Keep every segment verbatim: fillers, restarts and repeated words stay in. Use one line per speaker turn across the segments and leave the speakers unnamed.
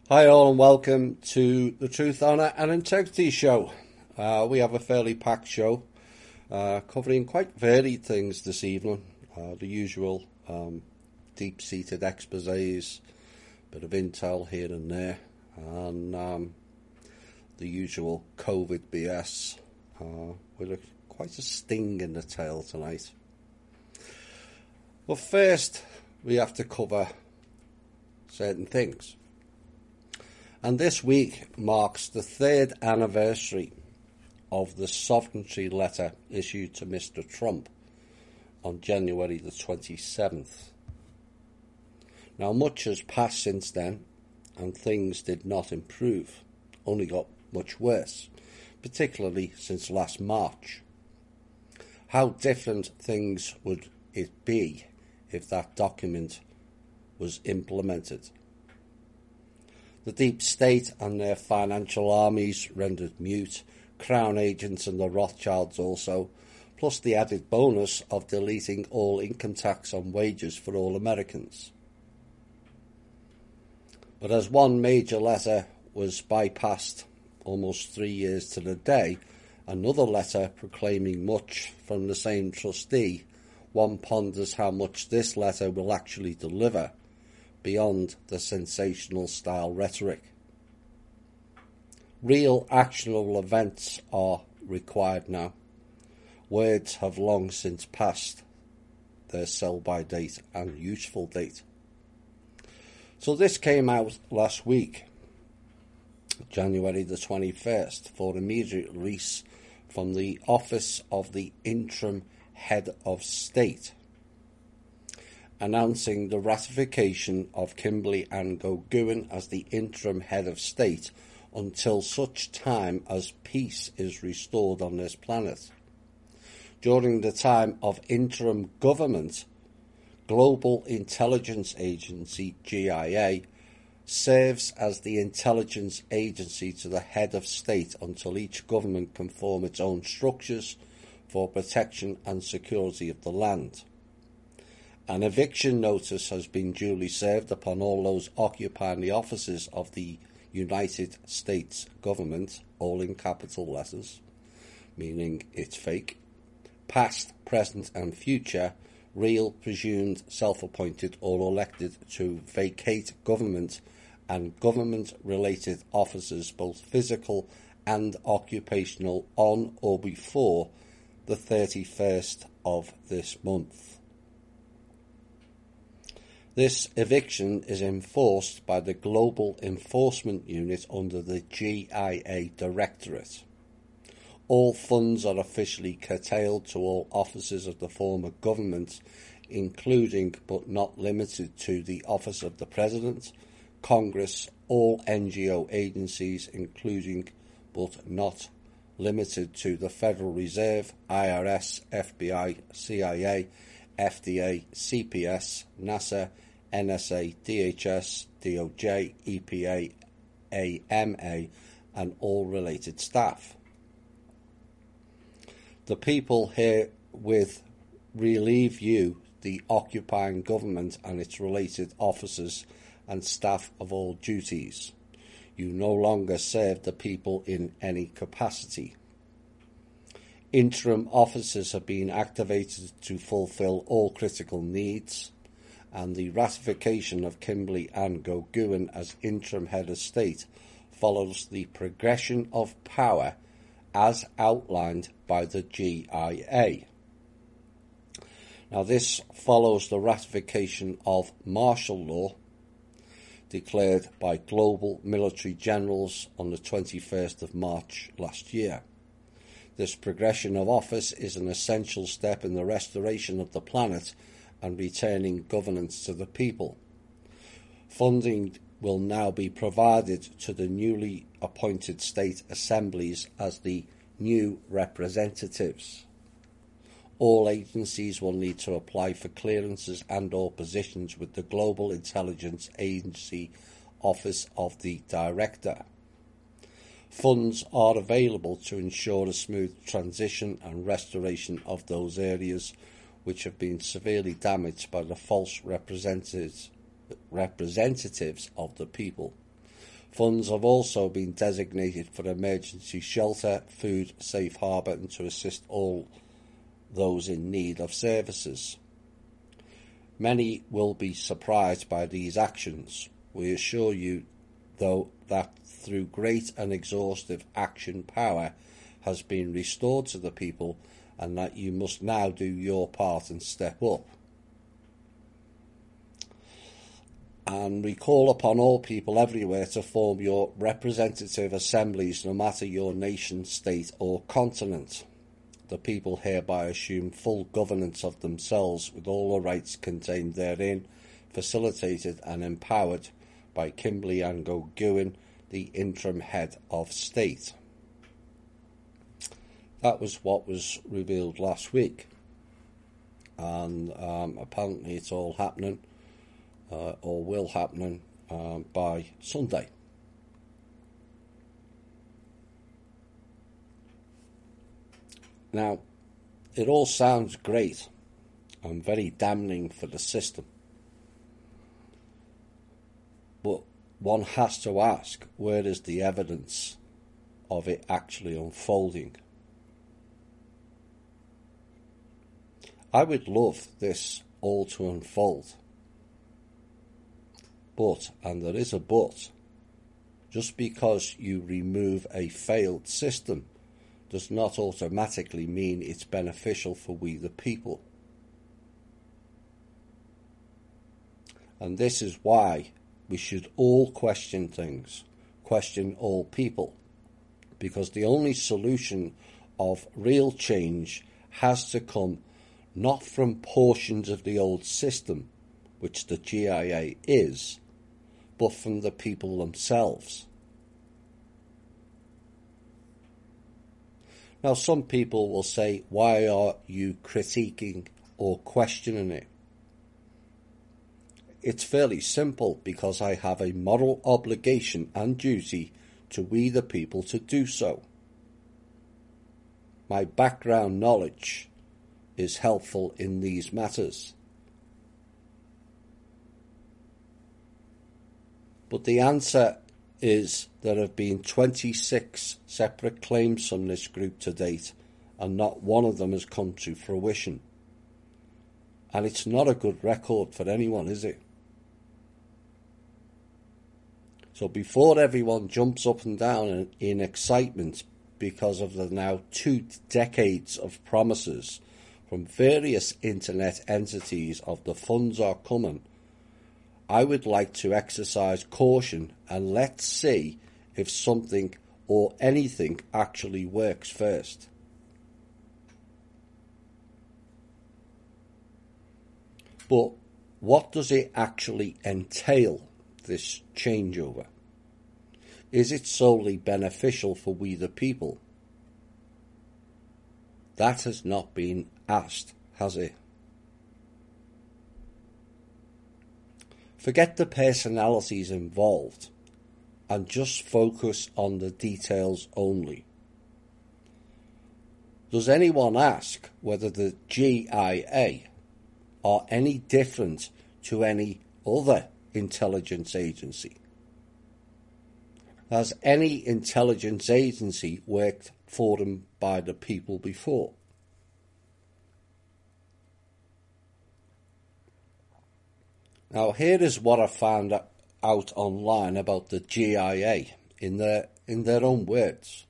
Hi all and welcome to the Truth, Honour and Integrity Show. Uh, we have a fairly packed show uh, covering quite varied things this evening. Uh, the usual um, deep-seated exposés, bit of intel here and there, and um, the usual COVID B S uh, with a, quite a sting in the tail tonight. But first we have to cover certain things. And this week marks the third anniversary of the sovereignty letter issued to Mister Trump on January the twenty-seventh. Now, much has passed since then, and things did not improve, only got much worse, particularly since last March. How different things would it be if that document was implemented? The deep state and their financial armies rendered mute, Crown agents and the Rothschilds also, plus the added bonus of deleting all income tax on wages for all Americans. But as one major letter was bypassed almost three years to the day, another letter proclaiming much from the same trustee, one ponders how much this letter will actually deliver beyond the sensational style rhetoric. Real actionable events are required now. Words have long since passed their sell-by date and useful date. So this came out last week, January the twenty-first, for immediate release from the Office of the Interim Head of State, announcing the ratification of Kimberly Ann Goguin as the interim head of state until such time as peace is restored on this planet. During the time of interim government, Global Intelligence Agency, G I A, serves as the intelligence agency to the head of state until each government can form its own structures for protection and security of the land. An eviction notice has been duly served upon all those occupying the offices of the United States government, all in capital letters, meaning it's fake, past, present and future, real, presumed, self-appointed or elected to vacate government and government-related offices, both physical and occupational, on or before the thirty-first of this month. This eviction is enforced by the Global Enforcement Unit under the G I A Directorate. All funds are officially curtailed to all offices of the form of government, including but not limited to the Office of the President, Congress, all N G O agencies, including but not limited to the Federal Reserve, I R S, F B I, C I A, F D A, C P S, NASA, N S A, D H S, D O J, E P A, A M A, and all related staff. The people herewith relieve you, the occupying government and its related officers and staff, of all duties. You no longer serve the people in any capacity. Interim officers have been activated to fulfill all critical needs, and the ratification of Kimberly Ann Goguin as interim head of state follows the progression of power as outlined by the G I A. Now, this follows the ratification of martial law declared by global military generals on the twenty-first of March last year. This progression of office is an essential step in the restoration of the planet and returning governance to the people. Funding will now be provided to the newly appointed state assemblies as the new representatives. All agencies will need to apply for clearances and or positions with the Global Intelligence Agency Office of the Director. Funds are available to ensure a smooth transition and restoration of those areas which have been severely damaged by the false representatives representatives of the people. Funds have also been designated for emergency shelter, food, safe harbour, and to assist all those in need of services. Many will be surprised by these actions. We assure you, though, that through great and exhaustive action, power has been restored to the people, and that you must now do your part and step up. And we call upon all people everywhere to form your representative assemblies, no matter your nation, state or continent. The people hereby assume full governance of themselves, with all the rights contained therein, facilitated and empowered by Kimberley and Goguin, the interim head of state. That was what was revealed last week, and um, apparently it's all happening, uh, or will happen um, by Sunday. Now, it all sounds great and very damning for the system, but one has to ask, where is the evidence of it actually unfolding? I would love this all to unfold, but, and there is a but, just because you remove a failed system does not automatically mean it's beneficial for we the people. And this is why we should all question things, question all people, because the only solution of real change has to come not from portions of the old system, which the G I A is, but from the people themselves. Now, some people will say, why are you critiquing or questioning it? It's fairly simple, because I have a moral obligation and duty to we the people to do so. My background knowledge is helpful in these matters. But the answer is there have been twenty-six separate claims from this group to date, and not one of them has come to fruition. And it's not a good record for anyone, is it? So before everyone jumps up and down in, in excitement because of the now two decades of promises from various internet entities of the funds are coming, I would like to exercise caution and let's see if something or anything actually works first. But what does it actually entail, this changeover? Is it solely beneficial for we the people? That has not been asked, has it? Forget the personalities involved and just focus on the details only. Does anyone ask whether the G I A are any different to any other intelligence agency? Has any intelligence agency worked for them by the people before? Now, here is what I found out online about the G I A in their, in their own words.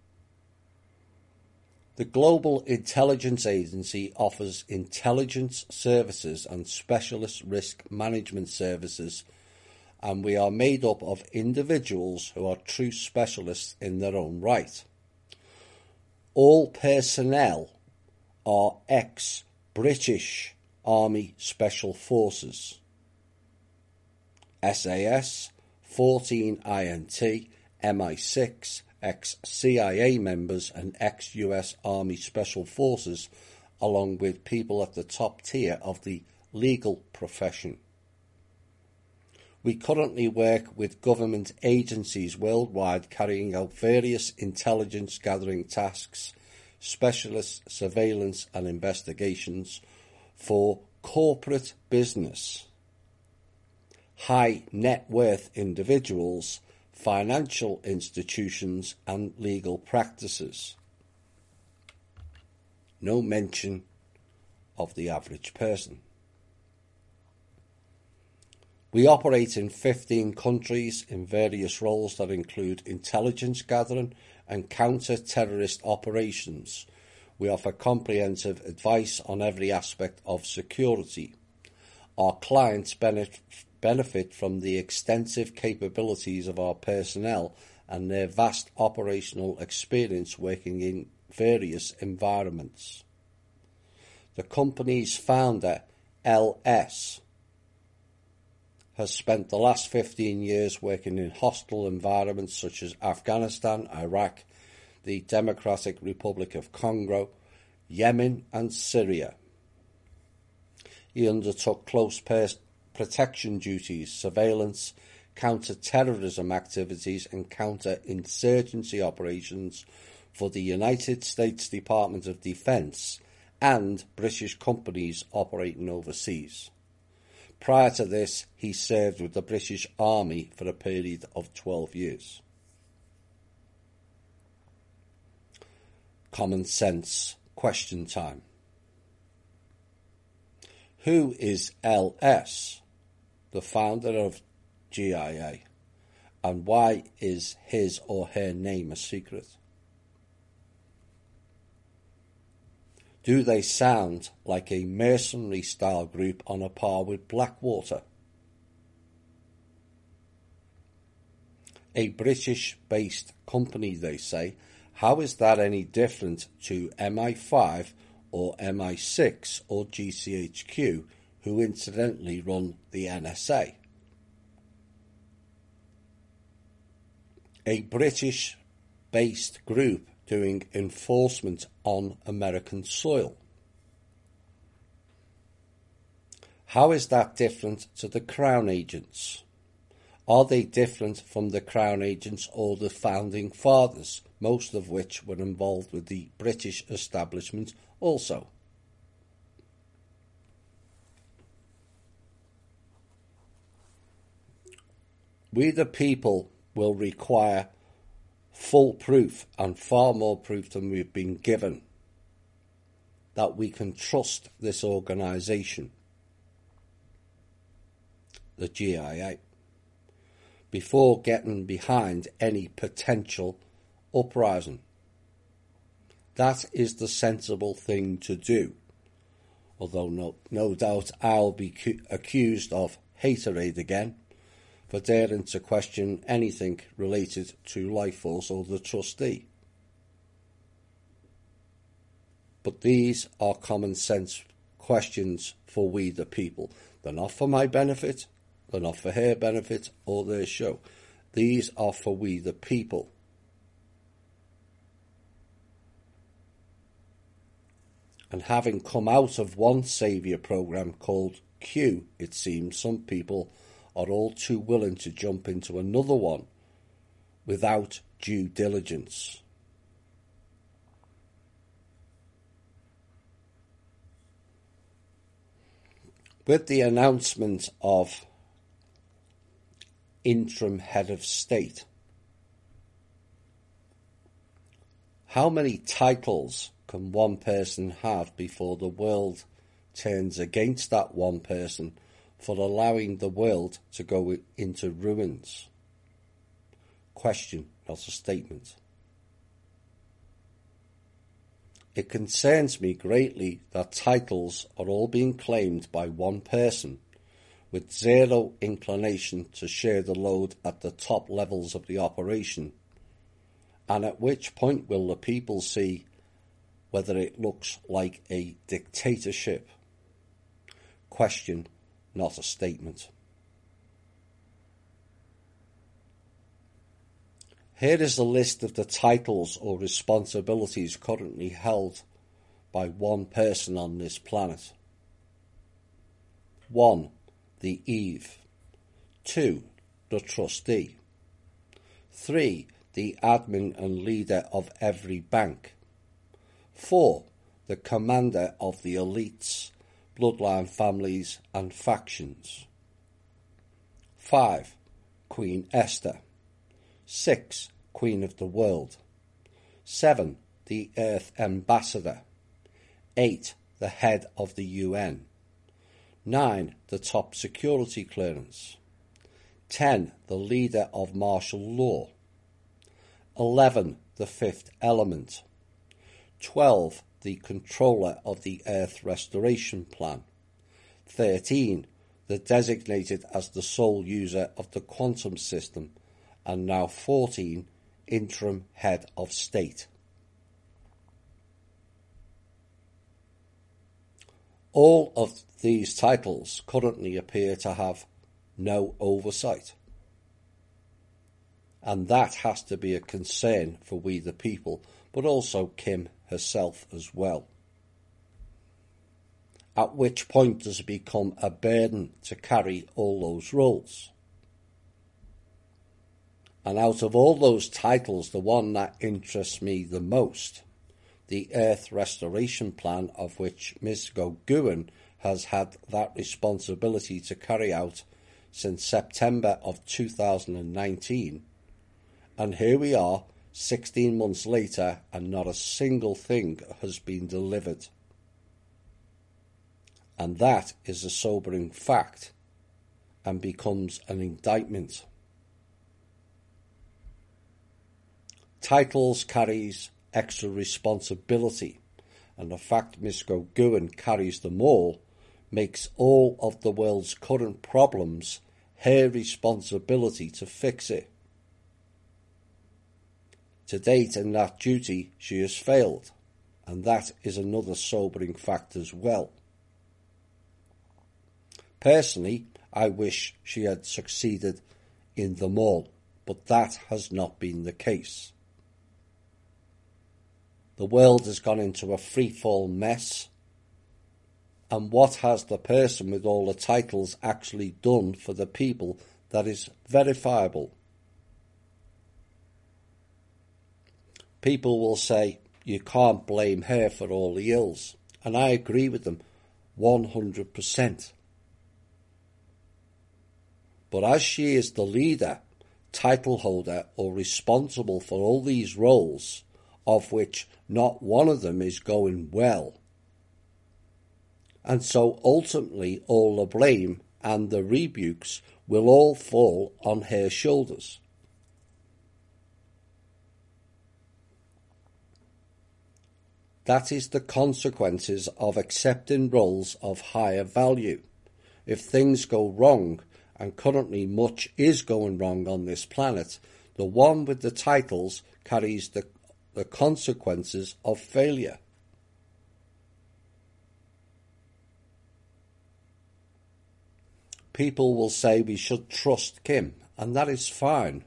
The Global Intelligence Agency offers intelligence services and specialist risk management services, and we are made up of individuals who are true specialists in their own right. All personnel are ex-British Army Special Forces, S A S, fourteen I N T, M I six, ex-C I A members and ex-U S Army Special Forces, along with people at the top tier of the legal profession. We currently work with government agencies worldwide carrying out various intelligence gathering tasks, specialist surveillance and investigations for corporate business, high net worth individuals, financial institutions and legal practices. No mention of the average person. We operate in fifteen countries in various roles that include intelligence gathering and counter-terrorist operations. We offer comprehensive advice on every aspect of security. Our clients benefit, benefit from the extensive capabilities of our personnel and their vast operational experience working in various environments. The company's founder, L S, has spent the last fifteen years working in hostile environments such as Afghanistan, Iraq, the Democratic Republic of Congo, Yemen and Syria. He undertook close pers- protection duties, surveillance, counter-terrorism activities and counter-insurgency operations for the United States Department of Defense and British companies operating overseas. Prior to this, he served with the British Army for a period of twelve years. Common sense question time. Who is L S, the founder of G I A, and why is his or her name a secret? Do they sound like a mercenary-style group on a par with Blackwater? A British-based company, they say. How is that any different to M I five or M I six or G C H Q, who incidentally run the N S A? A British-based group doing enforcement on American soil. How is that different to the Crown Agents? Are they different from the Crown Agents or the Founding Fathers, most of which were involved with the British establishment also? We the people will require full proof and far more proof than we've been given that we can trust this organisation, the G I A, before getting behind any potential uprising. That is the sensible thing to do, although no, no doubt I'll be cu- accused of haterade again for daring to question anything related to Lifeforce or the trustee. But these are common sense questions for we the people. They're not for my benefit, they're not for her benefit or their show. These are for we the people. And having come out of one saviour programme called Q, it seems some people are all too willing to jump into another one without due diligence. With the announcement of interim head of state, how many titles can one person have before the world turns against that one person for allowing the world to go into ruins? Question, not a statement. It concerns me greatly that titles are all being claimed by one person with zero inclination to share the load at the top levels of the operation. And at which point will the people see whether it looks like a dictatorship? Question, not a statement. Here is a list of the titles or responsibilities currently held by one person on this planet. One, the Eve. Two, the trustee. Three, the admin and leader of every bank. Four, the commander of the elites, bloodline families and factions. Five, Queen Esther. six. Queen of the World. seven. The Earth Ambassador. eight. The head of the U N. nine. The top security clearance. ten. The leader of martial law. eleven. The fifth element. twelve. The controller of the Earth Restoration Plan. thirteen. The designated as the sole user of the quantum system. And now fourteen. Interim head of state. All of these titles currently appear to have no oversight. And that has to be a concern for we the people, but also Kim herself as well. At which point does it become a burden to carry all those roles? And out of all those titles, the one that interests me the most, the Earth Restoration Plan, of which Miz Goguin has had that responsibility to carry out since September of two thousand nineteen, and here we are sixteen months later and not a single thing has been delivered. And that is a sobering fact and becomes an indictment. Titles carries extra responsibility, and the fact Miz Goguin carries them all makes all of the world's current problems her responsibility to fix it. To date in that duty she has failed, and that is another sobering fact as well. Personally, I wish she had succeeded in them all, but that has not been the case. The world has gone into a free-fall mess, and what has the person with all the titles actually done for the people that is verifiable? People will say, you can't blame her for all the ills, and I agree with them one hundred percent. But as she is the leader, title holder, or responsible for all these roles, of which not one of them is going well, and so ultimately all the blame and the rebukes will all fall on her shoulders. That is the consequences of accepting roles of higher value. If things go wrong, and currently much is going wrong on this planet, the one with the titles carries the, the consequences of failure. People will say we should trust Kim, and that is fine.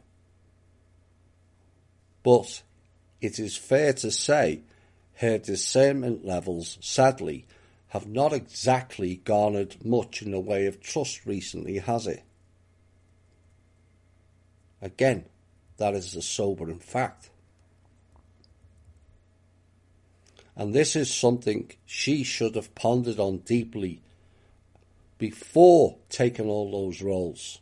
But it is fair to say her discernment levels, sadly, have not exactly garnered much in the way of trust recently, has it? Again, that is a sobering fact. And this is something she should have pondered on deeply before taking all those roles,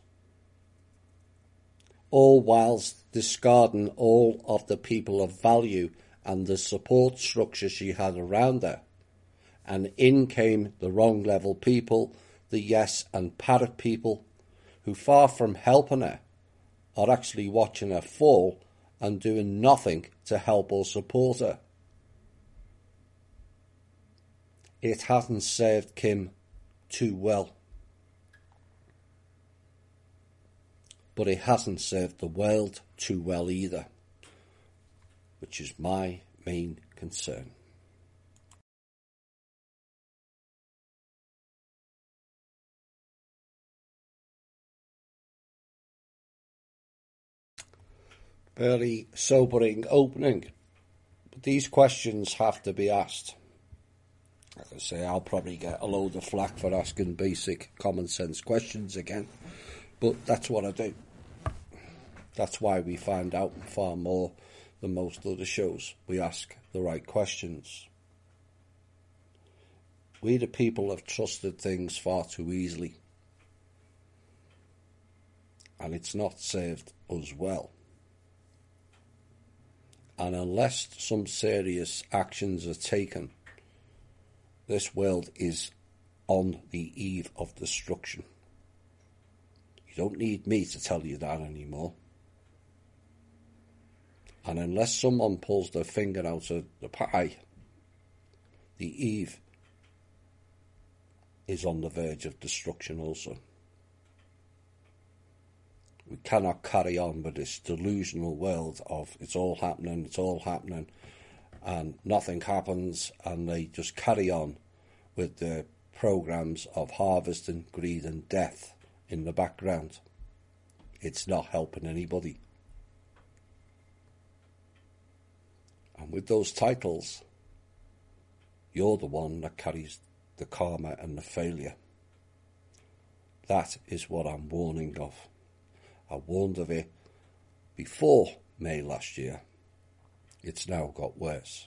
all whilst discarding all of the people of value and the support structure she had around her. And in came the wrong level people, the yes and parrot people, who far from helping her, are actually watching her fall and doing nothing to help or support her. It hasn't served Kim too well. But it hasn't served the world too well either, which is my main concern. Very sobering opening. But these questions have to be asked. Like I say, I'll probably get a load of flack for asking basic common sense questions again. But that's what I do. That's why we find out far more than most other shows. We ask the right questions. We the people have trusted things far too easily. And it's not served us well. And unless some serious actions are taken, this world is on the eve of destruction. You don't need me to tell you that anymore. And unless someone pulls their finger out of the pie, the eve is on the verge of destruction also. We cannot carry on with this delusional world of it's all happening, it's all happening, and nothing happens, and they just carry on with the programs of harvesting, greed and death in the background. It's not helping anybody. And with those titles, you're the one that carries the karma and the failure. That is what I'm warning of. I warned of it before May last year. It's now got worse.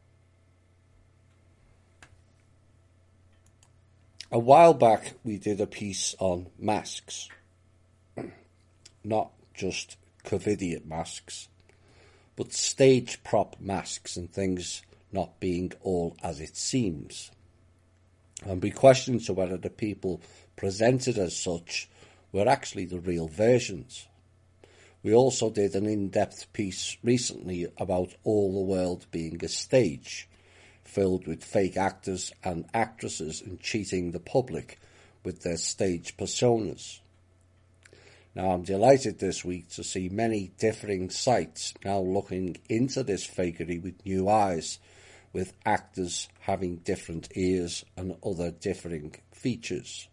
A while back we did a piece on masks. Not just COVIDiot masks, but stage prop masks and things not being all as it seems. And we questioned to whether the people presented as such were actually the real versions. We also did an in-depth piece recently about all the world being a stage, filled with fake actors and actresses and cheating the public with their stage personas. Now, I'm delighted this week to see many differing sites now looking into this fakery with new eyes, with actors having different ears and other differing features.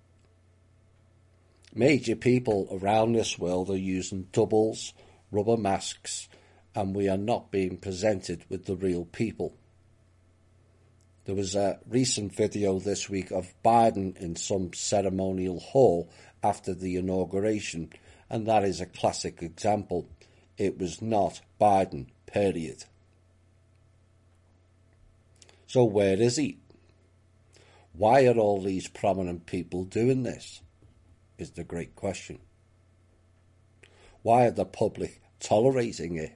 Major people around this world are using doubles, rubber masks, and we are not being presented with the real people. There was a recent video this week of Biden in some ceremonial hall after the inauguration, and that is a classic example. It was not Biden, period. So where is he? Why are all these prominent people doing this? Is the great question. Why are the public tolerating it?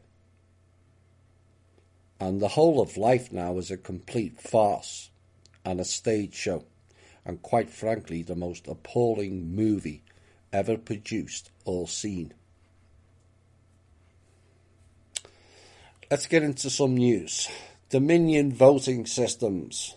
And the whole of life now is a complete farce and a stage show, and quite frankly the most appalling movie ever produced or seen. Let's get into some news. Dominion voting systems.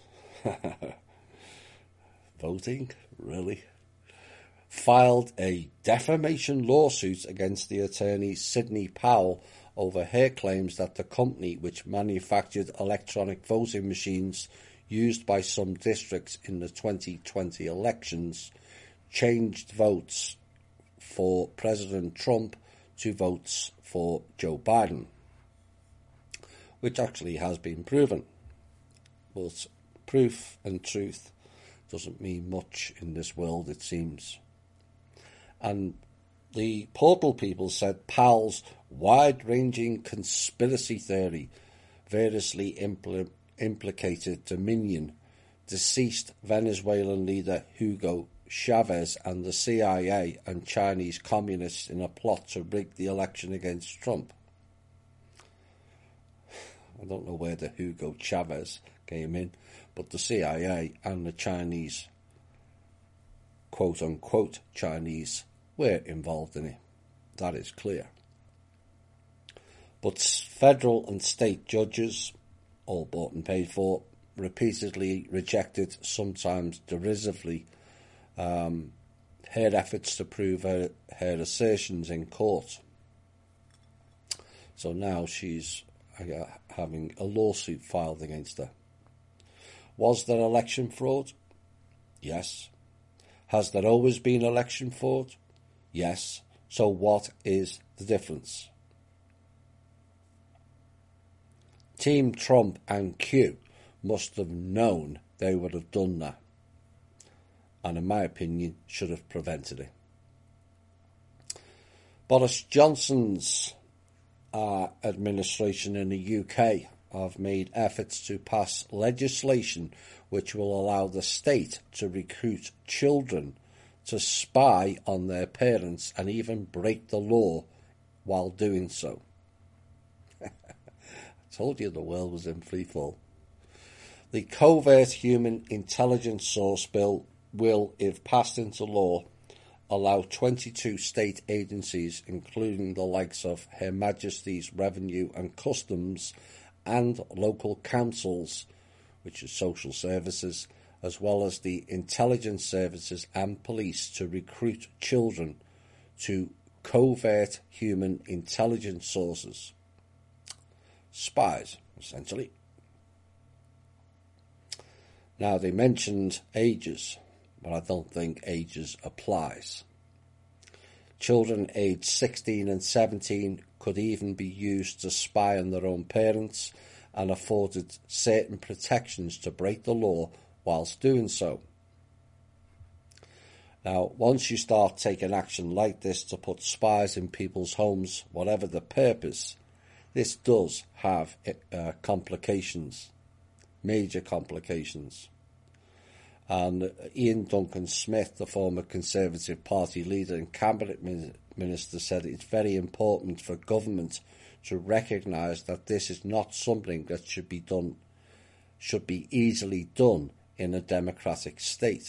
Voting? Really? Filed a defamation lawsuit against the attorney Sidney Powell over her claims that the company which manufactured electronic voting machines used by some districts in the twenty twenty elections changed votes for President Trump to votes for Joe Biden, which actually has been proven. But proof and truth doesn't mean much in this world, it seems. And the Portal people said Powell's wide-ranging conspiracy theory variously impl- implicated Dominion, deceased Venezuelan leader Hugo Chavez, and the C I A and Chinese communists in a plot to rig the election against Trump. I don't know where the Hugo Chavez came in, but the C I A and the Chinese, quote-unquote Chinese, were involved in it. That is clear. But federal and state judges, all bought and paid for, repeatedly rejected, sometimes derisively, um, her efforts to prove her, her assertions in court. So now she's uh, having a lawsuit filed against her. Was there election fraud? Yes. Has there always been election fraud? Yes. So what is the difference? Team Trump and Q must have known they would have done that, and in my opinion should have prevented it. Boris Johnson's uh, administration in the U K have made efforts to pass legislation which will allow the state to recruit children to spy on their parents and even break the law while doing so. Told you the world was in free fall. The Covert Human Intelligence Source Bill will, if passed into law, allow twenty-two state agencies, including the likes of Her Majesty's Revenue and Customs and local councils, which is social services, as well as the intelligence services and police, to recruit children to covert human intelligence sources. Spies, essentially. Now, they mentioned ages, but I don't think ages applies. Children aged sixteen and seventeen could even be used to spy on their own parents and afforded certain protections to break the law whilst doing so. Now, once you start taking action like this to put spies in people's homes, whatever the purpose, this does have uh, complications, major complications. And Ian Duncan Smith, the former Conservative Party leader and cabinet minister, said it's very important for government to recognise that this is not something that should be done, should be easily done in a democratic state.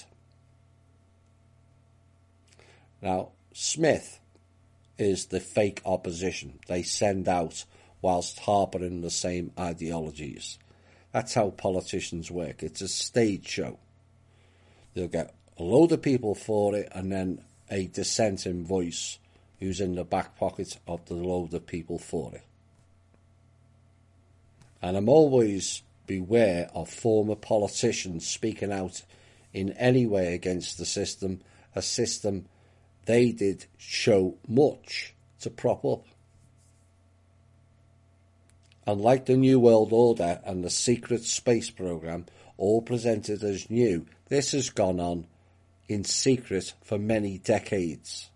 Now, Smith is the fake opposition they send out whilst harbouring the same ideologies. That's how politicians work. It's a stage show. They'll get a load of people for it, and then a dissenting voice who's in the back pocket of the load of people for it. And I'm always beware of former politicians speaking out in any way against the system, a system they did show much to prop up. Unlike the New World Order and the secret space program, all presented as new, this has gone on in secret for many decades,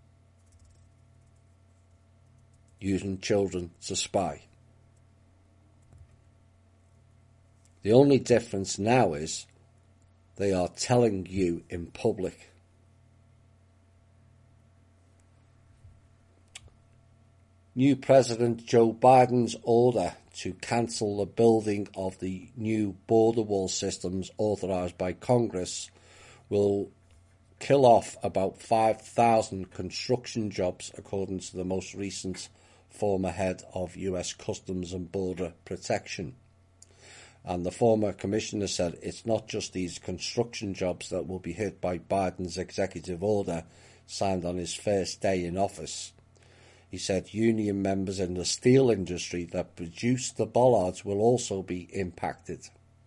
using children to spy. The only difference now is they are telling you in public. New President Joe Biden's order to cancel the building of the new border wall systems authorised by Congress will kill off about five thousand construction jobs, according to the most recent former head of U S Customs and Border Protection. And the former commissioner said it's not just these construction jobs that will be hit by Biden's executive order signed on his first day in office. He said union members in the steel industry that produce the bollards will also be impacted.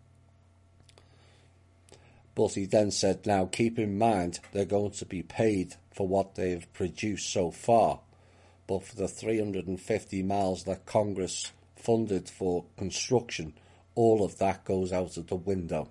But he then said, now keep in mind they're going to be paid for what they've produced so far. But for the three hundred fifty miles that Congress funded for construction, all of that goes out of the window.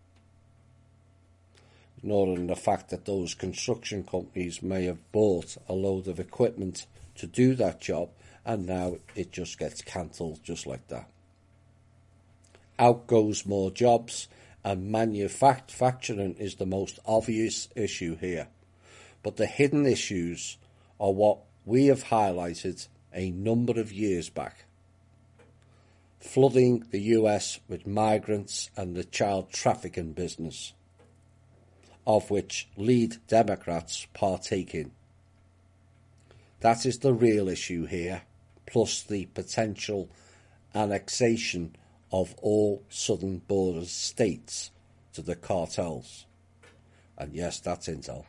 Ignoring the fact that those construction companies may have bought a load of equipment to do that job, and now it just gets cancelled just like that. Out goes more jobs, and manufacturing is the most obvious issue here. But the hidden issues are what we have highlighted a number of years back. Flooding the U S with migrants and the child trafficking business, of which lead Democrats partake in. That is the real issue here, plus the potential annexation of all southern border states to the cartels. And yes, that's intel.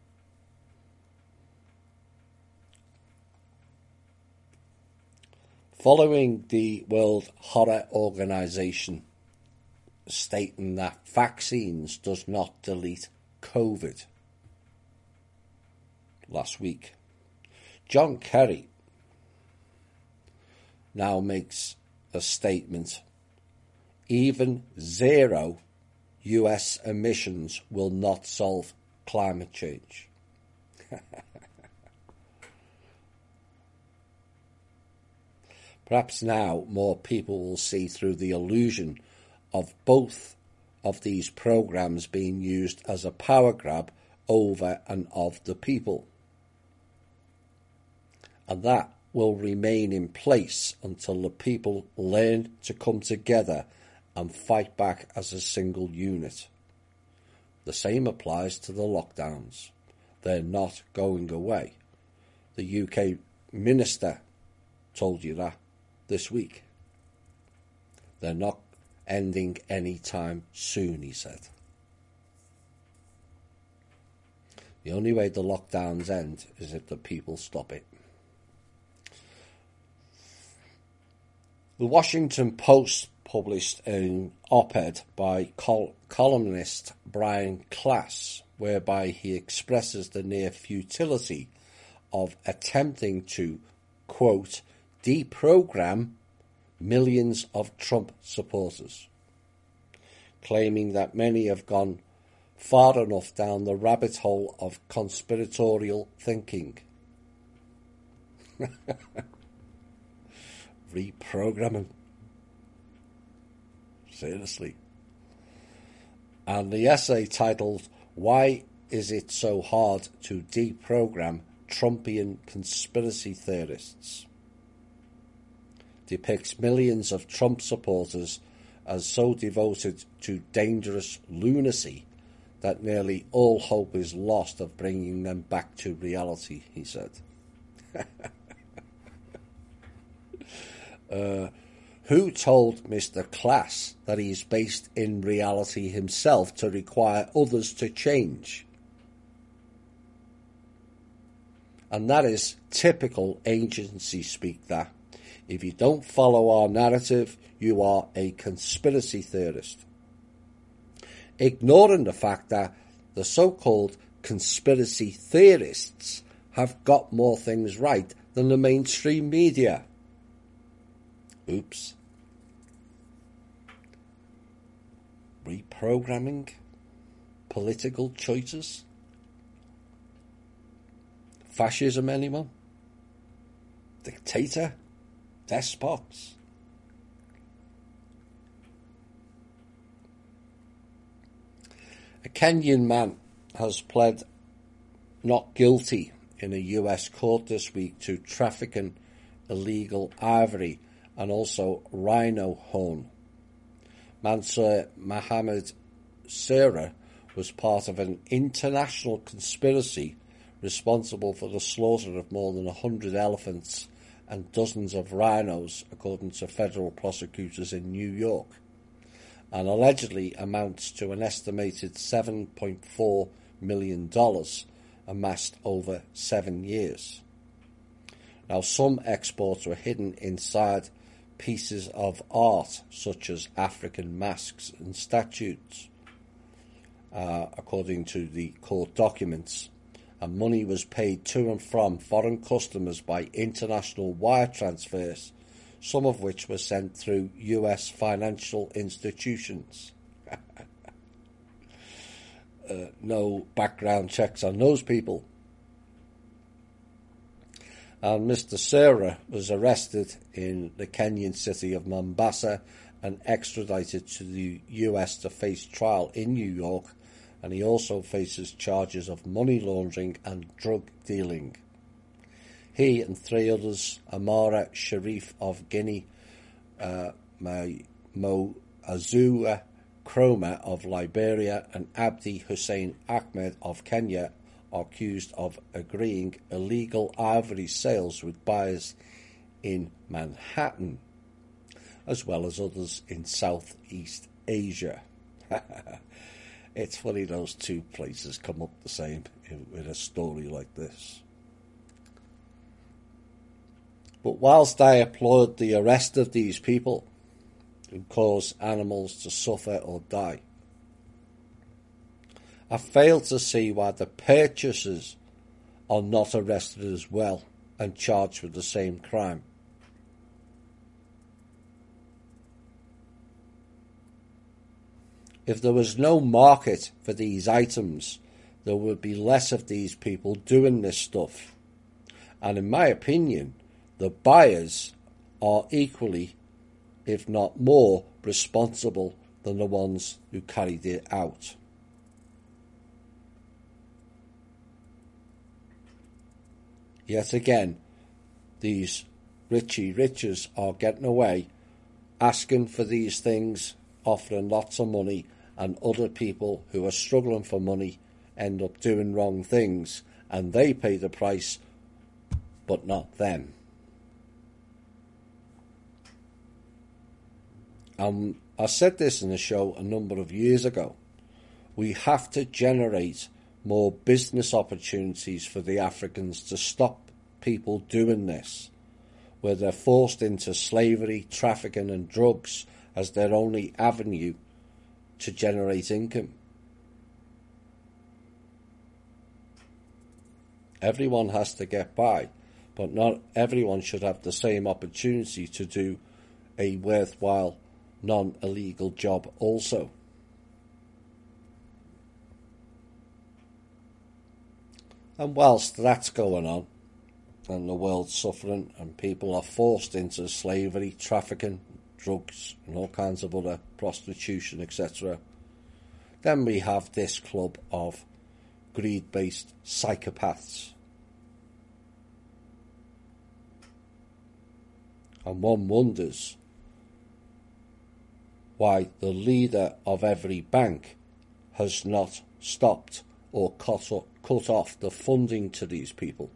Following the World Horror Organization stating that vaccines does not delete COVID last week, John Kerry now makes a statement. Even zero U S emissions will not solve climate change. Perhaps now more people will see through the illusion of both of these programs being used as a power grab over and of the people. And that will remain in place until the people learn to come together and fight back as a single unit. The same applies to the lockdowns. They're not going away. The U K minister told you that this week. They're not ending any time soon, he said. The only way the lockdowns end is if the people stop it. The Washington Post published an op-ed by col- columnist Brian Klaas, whereby he expresses the near futility of attempting to, quote, deprogram millions of Trump supporters, claiming that many have gone far enough down the rabbit hole of conspiratorial thinking. Reprogramming. Seriously. And the essay titled, Why Is It So Hard to Deprogram Trumpian Conspiracy Theorists? Depicts millions of Trump supporters as so devoted to dangerous lunacy that nearly all hope is lost of bringing them back to reality, he said. uh, who told Mister Klaas that he is based in reality himself to require others to change? And that is typical agency speak, that. If you don't follow our narrative, you are a conspiracy theorist. Ignoring the fact that the so-called conspiracy theorists have got more things right than the mainstream media. Oops. Reprogramming political choices? Fascism, anyone? Dictator? Despots? A Kenyan man has pled not guilty in a U S court this week to trafficking illegal ivory and also rhino horn. Mansour Mohammed Serra was part of an international conspiracy responsible for the slaughter of more than a hundred elephants and dozens of rhinos, according to federal prosecutors in New York, and allegedly amounts to an estimated seven point four million dollars amassed over seven years. Now, some exports were hidden inside pieces of art, such as African masks and statues, uh, according to the court documents, and money was paid to and from foreign customers by international wire transfers, some of which were sent through U S financial institutions. uh, no background checks on those people. And Mister Serra was arrested in the Kenyan city of Mombasa and extradited to the U S to face trial in New York, and he also faces charges of money laundering and drug dealing. He and three others, Amara Sharif of Guinea, uh, Mo Azua Kroma of Liberia, and Abdi Hussein Ahmed of Kenya, are accused of agreeing illegal ivory sales with buyers in Manhattan, as well as others in Southeast Asia. It's funny those two places come up the same in, with a story like this. But whilst I applaud the arrest of these people who cause animals to suffer or die, I fail to see why the purchasers are not arrested as well and charged with the same crime. If there was no market for these items, there would be less of these people doing this stuff. And in my opinion, the buyers are equally, if not more, responsible than the ones who carried it out. Yet again, these richy riches are getting away, asking for these things, offering lots of money, and other people who are struggling for money end up doing wrong things, and they pay the price, but not them. Um, I said this in a show a number of years ago. We have to generate more business opportunities for the Africans to stop people doing this, where they're forced into slavery, trafficking and drugs as their only avenue to generate income. Everyone has to get by, but not everyone should have the same opportunity to do a worthwhile, non-illegal job also. And whilst that's going on, and the world's suffering, and people are forced into slavery, trafficking, drugs, and all kinds of other prostitution, et cetera, then we have this club of greed-based psychopaths. And one wonders why the leader of every bank has not stopped or cut, up, cut off the funding to these people.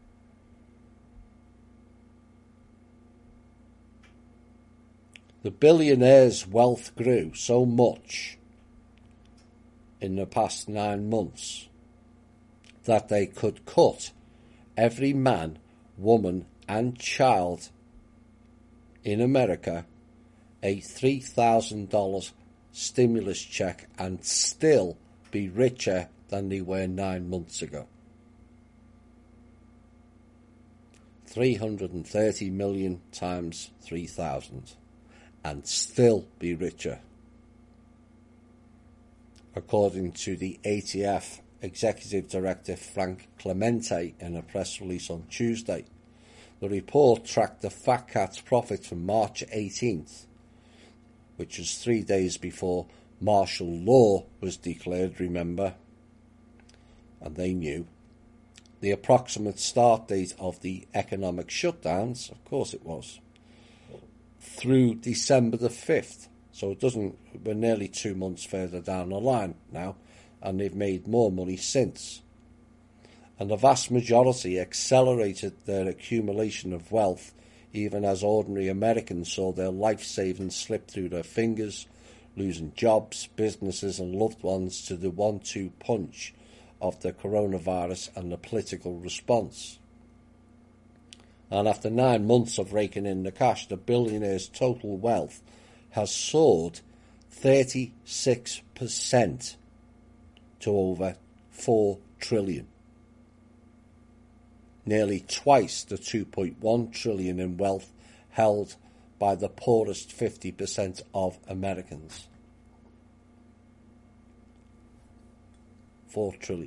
The billionaires' wealth grew so much in the past nine months that they could cut every man, woman and child in America a three thousand dollars stimulus check and still be richer than they were nine months ago. three hundred thirty million times three thousand and still be richer. According to the A T F Executive Director Frank Clemente in a press release on Tuesday, the report tracked the Fat Cat's profits from March eighteenth, which was three days before martial law was declared, remember, and they knew, the approximate start date of the economic shutdowns, of course it was, through December the fifth. So it doesn't, we're nearly two months further down the line now, and they've made more money since. And the vast majority accelerated their accumulation of wealth, even as ordinary Americans saw their life savings slip through their fingers, losing jobs, businesses and loved ones to the one two punch of the coronavirus and the political response. And after nine months of raking in the cash, the billionaire's total wealth has soared thirty-six percent to over four trillion. Nearly twice the two point one trillion in wealth held by the poorest fifty percent of Americans. Four trillion.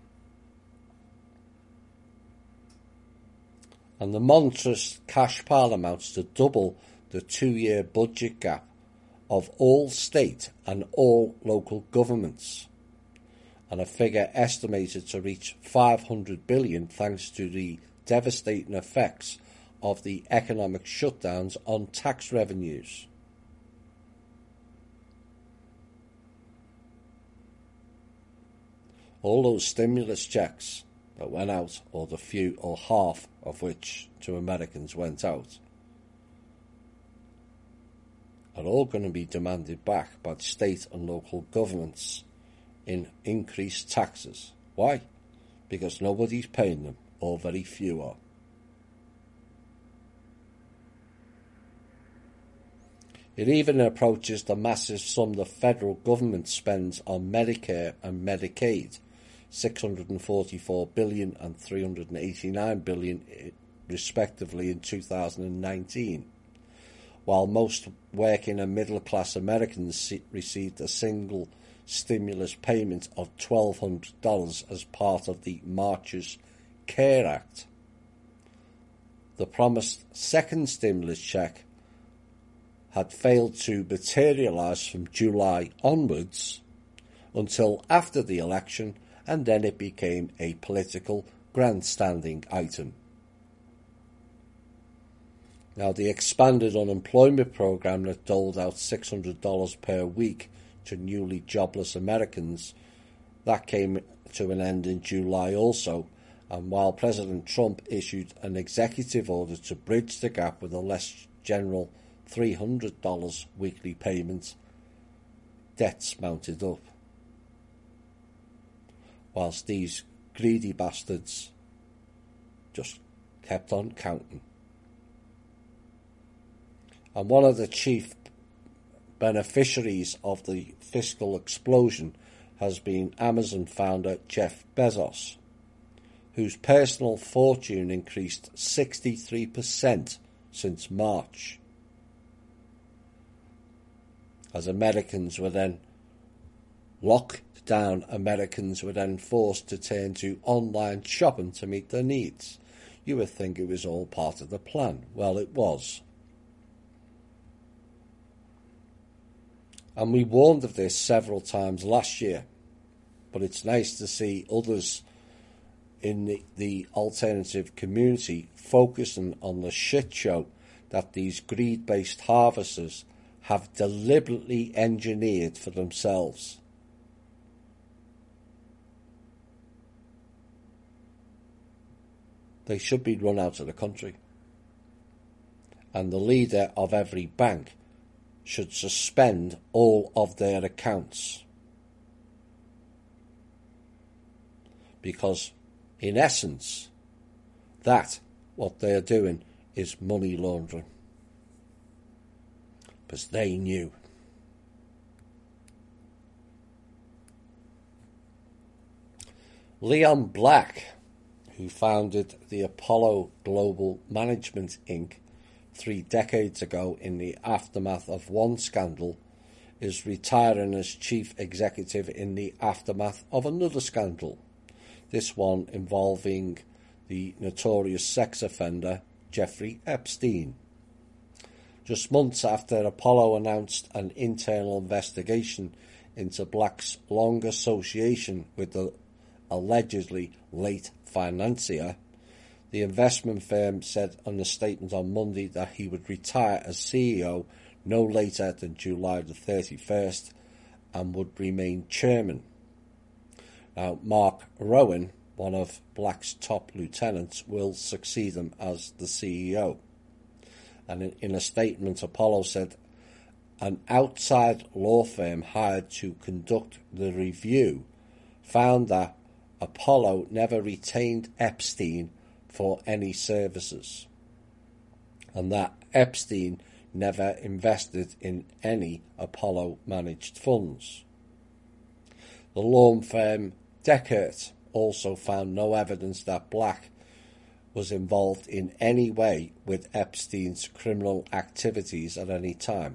And the monstrous cash pile amounts to double the two-year budget gap of all state and all local governments, and a figure estimated to reach five hundred billion dollars thanks to the devastating effects of the economic shutdowns on tax revenues. All those stimulus checks that went out, or the few or half of which to Americans went out, are all going to be demanded back by the state and local governments in increased taxes. Why? Because nobody's paying them, or very few are. It even approaches the massive sum the federal government spends on Medicare and Medicaid, six hundred forty-four billion dollars and three hundred eighty-nine billion dollars respectively in two thousand nineteen, while most working and middle-class Americans received a single stimulus payment of twelve hundred dollars as part of the March's CARE Act. The promised second stimulus check had failed to materialise from July onwards until after the election, and then it became a political grandstanding item. Now, the expanded unemployment program that doled out six hundred dollars per week to newly jobless Americans, that came to an end in July also, and while President Trump issued an executive order to bridge the gap with a less general three hundred dollars weekly payment, debts mounted up. Whilst these greedy bastards just kept on counting. And one of the chief beneficiaries of the fiscal explosion has been Amazon founder Jeff Bezos, whose personal fortune increased sixty-three percent since March, as Americans were then locked down. Americans were then forced to turn to online shopping to meet their needs. You would think it was all part of the plan. Well, it was. And we warned of this several times last year, but it's nice to see others in the, the alternative community focusing on the shit show that these greed-based harvesters have deliberately engineered for themselves. They should be run out of the country. And the leader of every bank should suspend all of their accounts. Because, in essence, that, what they're doing, is money laundering. Because they knew. Leon Black, who founded the Apollo Global Management Incorporated three decades ago in the aftermath of one scandal, is retiring as chief executive in the aftermath of another scandal, this one involving the notorious sex offender Jeffrey Epstein. Just months after Apollo announced an internal investigation into Black's long association with the allegedly late financier, the investment firm said in a statement on Monday that he would retire as C E O no later than July the thirty-first and would remain chairman. Now, Mark Rowan, one of Black's top lieutenants, will succeed him as the C E O. And in a statement, Apollo said an outside law firm hired to conduct the review found that Apollo never retained Epstein for any services, and that Epstein never invested in any Apollo-managed funds. The law firm Deckert also found no evidence that Black was involved in any way with Epstein's criminal activities at any time.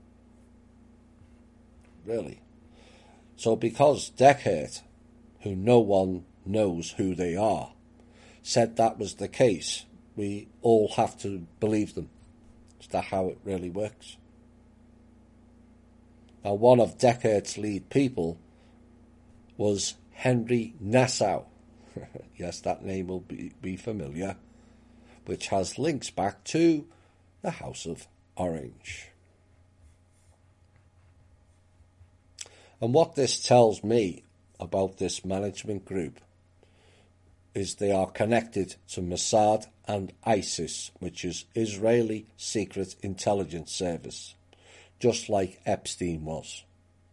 Really? So because Deckert, who no one knows who they are, said that was the case, we all have to believe them. Is that how it really works? Now, one of Deckert's lead people was Henry Nassau. Yes, that name will be, be familiar, which has links back to the House of Orange. And what this tells me about this management group is they are connected to Mossad and ISIS, which is Israeli Secret Intelligence Service, just like Epstein was.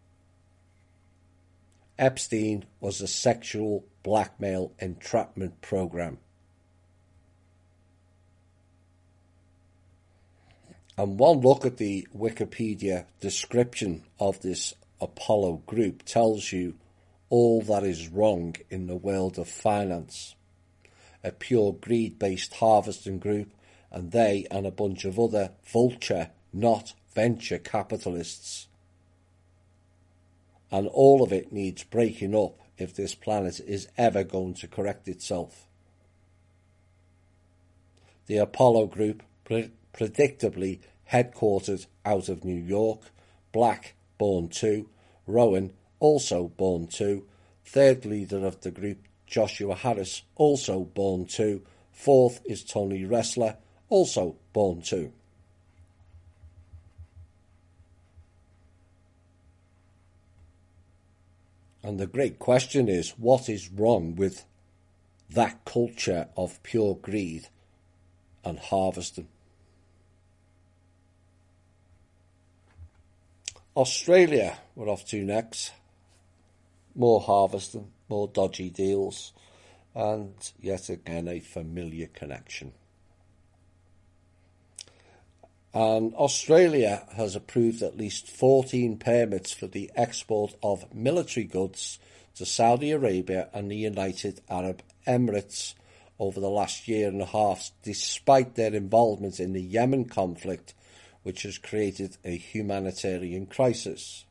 Epstein was a sexual blackmail entrapment program. And one look at the Wikipedia description of this Apollo group tells you all that is wrong in the world of finance. A pure greed-based harvesting group, and they and a bunch of other vulture, not venture capitalists. And all of it needs breaking up if this planet is ever going to correct itself. The Apollo group, pre- predictably headquartered out of New York, Black, born two, Rowan, also born two, third leader of the group, Joshua Harris, also born two, fourth is Tony Ressler, also born too. And the great question is, what is wrong with that culture of pure greed and harvesting? Australia, we're off to next. More harvesting, more dodgy deals, and yet again a familiar connection. And Australia has approved at least fourteen permits for the export of military goods to Saudi Arabia and the United Arab Emirates over the last year and a half, despite their involvement in the Yemen conflict, which has created a humanitarian crisis.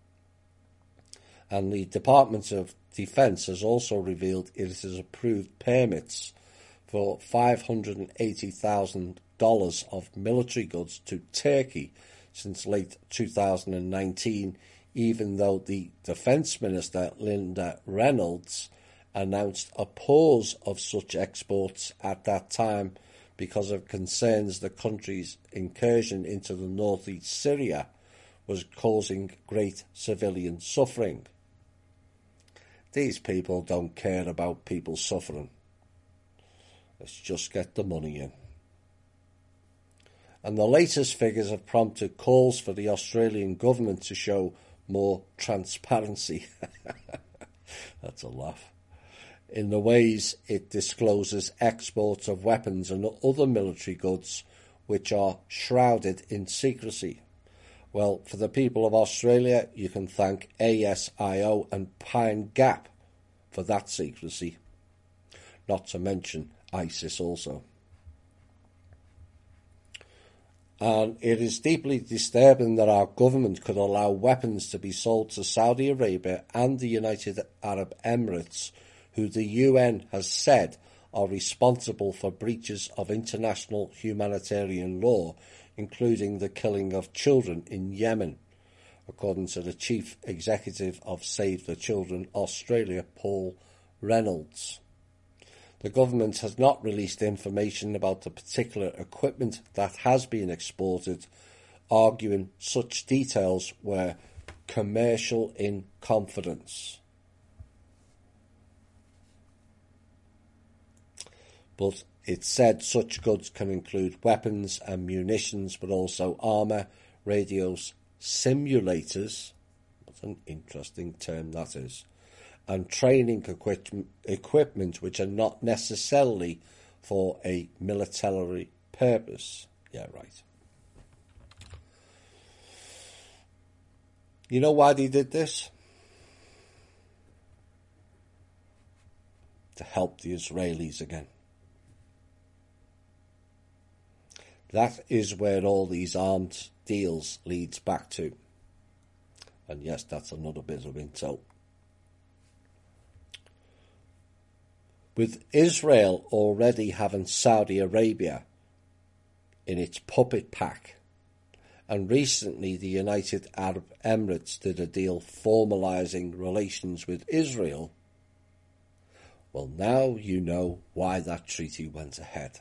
And the Department of Defence has also revealed it has approved permits for five hundred eighty thousand dollars of military goods to Turkey since late two thousand nineteen, even though the Defence Minister, Linda Reynolds, announced a pause of such exports at that time because of concerns the country's incursion into the northeast Syria was causing great civilian suffering. These people don't care about people suffering. Let's just get the money in. And the latest figures have prompted calls for the Australian government to show more transparency. That's a laugh. In the ways it discloses exports of weapons and other military goods which are shrouded in secrecy. Well, for the people of Australia, you can thank A S I O and Pine Gap for that secrecy. Not to mention ISIS also. And it is deeply disturbing that our government could allow weapons to be sold to Saudi Arabia and the United Arab Emirates, who the U N has said are responsible for breaches of international humanitarian law, including the killing of children in Yemen, according to the Chief Executive of Save the Children Australia, Paul Reynolds. The government has not released information about the particular equipment that has been exported, arguing such details were commercial in confidence. But it said such goods can include weapons and munitions, but also armour, radios, simulators, what an interesting term that is, and training equip- equipment which are not necessarily for a military purpose. Yeah, right. You know why they did this? To help the Israelis again. That is where all these armed deals leads back to. And yes, that's another bit of intel. With Israel already having Saudi Arabia in its puppet pack, and recently the United Arab Emirates did a deal formalising relations with Israel, well, now you know why that treaty went ahead.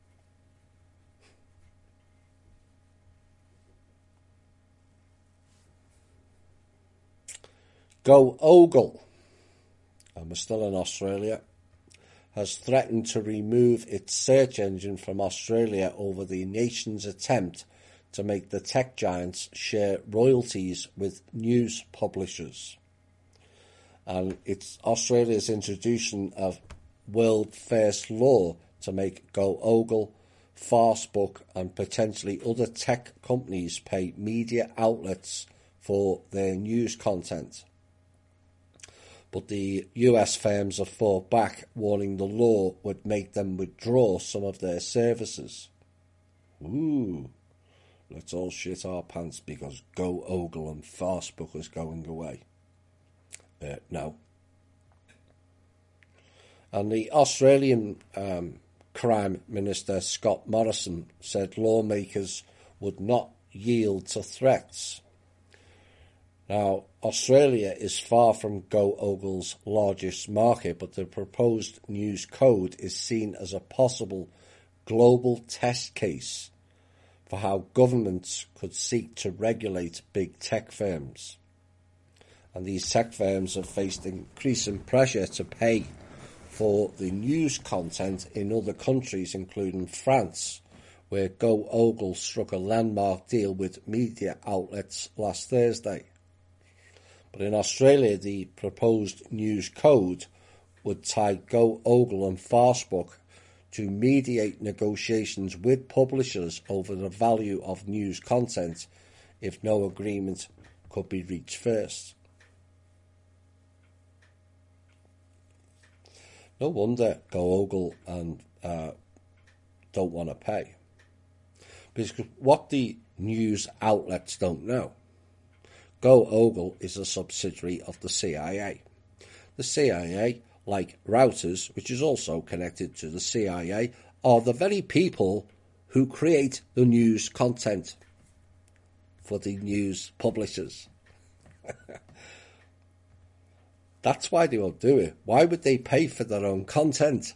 Go Ogle, and we're still in Australia, has threatened to remove its search engine from Australia over the nation's attempt to make the tech giants share royalties with news publishers. And it's Australia's introduction of world first law to make Go Ogle, Facebook and potentially other tech companies pay media outlets for their news content. But the U S firms have fought back, warning the law would make them withdraw some of their services. Ooh, let's all shit our pants because Go Ogle and Facebook is going away. Uh, no. And the Australian um, Crime Minister Scott Morrison said lawmakers would not yield to threats. Now, Australia is far from Go Ogle's largest market, but the proposed news code is seen as a possible global test case for how governments could seek to regulate big tech firms. And these tech firms have faced increasing pressure to pay for the news content in other countries, including France, where Go Ogle struck a landmark deal with media outlets last Thursday. But in Australia, the proposed news code would tie Go Ogle and Facebook to mediate negotiations with publishers over the value of news content if no agreement could be reached first. No wonder Go Ogle and uh, don't want to pay. Because what the news outlets don't know, Go Ogle is a subsidiary of the C I A. The C I A, like Reuters, which is also connected to the C I A, are the very people who create the news content for the news publishers. That's why they won't do it. Why would they pay for their own content?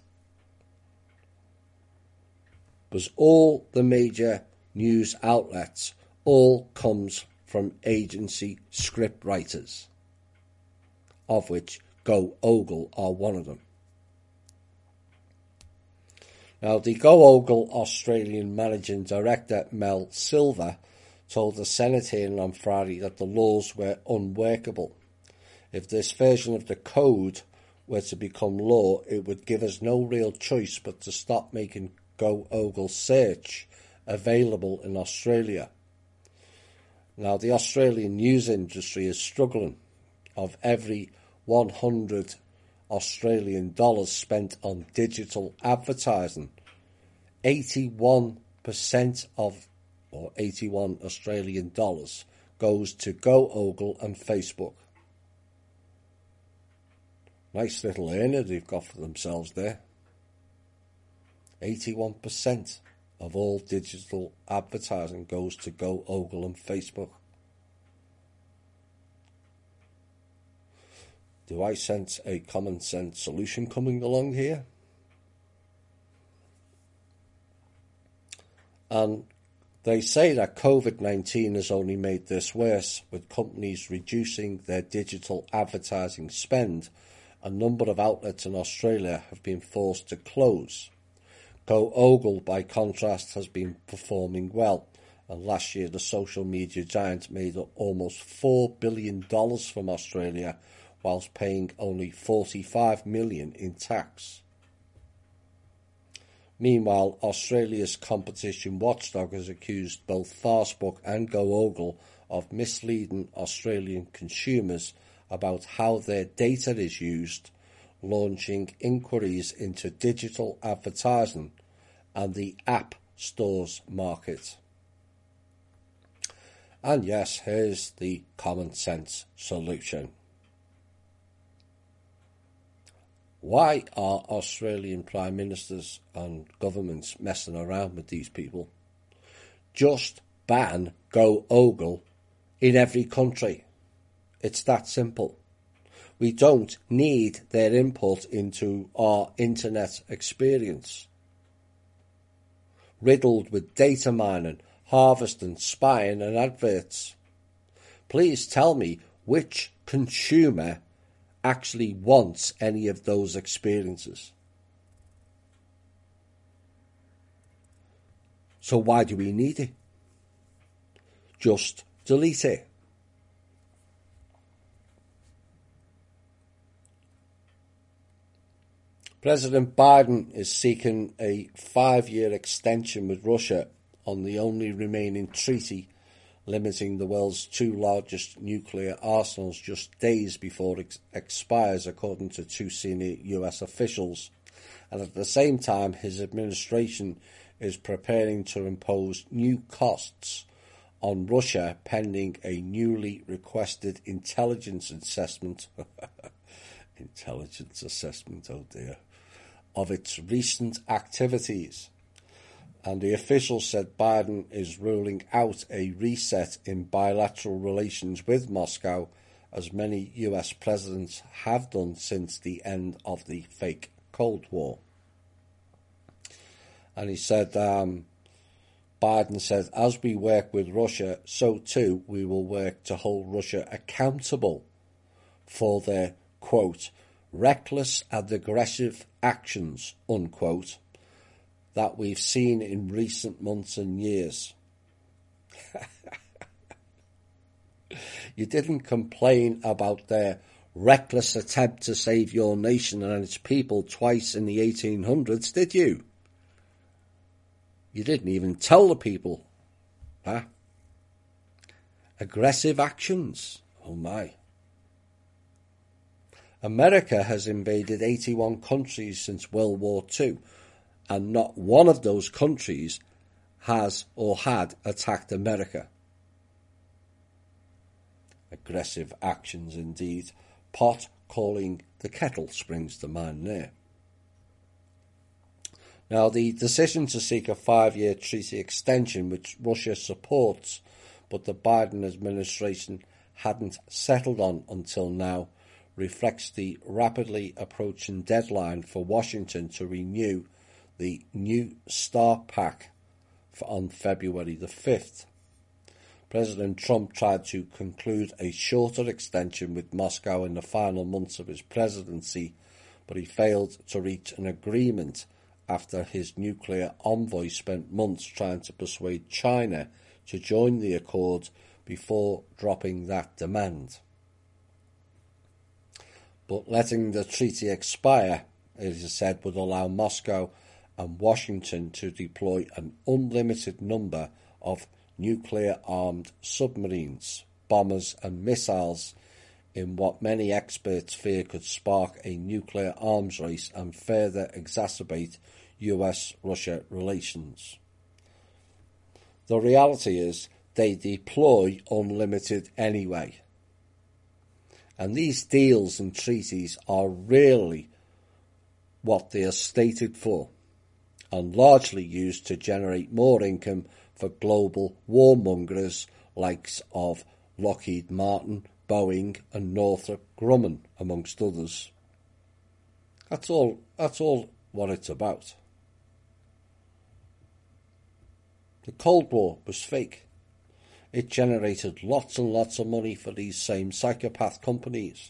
Because all the major news outlets all comes from agency script writers, of which Go Ogle are one of them. Now, the Go Ogle Australian Managing Director, Mel Silver, told the Senate hearing on Friday that the laws were unworkable. If this version of the code were to become law, it would give us no real choice but to stop making Go Ogle search available in Australia. Now, the Australian news industry is struggling. Of every one hundred Australian dollars spent on digital advertising, eighty-one percent of, or eighty-one Australian dollars, goes to Go Ogle and Facebook. Nice little earner they've got for themselves there. eighty-one percent of all digital advertising goes to Go Ogle and Facebook. Do I sense a common sense solution coming along here? And they say that COVID nineteen has only made this worse, with companies reducing their digital advertising spend. A number of outlets in Australia have been forced to close. Go Ogle, by contrast, has been performing well, and last year the social media giant made almost four billion dollars from Australia, whilst paying only forty-five million dollars in tax. Meanwhile, Australia's competition watchdog has accused both Facebook and Go Ogle of misleading Australian consumers about how their data is used, launching inquiries into digital advertising and the app stores market. And yes, here's the common sense solution. Why are Australian prime ministers and governments messing around with these people? Just ban Go Ogle in every country. It's that simple. We don't need their input into our internet experience. Riddled with data mining, harvesting, spying and adverts. Please tell me which consumer actually wants any of those experiences. So why do we need it? Just delete it. President Biden is seeking a five-year extension with Russia on the only remaining treaty limiting the world's two largest nuclear arsenals just days before it expires, according to two senior U S officials. And at the same time, his administration is preparing to impose new costs on Russia pending a newly requested intelligence assessment. Intelligence assessment, oh dear. Of its recent activities. And the official said Biden is ruling out a reset in bilateral relations with Moscow, as many U S presidents have done since the end of the fake Cold War. And he said, um, Biden said, as we work with Russia, so too we will work to hold Russia accountable for their, quote, reckless and aggressive actions, unquote, that we've seen in recent months and years. You didn't complain about their reckless attempt to save your nation and its people twice in the eighteen hundreds, did you? You didn't even tell the people. Huh? Aggressive actions. Oh my. America has invaded eighty-one countries since World War Two, and not one of those countries has or had attacked America. Aggressive actions indeed. Pot calling the kettle springs to mind there. Now, the decision to seek a five-year treaty extension, which Russia supports, but the Biden administration hadn't settled on until now, reflects the rapidly approaching deadline for Washington to renew the New START Pact on February the fifth. President Trump tried to conclude a shorter extension with Moscow in the final months of his presidency, but he failed to reach an agreement after his nuclear envoy spent months trying to persuade China to join the accord before dropping that demand. But letting the treaty expire, it is said, would allow Moscow and Washington to deploy an unlimited number of nuclear-armed submarines, bombers and missiles in what many experts fear could spark a nuclear arms race and further exacerbate U S Russia relations. The reality is they deploy unlimited anyway. And these deals and treaties are really what they are stated for, and largely used to generate more income for global warmongers likes of Lockheed Martin, Boeing and Northrop Grumman, amongst others. That's all, that's all what it's about. The Cold War was fake. It generated lots and lots of money for these same psychopath companies.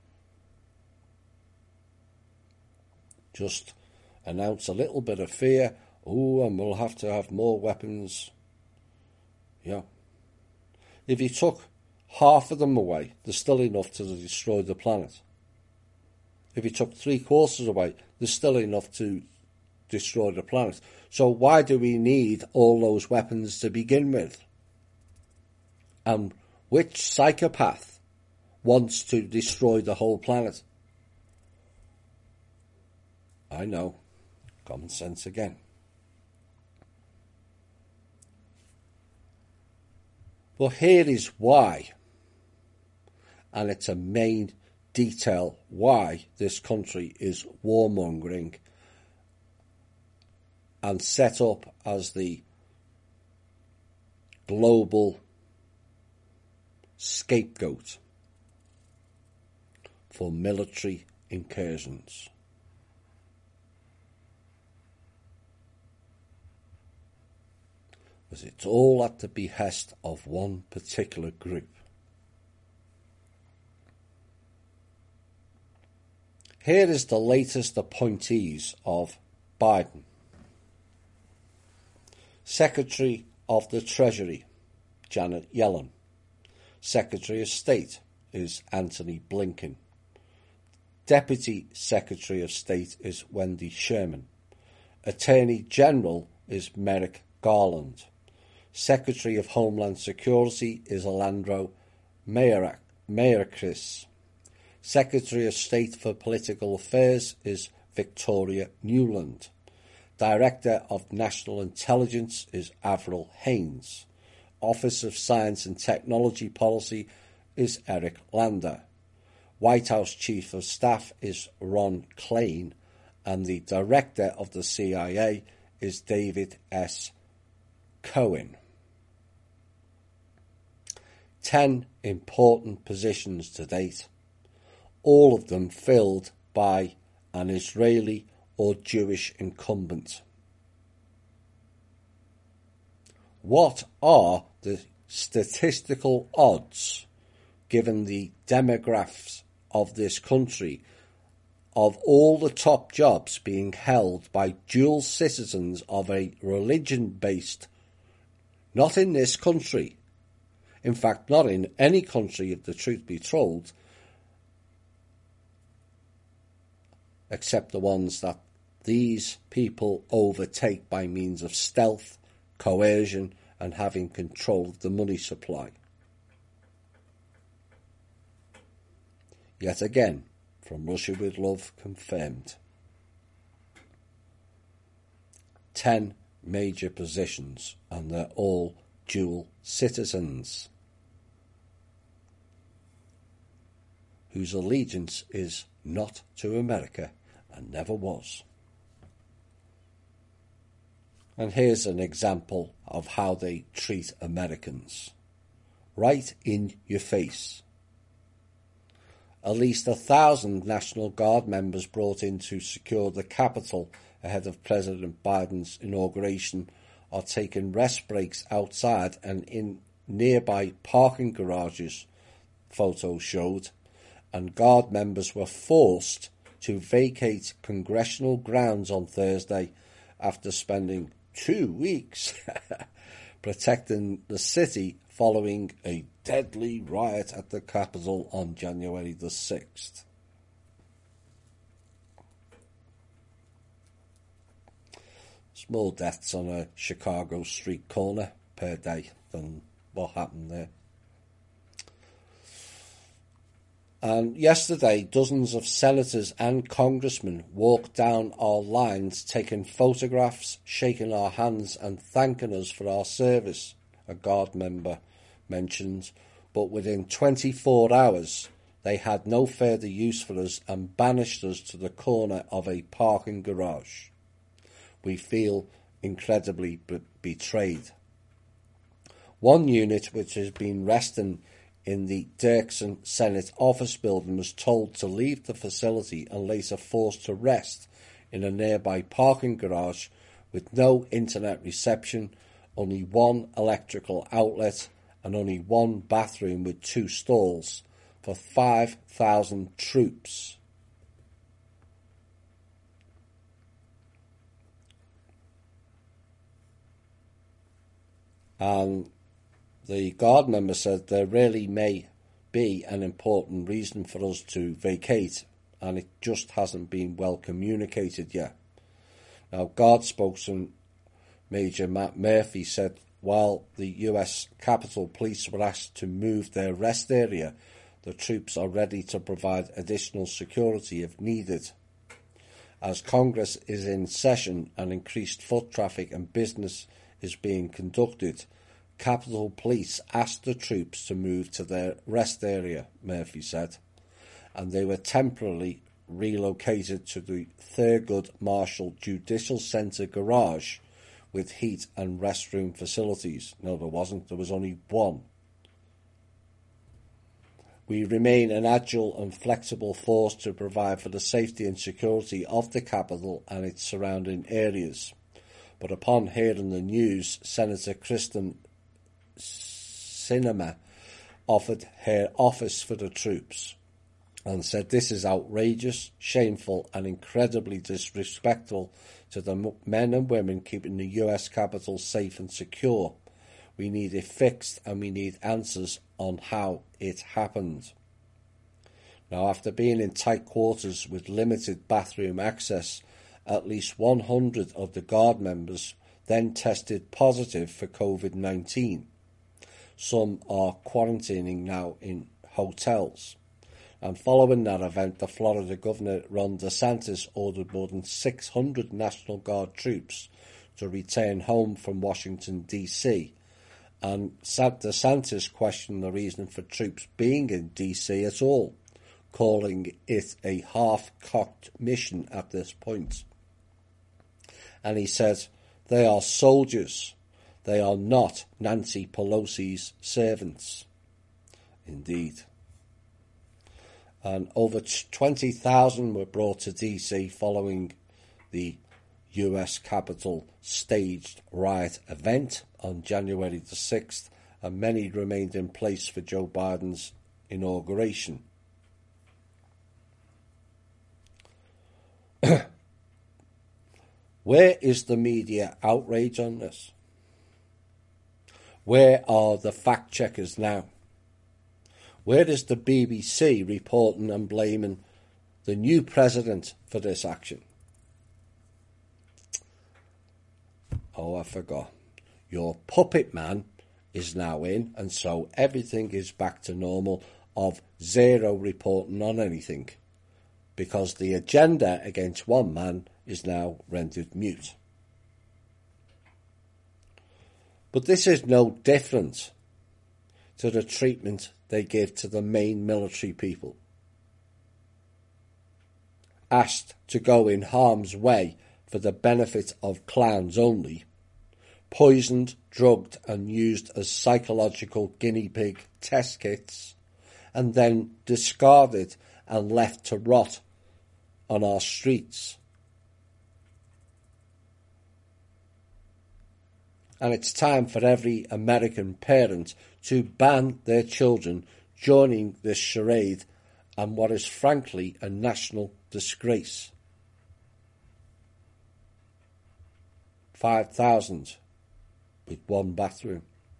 Just announce a little bit of fear. Oh, and we'll have to have more weapons. Yeah. If you took half of them away, there's still enough to destroy the planet. If you took three quarters away, there's still enough to destroy the planet. So why do we need all those weapons to begin with? And which psychopath wants to destroy the whole planet? I know. Common sense again. But here is why, and it's a main detail why this country is warmongering and set up as the global scapegoat for military incursions. Because it's all at the behest of one particular group. Here is the latest appointees of Biden. Secretary of the Treasury, Janet Yellen. Secretary of State is Antony Blinken. Deputy Secretary of State is Wendy Sherman. Attorney General is Merrick Garland. Secretary of Homeland Security is Alejandro Mayorkas. Secretary of State for Political Affairs is Victoria Nuland. Director of National Intelligence is Avril Haines. Office of Science and Technology Policy is Eric Lander. White House Chief of Staff is Ron Klain, and the Director of the C I A is David S. Cohen. Ten important positions to date, all of them filled by an Israeli or Jewish incumbent. What are the statistical odds, given the demographics of this country, of all the top jobs being held by dual citizens of a religion-based, not in this country, in fact not in any country if the truth be told, except the ones that these people overtake by means of stealth, coercion, and having control of the money supply. Yet again, from Russia with Love confirmed. Ten major positions, and they're all dual citizens, whose allegiance is not to America and never was. And here's an example of how they treat Americans. Right in your face. At least a thousand National Guard members brought in to secure the Capitol ahead of President Biden's inauguration are taking rest breaks outside and in nearby parking garages, photos showed, and Guard members were forced to vacate congressional grounds on Thursday after spending two weeks protecting the city following a deadly riot at the Capitol on January the sixth. More deaths on a Chicago street corner per day than what happened there. And yesterday, dozens of senators and congressmen walked down our lines, taking photographs, shaking our hands and thanking us for our service, a Guard member mentioned. But within twenty-four hours, they had no further use for us and banished us to the corner of a parking garage. We feel incredibly be- betrayed. One unit, which has been resting in the Dirksen Senate office building, was told to leave the facility and later forced to rest in a nearby parking garage with no internet reception, only one electrical outlet and only one bathroom with two stalls for five thousand troops. And the Guard member said there really may be an important reason for us to vacate, and it just hasn't been well communicated yet. Now, Guard spokesman Major Matt Murphy said while the U S Capitol Police were asked to move their rest area, the troops are ready to provide additional security if needed. As Congress is in session and increased foot traffic and business is being conducted, Capitol Police asked the troops to move to their rest area, Murphy said, and they were temporarily relocated to the Thurgood Marshall Judicial Center garage with heat and restroom facilities. No, there wasn't. There was only one. We remain an agile and flexible force to provide for the safety and security of the Capitol and its surrounding areas. But upon hearing the news, Senator Kristen Sinema offered her office for the troops and said this is outrageous, shameful and incredibly disrespectful to the men and women keeping the U S Capitol safe and secure. We need it fixed and we need answers on how it happened. Now, after being in tight quarters with limited bathroom access, at least one hundred of the Guard members then tested positive for COVID nineteen. Some are quarantining now in hotels. And following that event, the Florida Governor Ron DeSantis ordered more than six hundred National Guard troops to return home from Washington, D C, and DeSantis questioned the reason for troops being in D C at all, calling it a half-cocked mission at this point. And he said, they are soldiers. They are not Nancy Pelosi's servants. Indeed. And over twenty thousand were brought to D C following the U S Capitol staged riot event on January the sixth, and many remained in place for Joe Biden's inauguration. Where is the media outrage on this? Where are the fact checkers now? Where is the B B C reporting and blaming the new president for this action? Oh, I forgot. Your puppet man is now in, and so everything is back to normal of zero reporting on anything, because the agenda against one man is now rendered mute. But this is no different to the treatment they give to the main military people, asked to go in harm's way for the benefit of clowns only, poisoned, drugged and used as psychological guinea pig test kits, and then discarded and left to rot on our streets. And it's time for every American parent to ban their children joining this charade and what is frankly a national disgrace. Five thousand with one bathroom.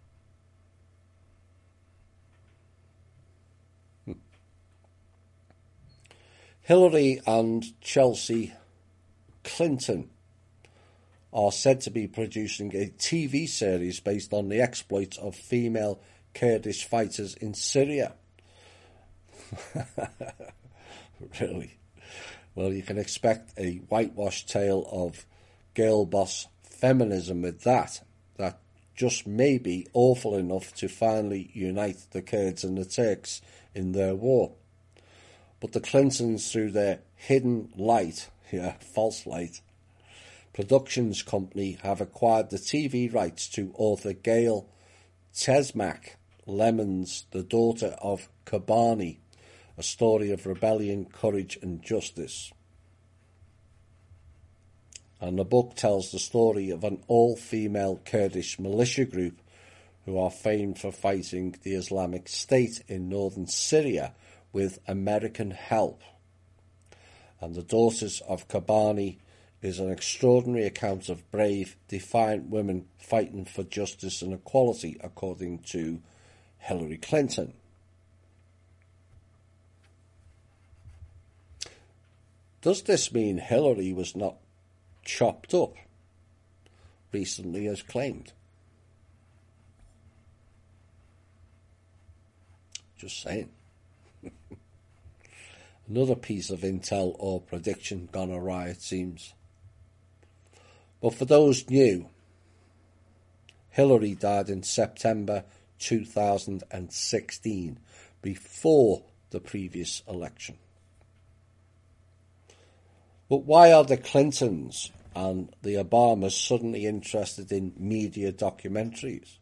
Hillary and Chelsea Clinton are said to be producing a T V series based on the exploits of female Kurdish fighters in Syria. Really? Well, you can expect a whitewashed tale of girl boss feminism with that. That just may be awful enough to finally unite the Kurds and the Turks in their war. But the Clintons, through their hidden light, yeah, false light, productions company, have acquired the T V rights to author Gail Tesmac Lemon's The Daughter of Kobani, a story of rebellion, courage and justice. And the book tells the story of an all-female Kurdish militia group who are famed for fighting the Islamic State in northern Syria with American help. And The Daughters of Kobani is an extraordinary account of brave, defiant women fighting for justice and equality, according to Hillary Clinton. Does this mean Hillary was not chopped up recently as claimed? Just saying. Another piece of intel or prediction gone awry, it seems. But for those new, Hillary died in September two thousand sixteen, before the previous election. But why are the Clintons and the Obamas suddenly interested in media documentaries?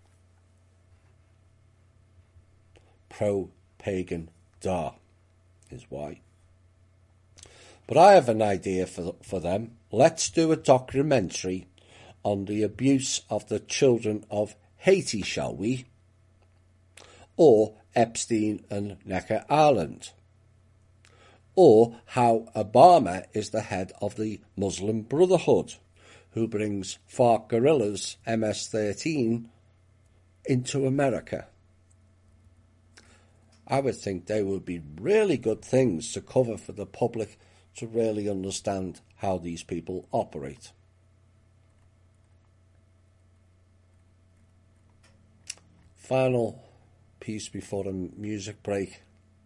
Pro-pagan da is why. But I have an idea for, for them. Let's do a documentary on the abuse of the children of Haiti, shall we? Or Epstein and Necker Island. Or how Obama is the head of the Muslim Brotherhood, who brings FARC guerrillas M S thirteen into America. I would think they would be really good things to cover for the public to really understand how these people operate. Final piece before the music break.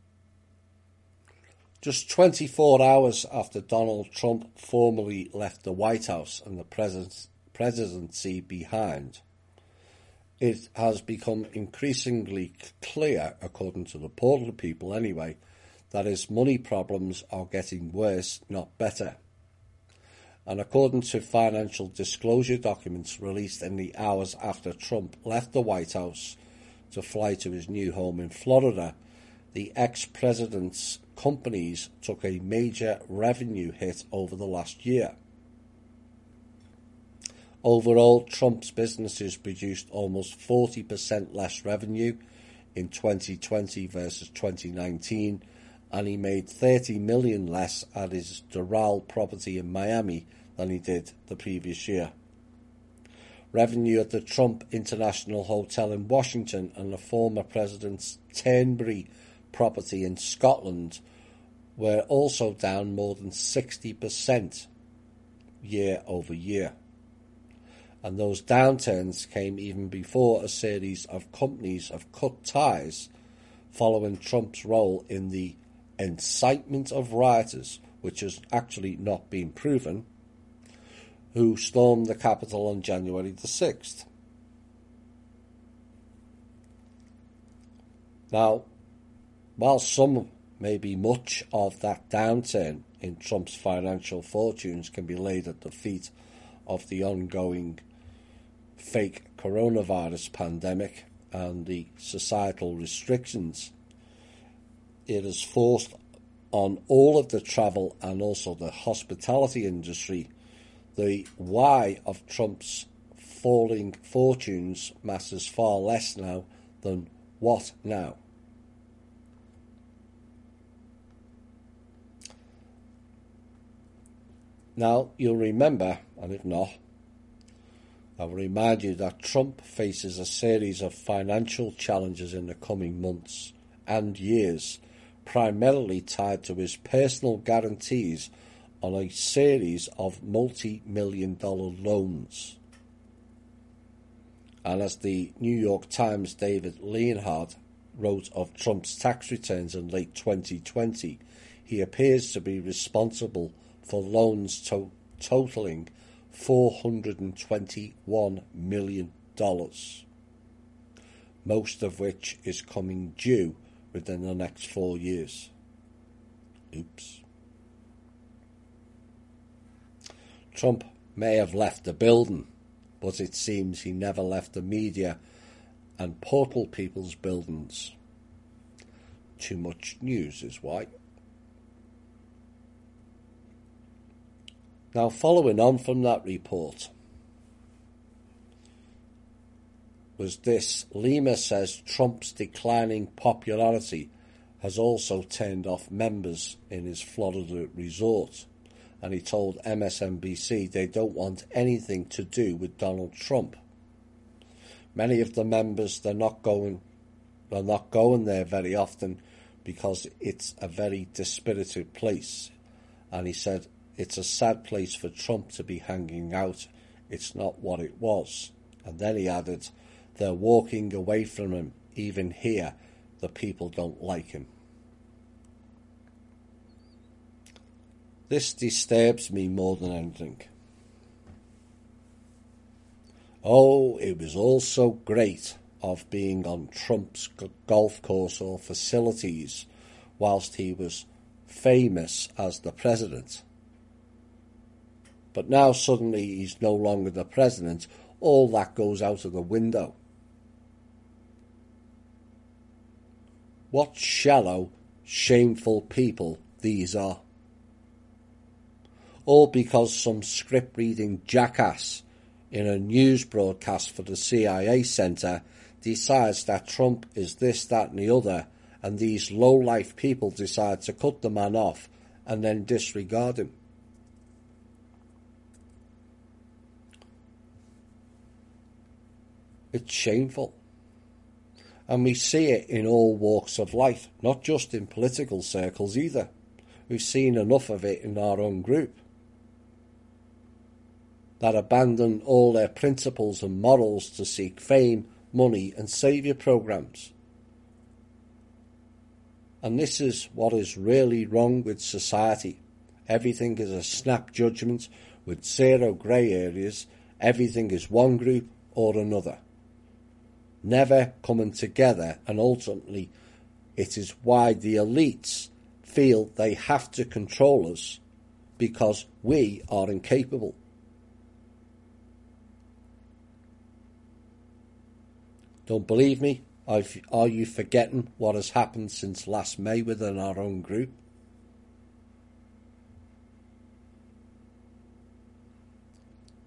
Just twenty-four hours after Donald Trump formally left the White House and the pres- presidency behind, it has become increasingly clear, according to the Portal people anyway, that his money problems are getting worse, not better. And according to financial disclosure documents released in the hours after Trump left the White House to fly to his new home in Florida, the ex-president's companies took a major revenue hit over the last year. Overall, Trump's businesses produced almost forty percent less revenue in twenty twenty versus twenty nineteen, and he made thirty million dollars less at his Doral property in Miami than he did the previous year. Revenue at the Trump International Hotel in Washington and the former president's Turnberry property in Scotland were also down more than sixty percent year over year. And those downturns came even before a series of companies have cut ties following Trump's role in the incitement of rioters, which has actually not been proven, who stormed the Capitol on January the sixth. Now, while some, maybe much of that downturn in Trump's financial fortunes can be laid at the feet of the ongoing fake coronavirus pandemic and the societal restrictions it has forced on all of the travel and also the hospitality industry, the why of Trump's falling fortunes matters far less now than what now. Now, you'll remember, and if not, I will remind you that Trump faces a series of financial challenges in the coming months and years, primarily tied to his personal guarantees on a series of multi-million dollar loans. And as the New York Times' David Leonhardt wrote of Trump's tax returns in late twenty twenty, he appears to be responsible for loans to- totaling four hundred twenty-one million dollars, most of which is coming due within the next four years. Oops. Trump may have left the building, but it seems he never left the media and portal people's buildings. Too much news is why. Now, following on from that report was this. Lima says Trump's declining popularity has also turned off members in his Florida resort, and he told M S N B C they don't want anything to do with Donald Trump. Many of the members, they're not going, they're not going there very often because it's a very dispirited place, and he said, it's a sad place for Trump to be hanging out. It's not what it was. And then he added, they're walking away from him. Even here, the people don't like him. This disturbs me more than anything. Oh, it was all so great of being on Trump's golf course or facilities whilst he was famous as the president. But now suddenly he's no longer the president. All that goes out of the window. What shallow, shameful people these are. All because some script-reading jackass in a news broadcast for the C I A Centre decides that Trump is this, that and the other, and these low-life people decide to cut the man off and then disregard him. It's shameful. And we see it in all walks of life, not just in political circles either. We've seen enough of it in our own group that abandon all their principles and morals to seek fame, money and saviour programs. And this is what is really wrong with society. Everything is a snap judgment with zero grey areas. Everything is one group or another, never coming together, and ultimately it is why the elites feel they have to control us because we are incapable. Don't believe me? Are you forgetting what has happened since last May within our own group?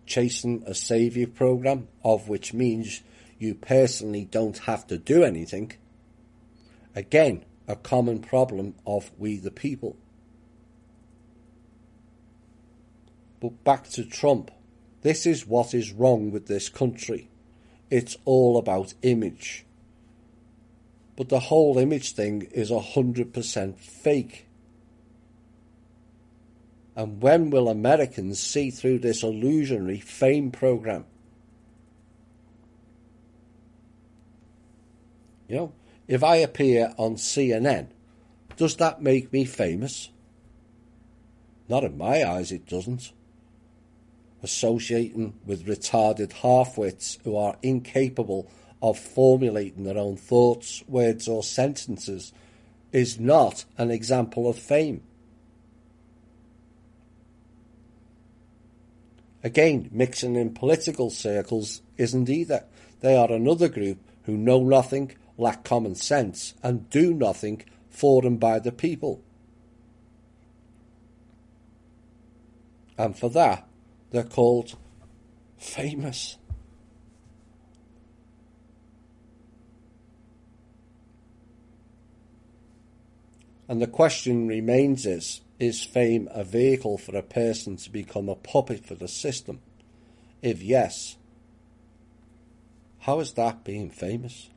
chasing a saviour program, of which means you personally don't have to do anything. Again, a common problem of we the people. But back to Trump. This is what is wrong with this country. It's all about image. But the whole image thing is one hundred percent fake. And when will Americans see through this illusionary fame program? You know, if I appear on C N N, does that make me famous? Not in my eyes, it doesn't. Associating with retarded half-wits who are incapable of formulating their own thoughts, words or sentences is not an example of fame. Again, mixing in political circles isn't either. They are another group who know nothing, lack common sense, and do nothing for and by the people. And for that, they're called famous. And the question remains is, is fame a vehicle for a person to become a puppet for the system? If yes, how is that being famous?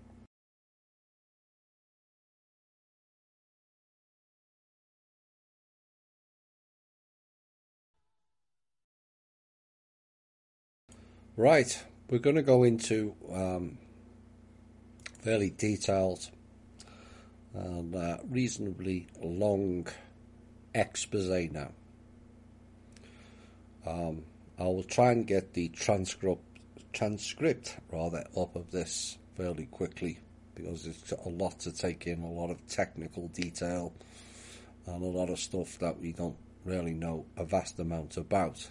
Right, we're going to go into um, fairly detailed and uh, reasonably long expose now. Um, I will try and get the transcript, transcript rather, up of this fairly quickly because it's a lot to take in, a lot of technical detail and a lot of stuff that we don't really know a vast amount about.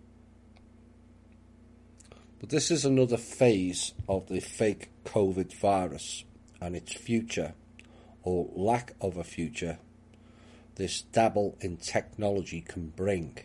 But this is another phase of the fake COVID virus and its future, or lack of a future, this dabble in technology can bring.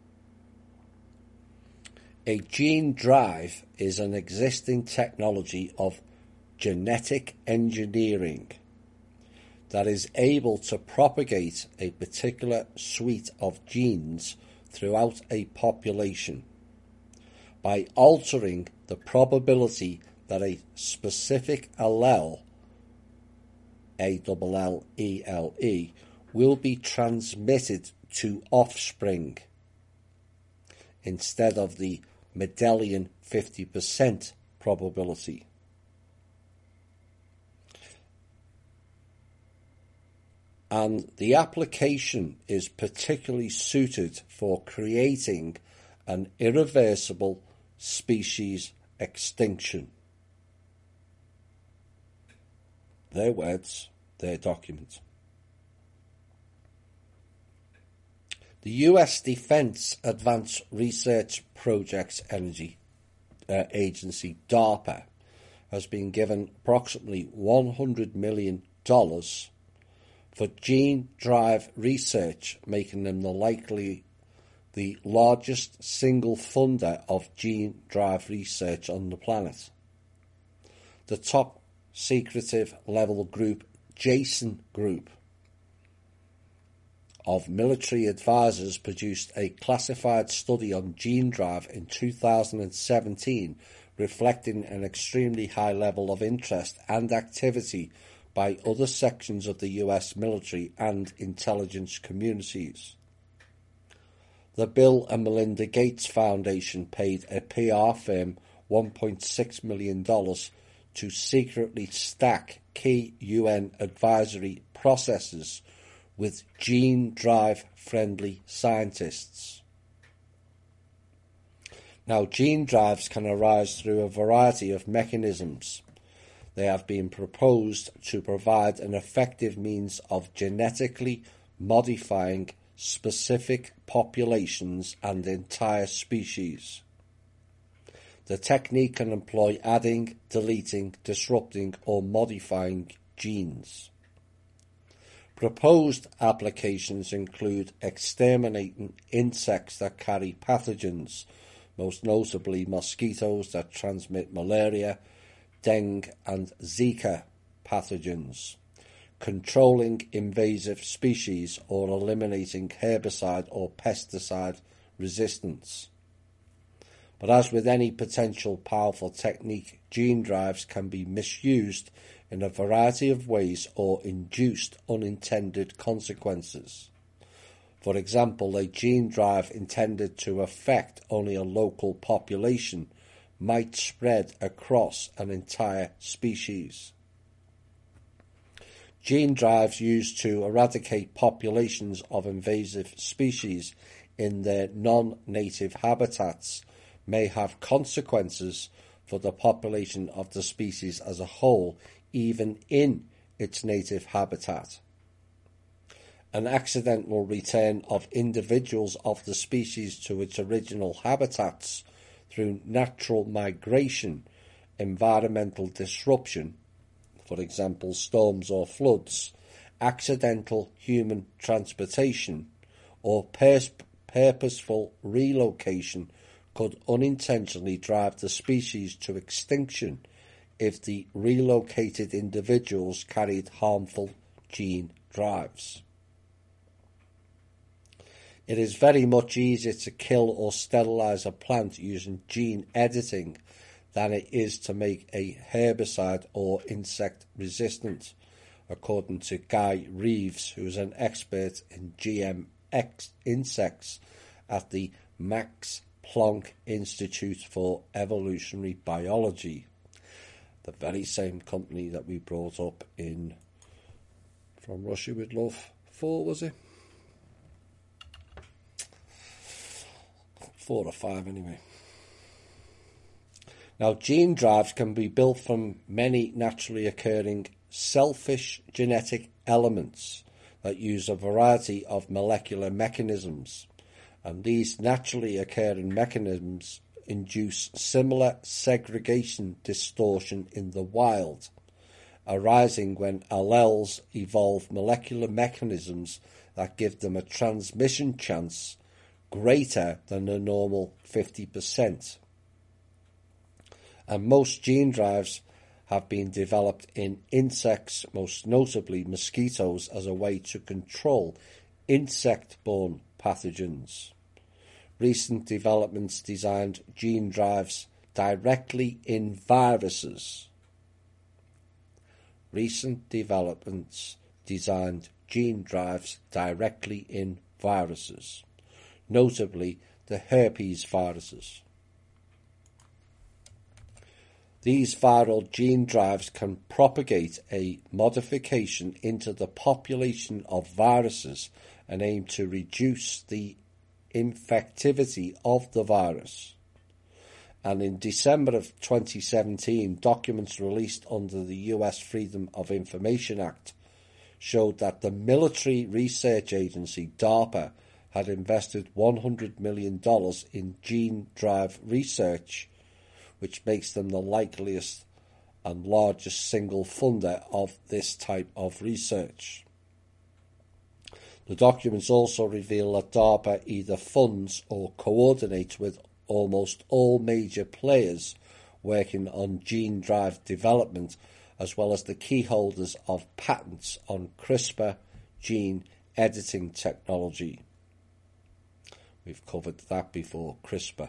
A gene drive is an existing technology of genetic engineering that is able to propagate a particular suite of genes throughout a population by altering the probability that a specific allele, A L L E L E, will be transmitted to offspring instead of the Mendelian fifty percent probability. And the application is particularly suited for creating an irreversible species extinction. Their words, their document. The U S Defense Advanced Research Projects Energy uh, Agency, DARPA, has been given approximately one hundred million dollars for gene drive research, making them the likely the largest single funder of gene drive research on the planet. The top secretive level group, Jason Group, of military advisors produced a classified study on gene drive in two thousand seventeen, reflecting an extremely high level of interest and activity by other sections of the U S military and intelligence communities. The Bill and Melinda Gates Foundation paid a P R firm one point six million dollars to secretly stack key U N advisory processes with gene drive-friendly scientists. Now, gene drives can arise through a variety of mechanisms. They have been proposed to provide an effective means of genetically modifying specific populations and entire species. The technique can employ adding, deleting, disrupting, or modifying genes. Proposed applications include exterminating insects that carry pathogens, most notably mosquitoes that transmit malaria, dengue and Zika pathogens, controlling invasive species or eliminating herbicide or pesticide resistance. But as with any potential powerful technique, gene drives can be misused in a variety of ways or induced unintended consequences. For example, a gene drive intended to affect only a local population might spread across an entire species. Gene drives used to eradicate populations of invasive species in their non-native habitats may have consequences for the population of the species as a whole, even in its native habitat. An accidental return of individuals of the species to its original habitats through natural migration, environmental disruption, for example storms or floods, accidental human transportation, or pers- purposeful relocation could unintentionally drive the species to extinction if the relocated individuals carried harmful gene drives. It is very much easier to kill or sterilize a plant using gene editing than it is to make a herbicide or insect resistant, according to Guy Reeves, who is an expert in G M X insects at the Max Planck Institute for Evolutionary Biology, the very same company that we brought up in From Russia with Love four, was it? Four or five anyway. Now, gene drives can be built from many naturally occurring selfish genetic elements that use a variety of molecular mechanisms, and these naturally occurring mechanisms induce similar segregation distortion in the wild, arising when alleles evolve molecular mechanisms that give them a transmission chance greater than the normal fifty percent. And most gene drives have been developed in insects, most notably mosquitoes, as a way to control insect-borne pathogens. Recent developments designed gene drives directly in viruses. Recent developments designed gene drives directly in viruses, notably the herpes viruses. These viral gene drives can propagate a modification into the population of viruses and aim to reduce the infectivity of the virus. And in December of twenty seventeen, documents released under the U S Freedom of Information Act showed that the military research agency DARPA had invested one hundred million dollars in gene drive research, which makes them the likeliest and largest single funder of this type of research. The documents also reveal that DARPA either funds or coordinates with almost all major players working on gene drive development, as well as the key holders of patents on CRISPR gene editing technology. We've covered that before, CRISPR.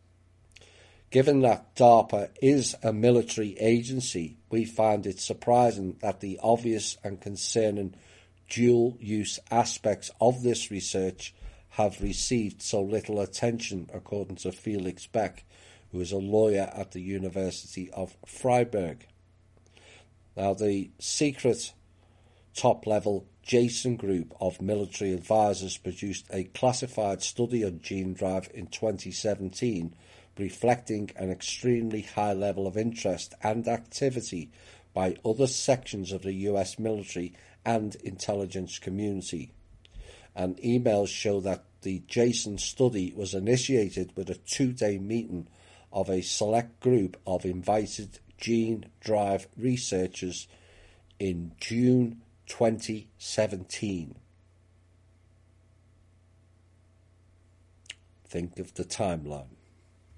Given that DARPA is a military agency, we find it surprising that the obvious and concerning dual-use aspects of this research have received so little attention, according to Felix Beck, who is a lawyer at the University of Freiburg. Now, the secret top-level Jason Group of military advisors produced a classified study on gene drive in twenty seventeen, reflecting an extremely high level of interest and activity by other sections of the U S military and intelligence community. And emails show that the Jason study was initiated with a two-day meeting of a select group of invited gene drive researchers in June twenty seventeen. Think of the timeline.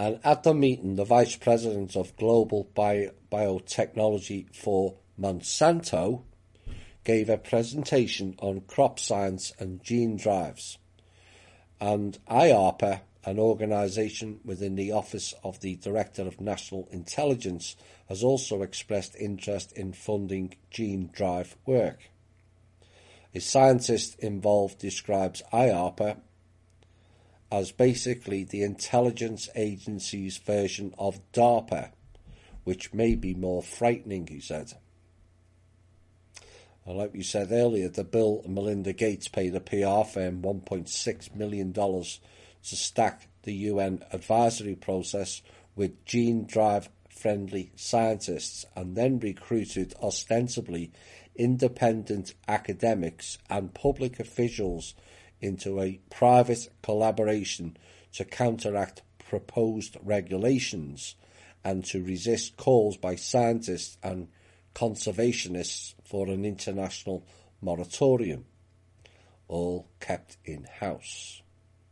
And at the meeting, the Vice President of Global Bio- Biotechnology for Monsanto gave a presentation on crop science and gene drives. And I A R P A, an organisation within the Office of the Director of National Intelligence, has also expressed interest in funding gene drive work. A scientist involved describes I A R P A as basically the intelligence agency's version of DARPA, which may be more frightening, he said. And like we said earlier, the Bill and Melinda Gates paid a P R firm one point six million dollars to stack the U N advisory process with gene drive-friendly scientists, and then recruited ostensibly independent academics and public officials into a private collaboration to counteract proposed regulations and to resist calls by scientists and conservationists for an international moratorium, all kept in-house.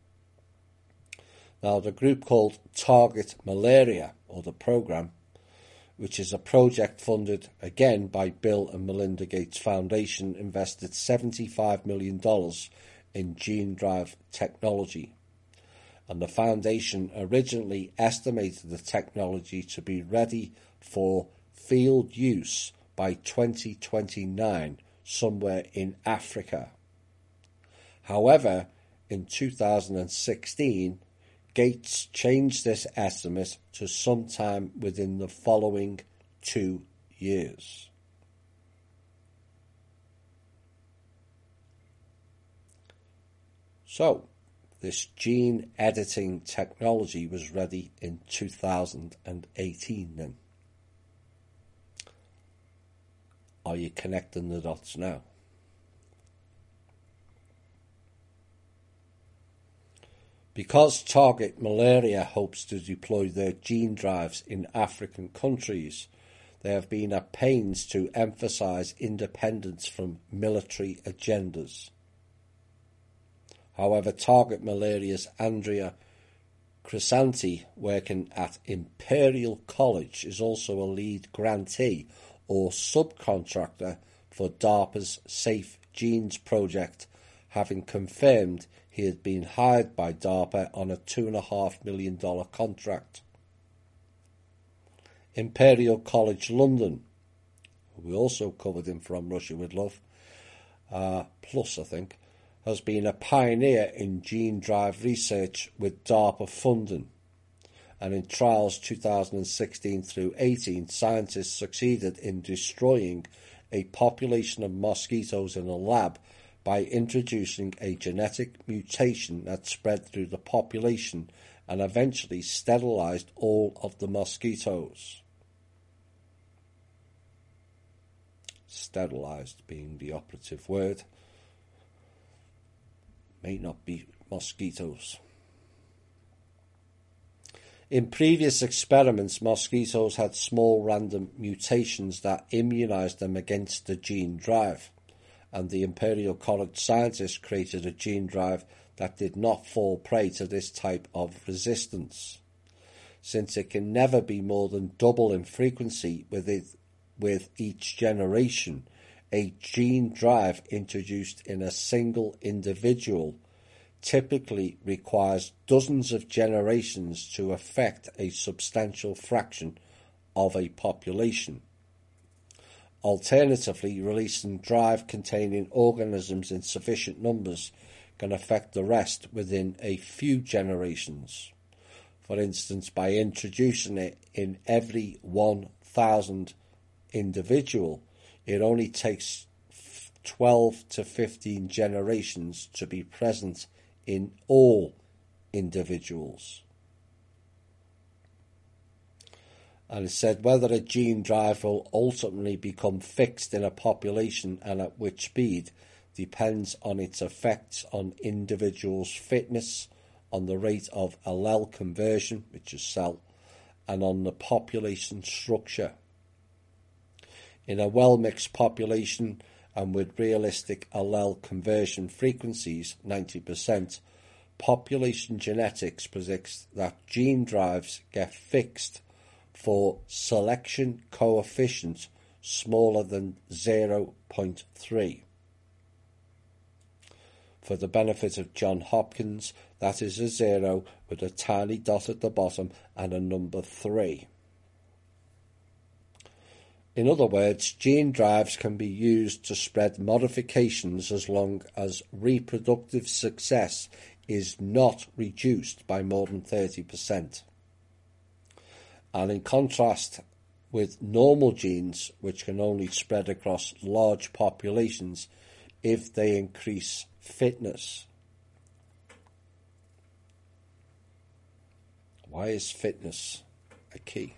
Now, the group called Target Malaria, or the programme, which is a project funded again by Bill and Melinda Gates Foundation, invested seventy-five million dollars in gene drive technology. And the foundation originally estimated the technology to be ready for field use by twenty twenty-nine, somewhere in Africa. However, in two thousand sixteen, Gates changed this estimate to sometime within the following two years. So, this gene editing technology was ready in two thousand eighteen then. Are you connecting the dots now? Because Target Malaria hopes to deploy their gene drives in African countries, they have been at pains to emphasise independence from military agendas. However, Target Malaria's Andrea Crisanti, working at Imperial College, is also a lead grantee or subcontractor for DARPA's Safe Genes project, having confirmed he had been hired by DARPA on a two point five million dollars contract. Imperial College London, we also covered him from Russia with Love, uh, plus I think, has been a pioneer in gene drive research with DARPA funding. And in trials two thousand sixteen through eighteen, scientists succeeded in destroying a population of mosquitoes in a lab by introducing a genetic mutation that spread through the population and eventually sterilized all of the mosquitoes. Sterilized being the operative word. May not be mosquitoes. In previous experiments, mosquitoes had small random mutations that immunized them against the gene drive, and the Imperial College scientists created a gene drive that did not fall prey to this type of resistance. Since it can never be more than double in frequency with, it, with each generation, a gene drive introduced in a single individual typically requires dozens of generations to affect a substantial fraction of a population. Alternatively, releasing drive containing organisms in sufficient numbers can affect the rest within a few generations. For instance, by introducing it in every one thousand individual, it only takes twelve to fifteen generations to be present in all individuals. And it said whether a gene drive will ultimately become fixed in a population and at which speed depends on its effects on individuals' fitness, on the rate of allele conversion, which is cell, and on the population structure. In a well-mixed population and with realistic allele conversion frequencies, ninety percent, population genetics predicts that gene drives get fixed for selection coefficient smaller than zero point three. For the benefit of John Hopkins, that is a zero with a tiny dot at the bottom and a number three. In other words, gene drives can be used to spread modifications as long as reproductive success is not reduced by more than thirty percent. And in contrast with normal genes, which can only spread across large populations if they increase fitness. Why is fitness a key?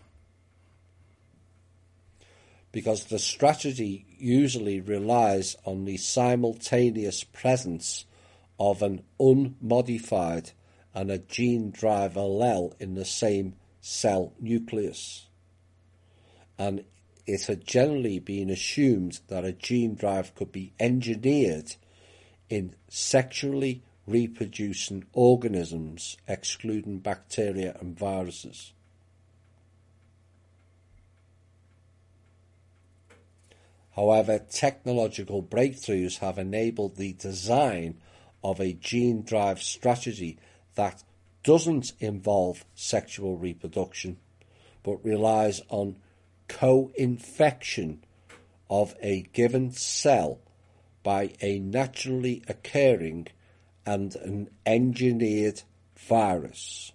Because the strategy usually relies on the simultaneous presence of an unmodified and a gene drive allele in the same cell nucleus. And it had generally been assumed that a gene drive could be engineered in sexually reproducing organisms, excluding bacteria and viruses. However, technological breakthroughs have enabled the design of a gene drive strategy that doesn't involve sexual reproduction, but relies on co-infection of a given cell by a naturally occurring and an engineered virus.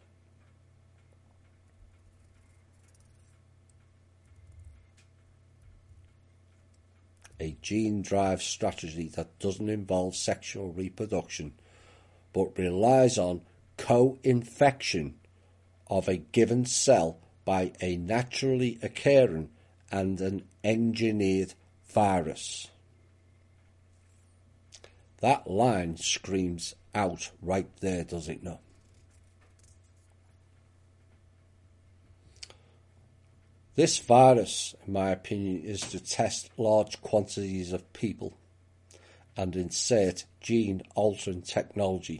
A gene drive strategy that doesn't involve sexual reproduction, but relies on co-infection of a given cell by a naturally occurring and an engineered virus. That line screams out right there, does it not? This virus, in my opinion, is to test large quantities of people and insert gene-altering technology.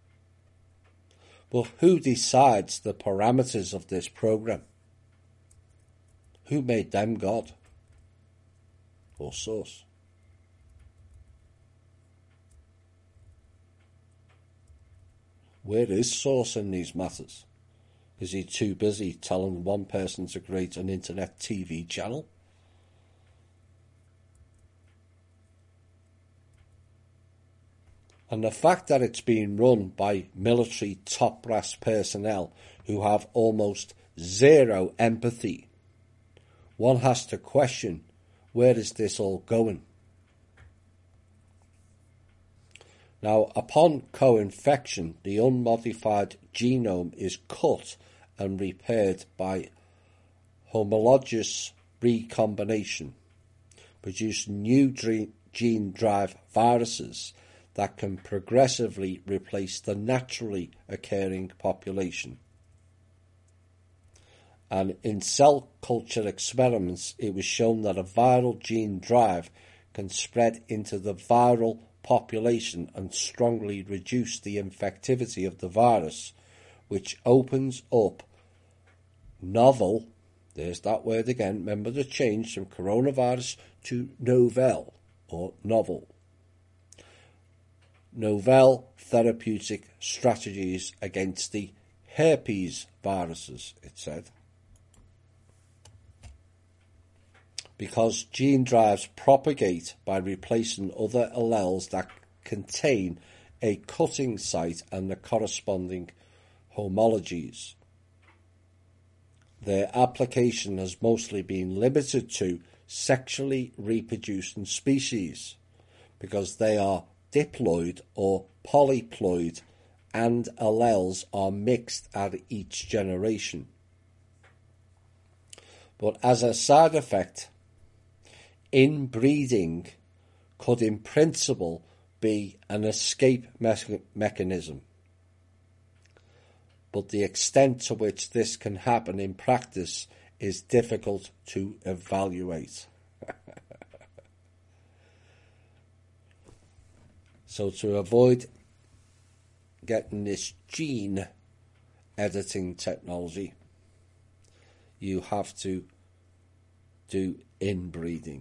But who decides the parameters of this program? Who made them God? Or source? Where is source in these matters? Is he too busy telling one person to create an internet T V channel? And the fact that it's being run by military top brass personnel who have almost zero empathy, one has to question, where is this all going? Now, upon co-infection, the unmodified genome is cut and repaired by homologous recombination, producing new gene drive viruses that can progressively replace the naturally occurring population. And in cell culture experiments, it was shown that a viral gene drive can spread into the viral population and strongly reduce the infectivity of the virus, which opens up novel, there's that word again, remember the change from coronavirus to novel or novel, novel therapeutic strategies against the herpes viruses, it said. Because gene drives propagate by replacing other alleles that contain a cutting site and the corresponding homologies. Their application has mostly been limited to sexually reproducing species because they are diploid or polyploid and alleles are mixed at each generation. But as a side effect, inbreeding could in principle be an escape me- mechanism. But the extent to which this can happen in practice is difficult to evaluate. So to avoid getting this gene editing technology, you have to do inbreeding.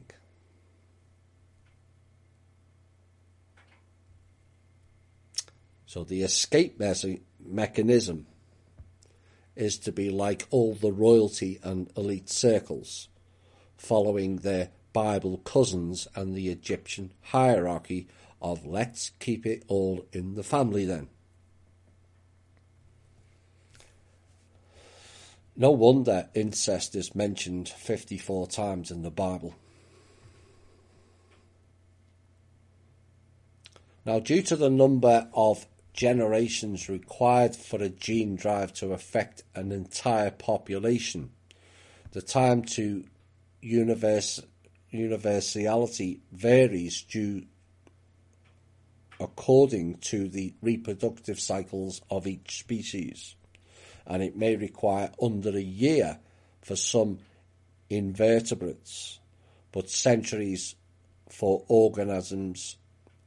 So the escape me- mechanism is to be like all the royalty and elite circles, following their Bible cousins and the Egyptian hierarchy of let's keep it all in the family then. No wonder incest is mentioned fifty-four times in the Bible. Now, due to the number of generations required for a gene drive to affect an entire population, the time to universe, universality varies due according to the reproductive cycles of each species, and it may require under a year for some invertebrates, but centuries for organisms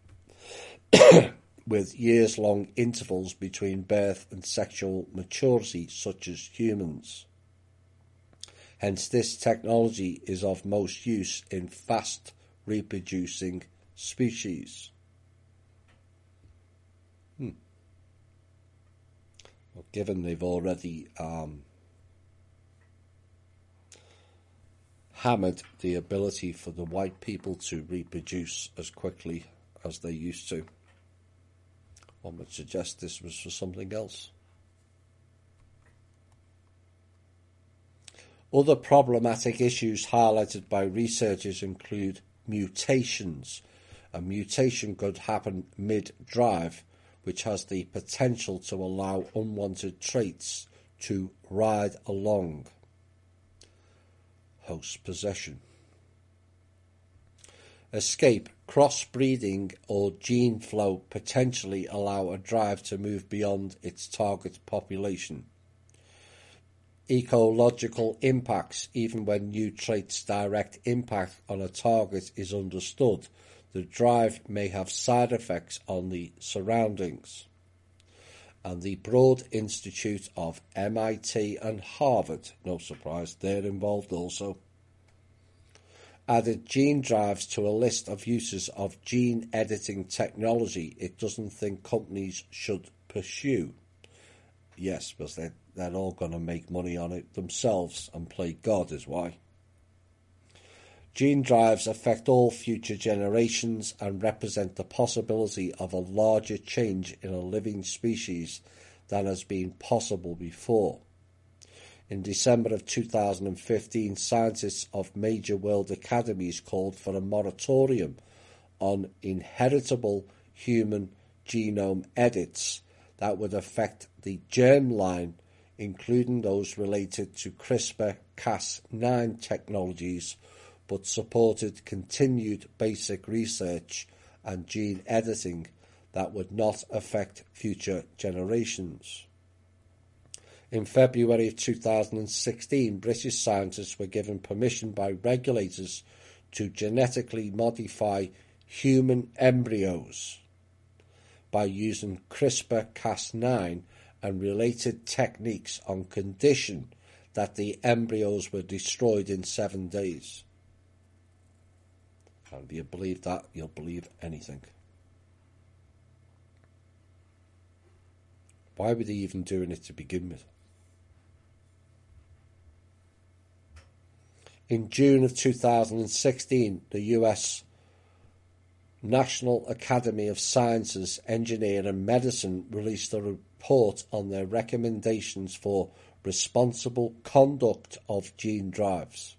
with years-long intervals between birth and sexual maturity, such as humans. Hence, this technology is of most use in fast reproducing species. Hmm. Well, given they've already um, hammered the ability for the white people to reproduce as quickly as they used to, one would suggest this was for something else. Other problematic issues highlighted by researchers include mutations. A mutation could happen mid-drive, which has the potential to allow unwanted traits to ride along. Host possession. Escape, crossbreeding or gene flow potentially allow a drive to move beyond its target population. Ecological impacts. Even when new traits' direct impact on a target is understood, the drive may have side effects on the surroundings. And the Broad Institute of M I T and Harvard, no surprise, they're involved also, added gene drives to a list of uses of gene editing technology it doesn't think companies should pursue. Yes, because they're, they're all going to make money on it themselves and play God is why. Gene drives affect all future generations and represent the possibility of a larger change in a living species than has been possible before. In December of two thousand fifteen, scientists of major world academies called for a moratorium on inheritable human genome edits that would affect the germline, including those related to CRISPR Cas nine technologies, but supported continued basic research and gene editing that would not affect future generations. In February of two thousand sixteen, British scientists were given permission by regulators to genetically modify human embryos by using CRISPR Cas nine and related techniques on condition that the embryos were destroyed in seven days. And if you believe that, you'll believe anything. Why were they even doing it to begin with? In June of two thousand sixteen, the U S National Academy of Sciences, Engineering and Medicine released a report on their recommendations for responsible conduct of gene drives.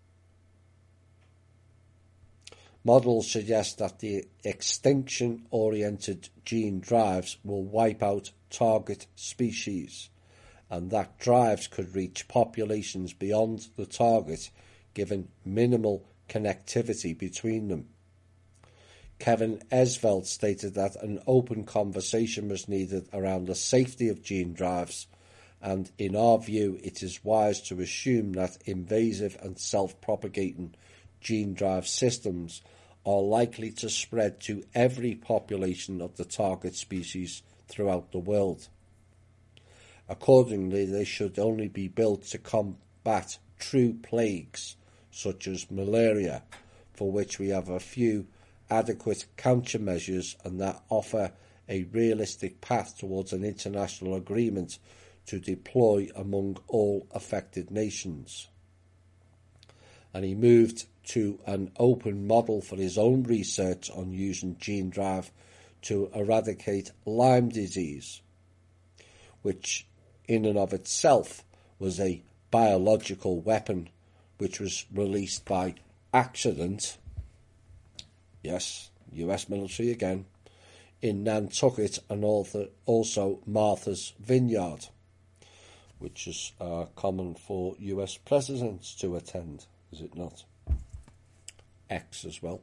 Models suggest that the extinction-oriented gene drives will wipe out target species, and that drives could reach populations beyond the target given minimal connectivity between them. Kevin Esvelt stated that an open conversation was needed around the safety of gene drives, and in our view it is wise to assume that invasive and self-propagating gene drive systems are likely to spread to every population of the target species throughout the world. Accordingly, they should only be built to combat true plagues such as malaria, for which we have a few adequate countermeasures and that offer a realistic path towards an international agreement to deploy among all affected nations. And he moved to an open model for his own research on using gene drive to eradicate Lyme disease, which in and of itself was a biological weapon which was released by accident, yes, U S military again, in Nantucket and also Martha's Vineyard, which is uh, common for U S presidents to attend, is it not? X as well.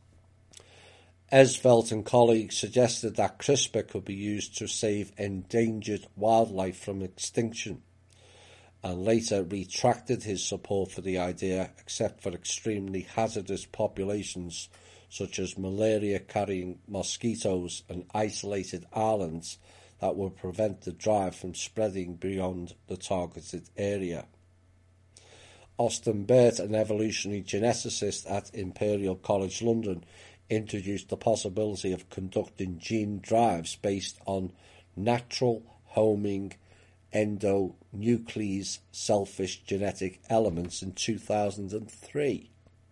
Esvelt and colleagues suggested that CRISPR could be used to save endangered wildlife from extinction, and later retracted his support for the idea, except for extremely hazardous populations such as malaria-carrying mosquitoes and isolated islands that would prevent the drive from spreading beyond the targeted area. Austin Burt, an evolutionary geneticist at Imperial College London, introduced the possibility of conducting gene drives based on natural homing endonuclease selfish genetic elements in two thousand three.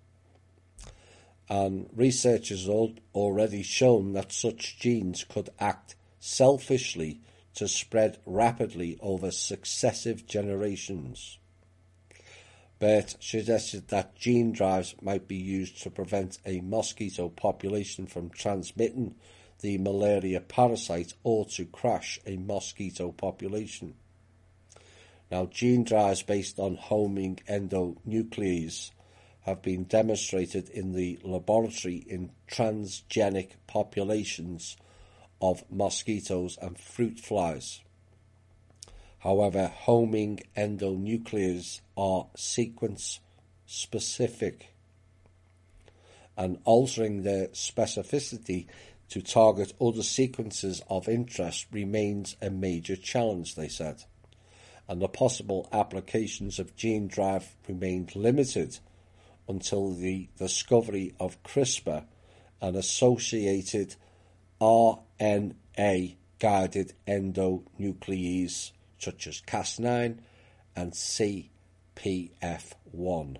And researchers have already shown that such genes could act selfishly to spread rapidly over successive generations. Burt suggested that gene drives might be used to prevent a mosquito population from transmitting the malaria parasite or to crash a mosquito population. Now, gene drives based on homing endonuclease have been demonstrated in the laboratory in transgenic populations of mosquitoes and fruit flies. However, homing endonucleases are sequence-specific, and altering their specificity to target other sequences of interest remains a major challenge, they said, and the possible applications of gene drive remained limited until the discovery of CRISPR and associated R N A-guided endonuclease such as Cas nine and C P F one.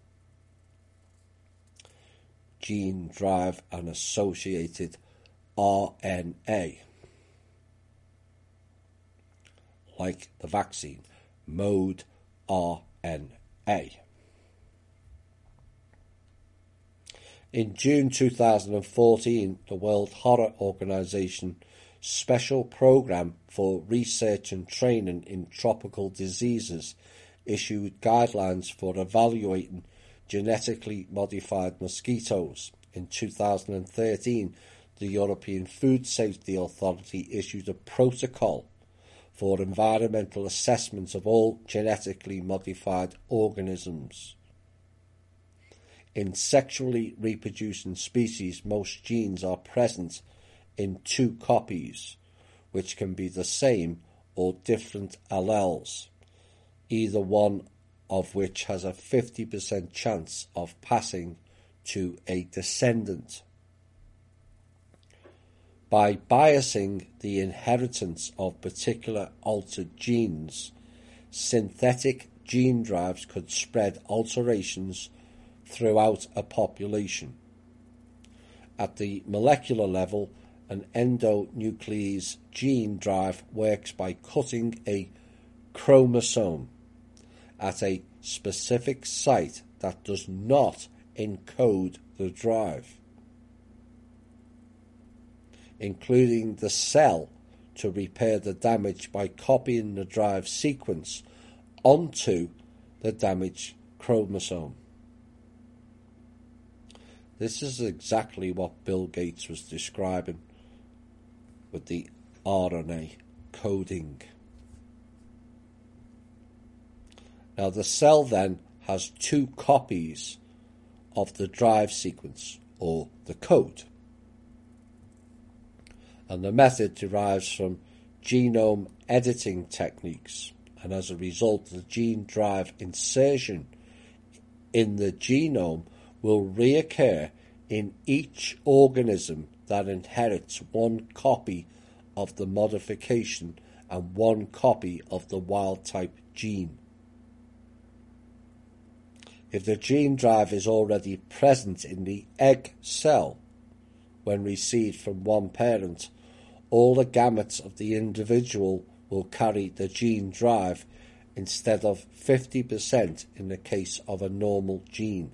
Gene drive and associated R N A. Like the vaccine, mode R N A. In June two thousand fourteen, the World Health Organization Special Program for Research and Training in Tropical Diseases issued guidelines for evaluating genetically modified mosquitoes. In two thousand thirteen, the European Food Safety Authority issued a protocol for environmental assessment of all genetically modified organisms. In sexually reproducing species, most genes are present in two copies, which can be the same or different alleles, either one of which has a fifty percent chance of passing to a descendant. By biasing the inheritance of particular altered genes, synthetic gene drives could spread alterations throughout a population. At the molecular level, an endonuclease gene drive works by cutting a chromosome at a specific site that does not encode the drive, including the cell, to repair the damage by copying the drive sequence onto the damaged chromosome. This is exactly what Bill Gates was describing with the R N A coding. Now, the cell then has two copies of the drive sequence, or the code. and the method derives from genome editing techniques, and as a result the gene drive insertion in the genome will reoccur in each organism that inherits one copy of the modification and one copy of the wild-type gene. If the gene drive is already present in the egg cell when received from one parent, all the gametes of the individual will carry the gene drive instead of fifty percent in the case of a normal gene.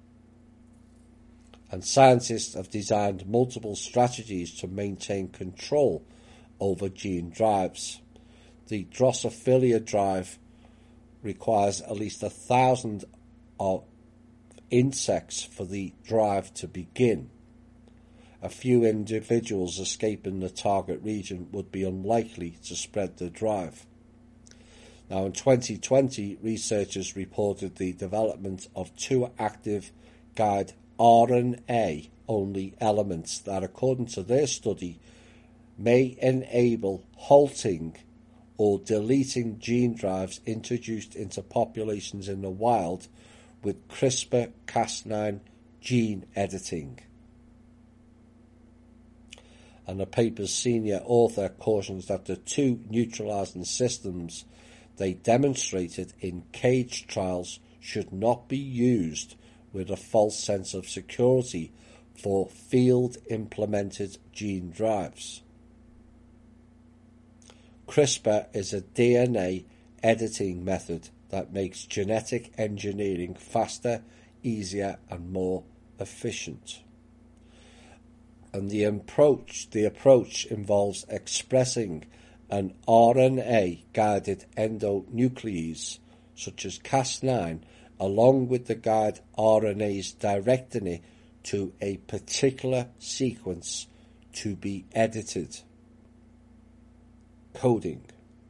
And scientists have designed multiple strategies to maintain control over gene drives. The Drosophila drive requires at least a thousand of insects for the drive to begin. A few individuals escaping the target region would be unlikely to spread the drive. Now in twenty twenty, researchers reported the development of two active guide R N A-only elements that, according to their study, may enable halting or deleting gene drives introduced into populations in the wild with CRISPR Cas nine gene editing. And the paper's senior author cautions that the two neutralizing systems they demonstrated in cage trials should not be used with a false sense of security for field-implemented gene drives. CRISPR is a D N A editing method that makes genetic engineering faster, easier, and more efficient. And the approach, the approach involves expressing an R N A-guided endonuclease, such as Cas nine, along with the guide R N As directing it to a particular sequence to be edited. Coding.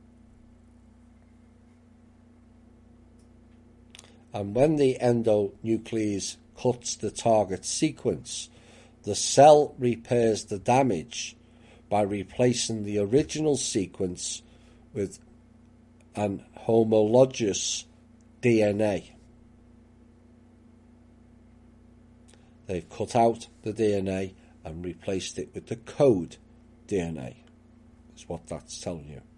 And when the endonuclease cuts the target sequence, the cell repairs the damage by replacing the original sequence with an homologous D N A. They've cut out the D N A and replaced it with the code D N A. That's what that's telling you.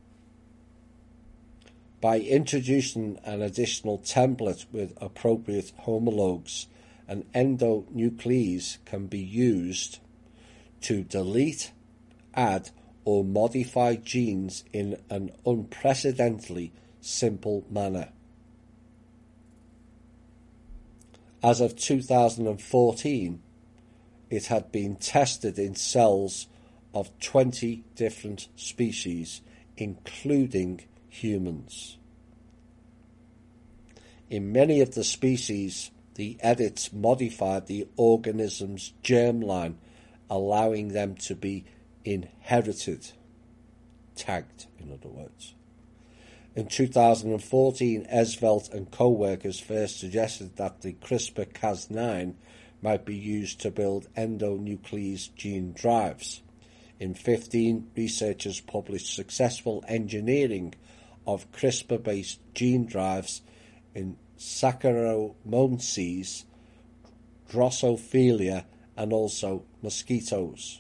By introducing an additional template with appropriate homologs, an endonuclease can be used to delete, add, or modify genes in an unprecedentedly simple manner. As of two thousand fourteen, it had been tested in cells of twenty different species, including humans. In many of the species, the edits modified the organism's germline, allowing them to be inherited, tagged, in other words. In two thousand fourteen, Esvelt and co-workers first suggested that the CRISPR Cas nine might be used to build endonuclease gene drives. In fifteen, researchers published successful engineering of CRISPR-based gene drives in Saccharomyces, Drosophila, and also mosquitoes.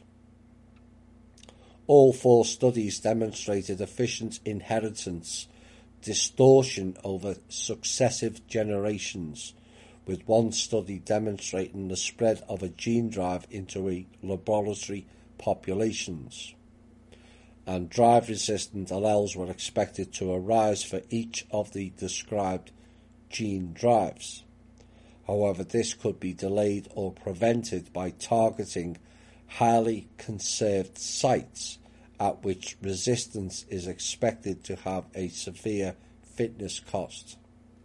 All four studies demonstrated efficient inheritance distortion over successive generations, with one study demonstrating the spread of a gene drive into a laboratory populations. And drive-resistant alleles were expected to arise for each of the described gene drives. However, this could be delayed or prevented by targeting highly conserved sites at which resistance is expected to have a severe fitness cost.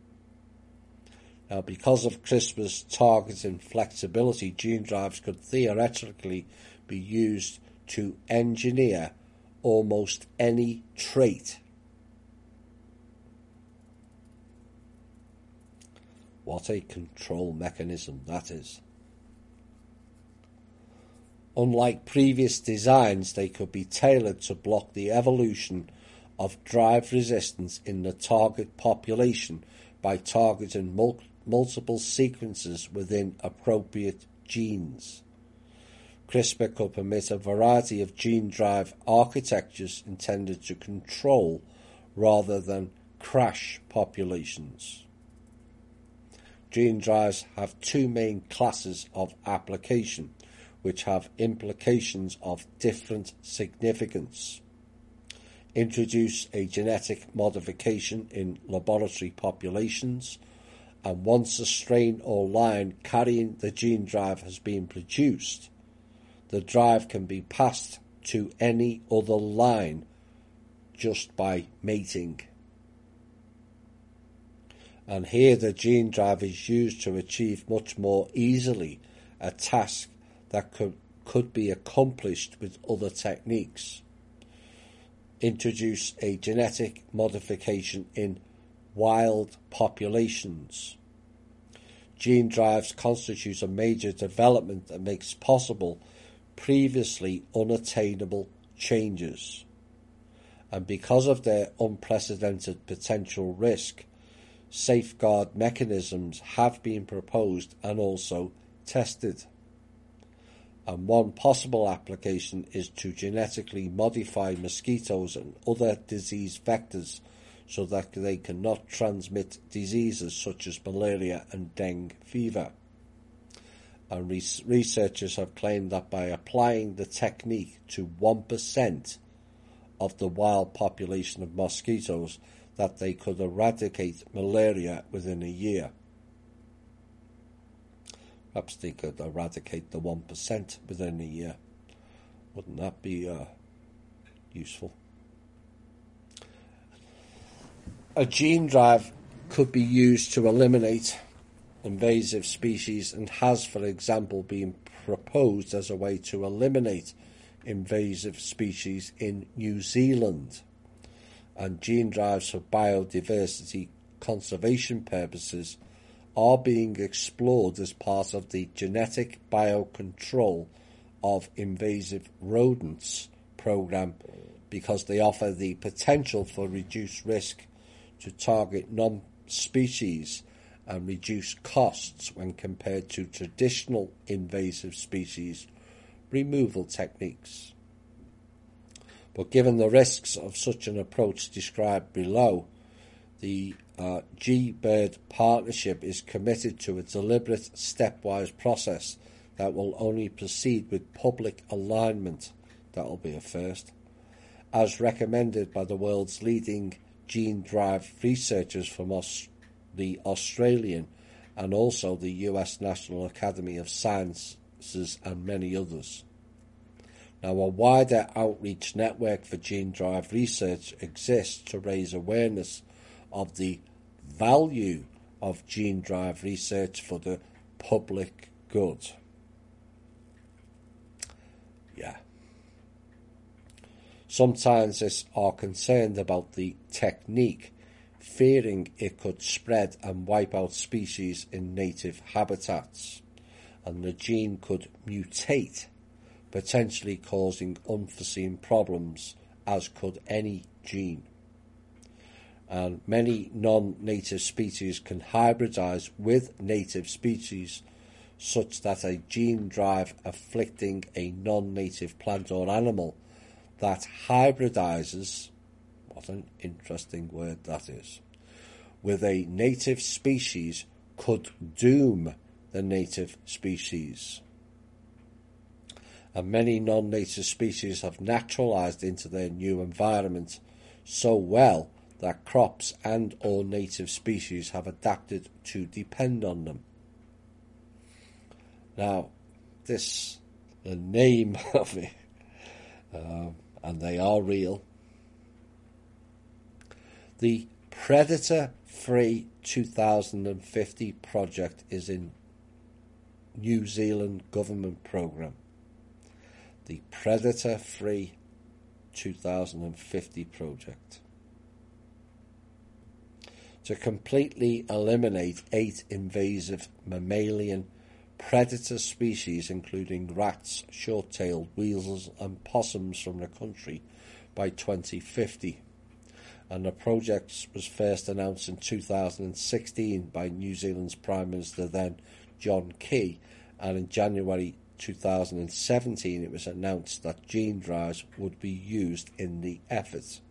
Now, because of CRISPR's targeting flexibility, gene drives could theoretically be used to engineer almost any trait. What a control mechanism that is. Unlike previous designs, they could be tailored to block the evolution of drive resistance in the target population by targeting mul- multiple sequences within appropriate genes. CRISPR could permit a variety of gene drive architectures intended to control rather than crash populations. Gene drives have two main classes of application, which have implications of different significance. Introduce a genetic modification in laboratory populations, and once a strain or line carrying the gene drive has been produced, the drive can be passed to any other line just by mating. And here the gene drive is used to achieve much more easily a task that could, could be accomplished with other techniques. Introduce a genetic modification in wild populations. Gene drives constitute a major development that makes possible previously unattainable changes. And because of their unprecedented potential risk, safeguard mechanisms have been proposed and also tested. And one possible application is to genetically modify mosquitoes and other disease vectors so that they cannot transmit diseases such as malaria and dengue fever. And researchers have claimed that by applying the technique to one percent of the wild population of mosquitoes, that they could eradicate malaria within a year. Perhaps they could eradicate the one percent within a year. Wouldn't that be uh, useful? A gene drive could be used to eliminate invasive species and has, for example, been proposed as a way to eliminate invasive species in New Zealand. And gene drives for biodiversity conservation purposes are being explored as part of the genetic biocontrol of invasive rodents program because they offer the potential for reduced risk to target non-species and reduce costs when compared to traditional invasive species removal techniques. But given the risks of such an approach described below, the uh, G-BIRD partnership is committed to a deliberate stepwise process that will only proceed with public alignment, that will be a first, as recommended by the world's leading gene drive researchers from Aus- the Australian and also the U S National Academy of Sciences and many others. Now, a wider outreach network for gene drive research exists to raise awareness of the value of gene drive research for the public good. Yeah. Some scientists are concerned about the technique, fearing it could spread and wipe out species in native habitats, and the gene could mutate, potentially causing unforeseen problems, as could any gene. And many non-native species can hybridize with native species such that a gene drive afflicting a non-native plant or animal that hybridizes, what an interesting word that is, with a native species could doom the native species. And many non-native species have naturalized into their new environment so well that crops and or native species have adapted to depend on them. Now, this, the name of it, um, and they are real. The Predator-Free two thousand fifty project is in New Zealand government program. The Predator-Free two thousand fifty project. To completely eliminate eight invasive mammalian predator species including rats, short-tailed weasels and possums from the country by twenty fifty. And the project was first announced in two thousand sixteen by New Zealand's Prime Minister then, John Key, and in January two thousand seventeen it was announced that gene drives would be used in the effort.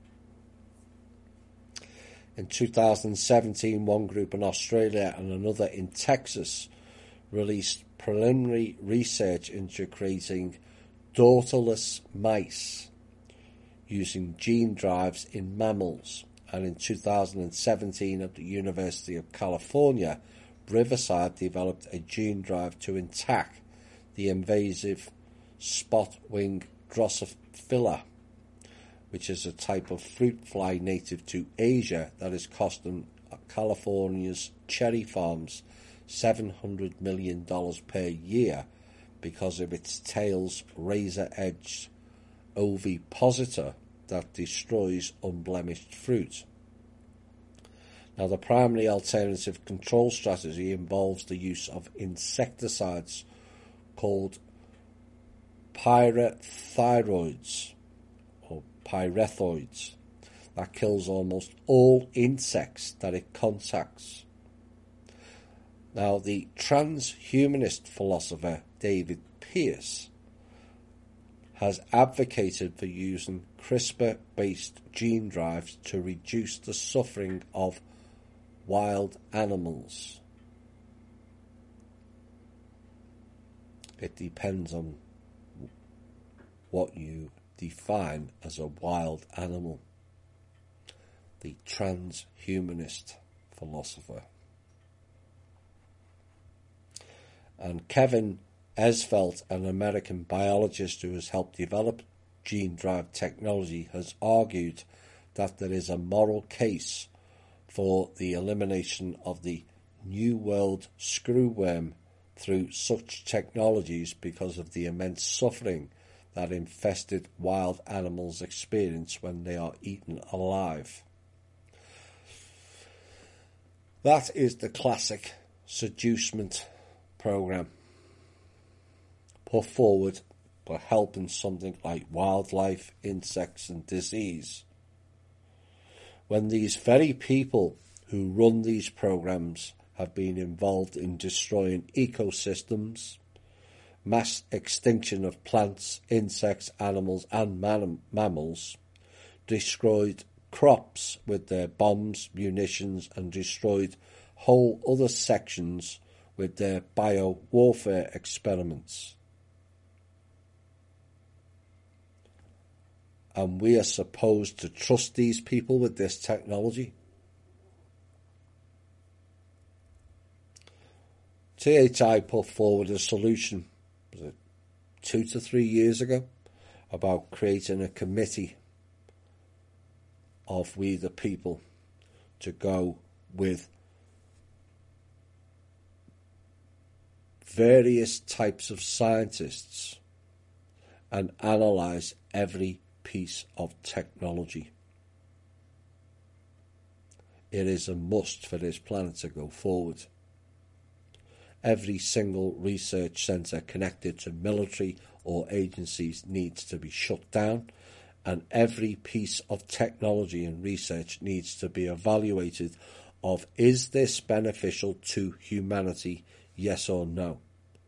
In two thousand seventeen, one group in Australia and another in Texas released preliminary research into creating daughterless mice using gene drives in mammals. And in two thousand seventeen, at the University of California, Riverside developed a gene drive to attack the invasive spot-wing Drosophila, which is a type of fruit fly native to Asia that is costing California's cherry farms seven hundred million dollars per year because of its tail's razor-edged ovipositor that destroys unblemished fruit. Now, the primary alternative control strategy involves the use of insecticides called pyrethroids, or pyrethoids, that kills almost all insects that it contacts. Now, the transhumanist philosopher David Pearce has advocated for using CRISPR-based gene drives to reduce the suffering of wild animals. It depends on what you define as a wild animal. The transhumanist philosopher. And Kevin Esvelt, an American biologist who has helped develop gene drive technology, has argued that there is a moral case for the elimination of the New World screwworm through such technologies because of the immense suffering that infested wild animals experience when they are eaten alive. That is the classic seducement program put forward for helping something like wildlife, insects and disease. When these very people who run these programs have been involved in destroying ecosystems, mass extinction of plants, insects, animals and man- mammals, destroyed crops with their bombs, munitions and destroyed whole other sections with their bio-warfare experiments. And we are supposed to trust these people with this technology? T H I put forward a solution, was it two to three years ago, about creating a committee of we the people to go with various types of scientists and analyse every piece of technology. It is a must for this planet to go forward. Every single research centre connected to military or agencies needs to be shut down, and every piece of technology and research needs to be evaluated of, is this beneficial to humanity, yes or no?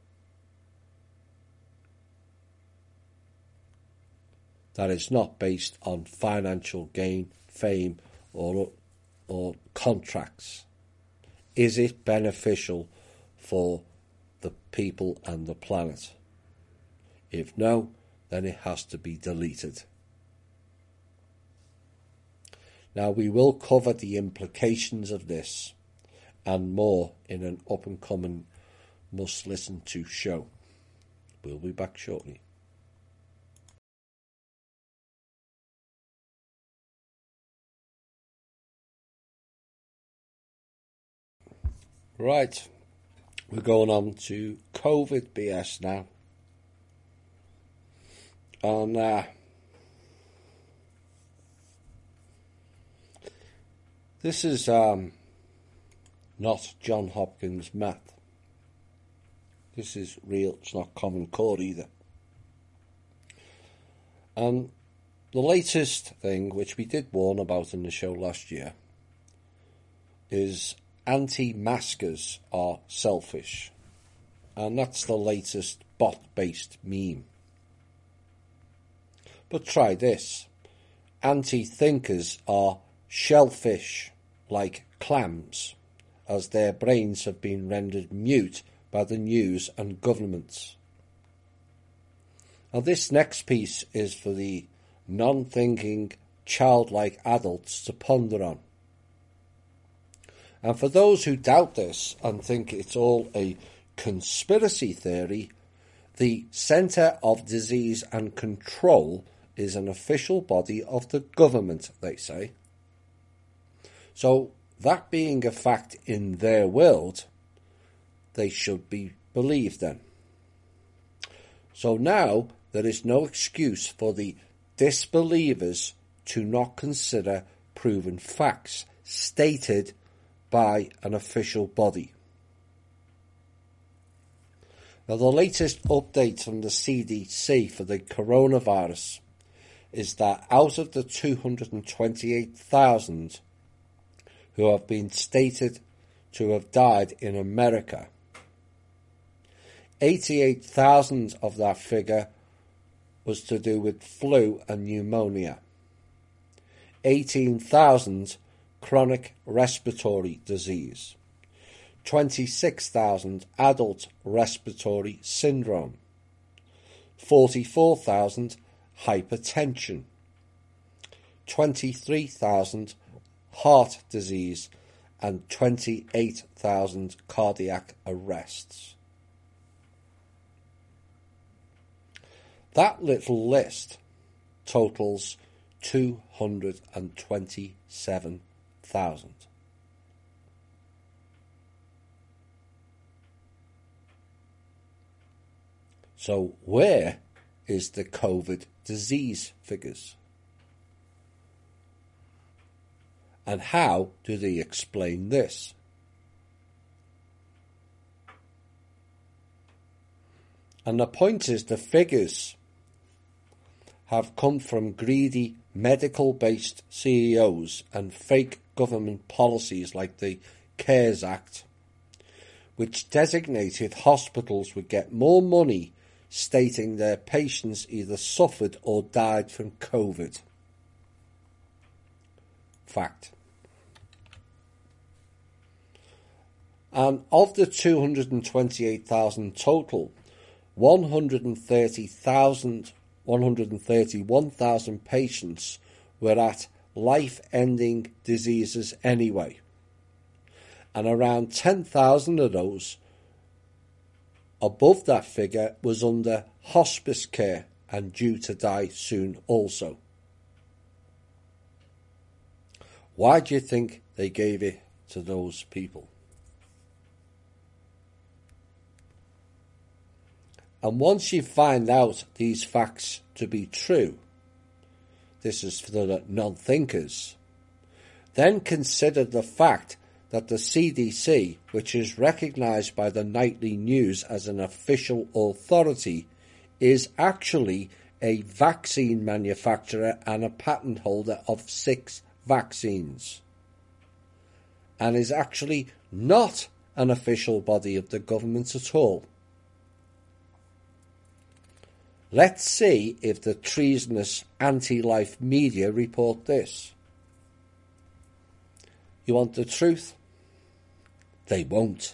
That is not based on financial gain, fame, or or contracts. Is it beneficial for the people and the planet? If no, then it has to be deleted. Now, we will cover the implications of this and more in an up-and-coming must-listen-to show. We'll be back shortly. Right, we're going on to COVID B S now. And uh, this is um, not John Hopkins math. This is real, it's not Common Core either. And the latest thing, which we did warn about in the show last year, is anti-maskers are selfish. And that's the latest bot-based meme. But try this. Anti-thinkers are shellfish, like clams, as their brains have been rendered mute by the news and governments. Now this next piece is for the non-thinking, childlike adults to ponder on. And for those who doubt this and think it's all a conspiracy theory, the Centre of Disease and Control is an official body of the government, they say. So, that being a fact in their world, they should be believed then. So now, there is no excuse for the disbelievers to not consider proven facts stated by an official body. Now, the latest update from the C D C for the coronavirus is that out of the two hundred twenty-eight thousand who have been stated to have died in America, eighty-eight thousand of that figure was to do with flu and pneumonia, eighteen thousand chronic respiratory disease, twenty-six thousand adult respiratory syndrome, forty-four thousand hypertension, twenty-three thousand heart disease, and twenty-eight thousand cardiac arrests. That little list totals two hundred twenty-seven thousand. So where is the COVID disease figures? And how do they explain this? And the point is, the figures have come from greedy medical-based C E Os and fake government policies like the CARES Act, which designated hospitals would get more money stating their patients either suffered or died from COVID. Fact. And of the two hundred twenty-eight thousand total, one hundred thirty thousand, one hundred thirty-one thousand patients were at life-ending diseases anyway. And around ten thousand of those, above that figure, was under hospice care and due to die soon also. Why do you think they gave it to those people? And once you find out these facts to be true, this is for the non-thinkers, then consider the fact that the C D C, which is recognised by the Nightly News as an official authority, is actually a vaccine manufacturer and a patent holder of six vaccines, and is actually not an official body of the government at all. Let's see if the treasonous anti-life media report this. You want the truth? They won't.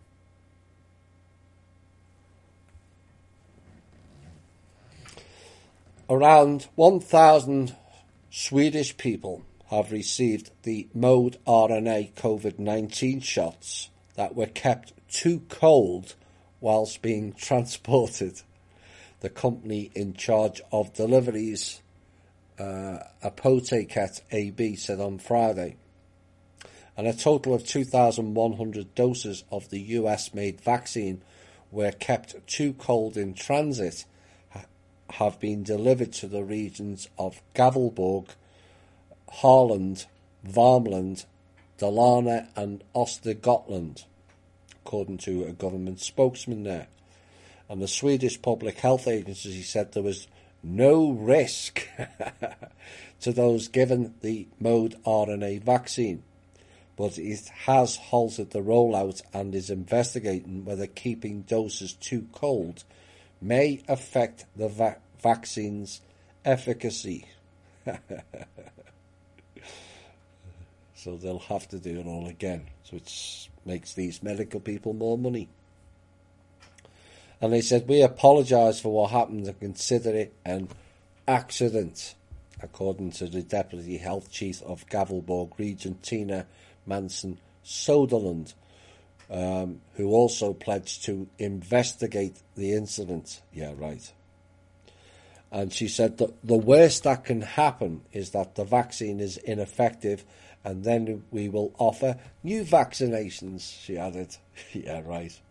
Around one thousand Swedish people have received the mode R N A COVID nineteen shots that were kept too cold whilst being transported. The company in charge of deliveries, uh, Apotekat A B, said on Friday. And a total of two thousand one hundred doses of the U S-made vaccine were kept too cold in transit, ha- have been delivered to the regions of Gävleborg, Halland, Värmland, Dalarna and Östergötland, according to a government spokesman there. And the Swedish Public Health Agency said there was no risk to those given the mRNA vaccine, but it has halted the rollout and is investigating whether keeping doses too cold may affect the va- vaccine's efficacy. So they'll have to do it all again, so it makes these medical people more money. And they said, we apologise for what happened and consider it an accident, according to the Deputy Health Chief of Gävleborg region, Tina Manson-Soderlund, um, who also pledged to investigate the incident. Yeah, right. And she said that the worst that can happen is that the vaccine is ineffective, and then we will offer new vaccinations, she added. Yeah, right.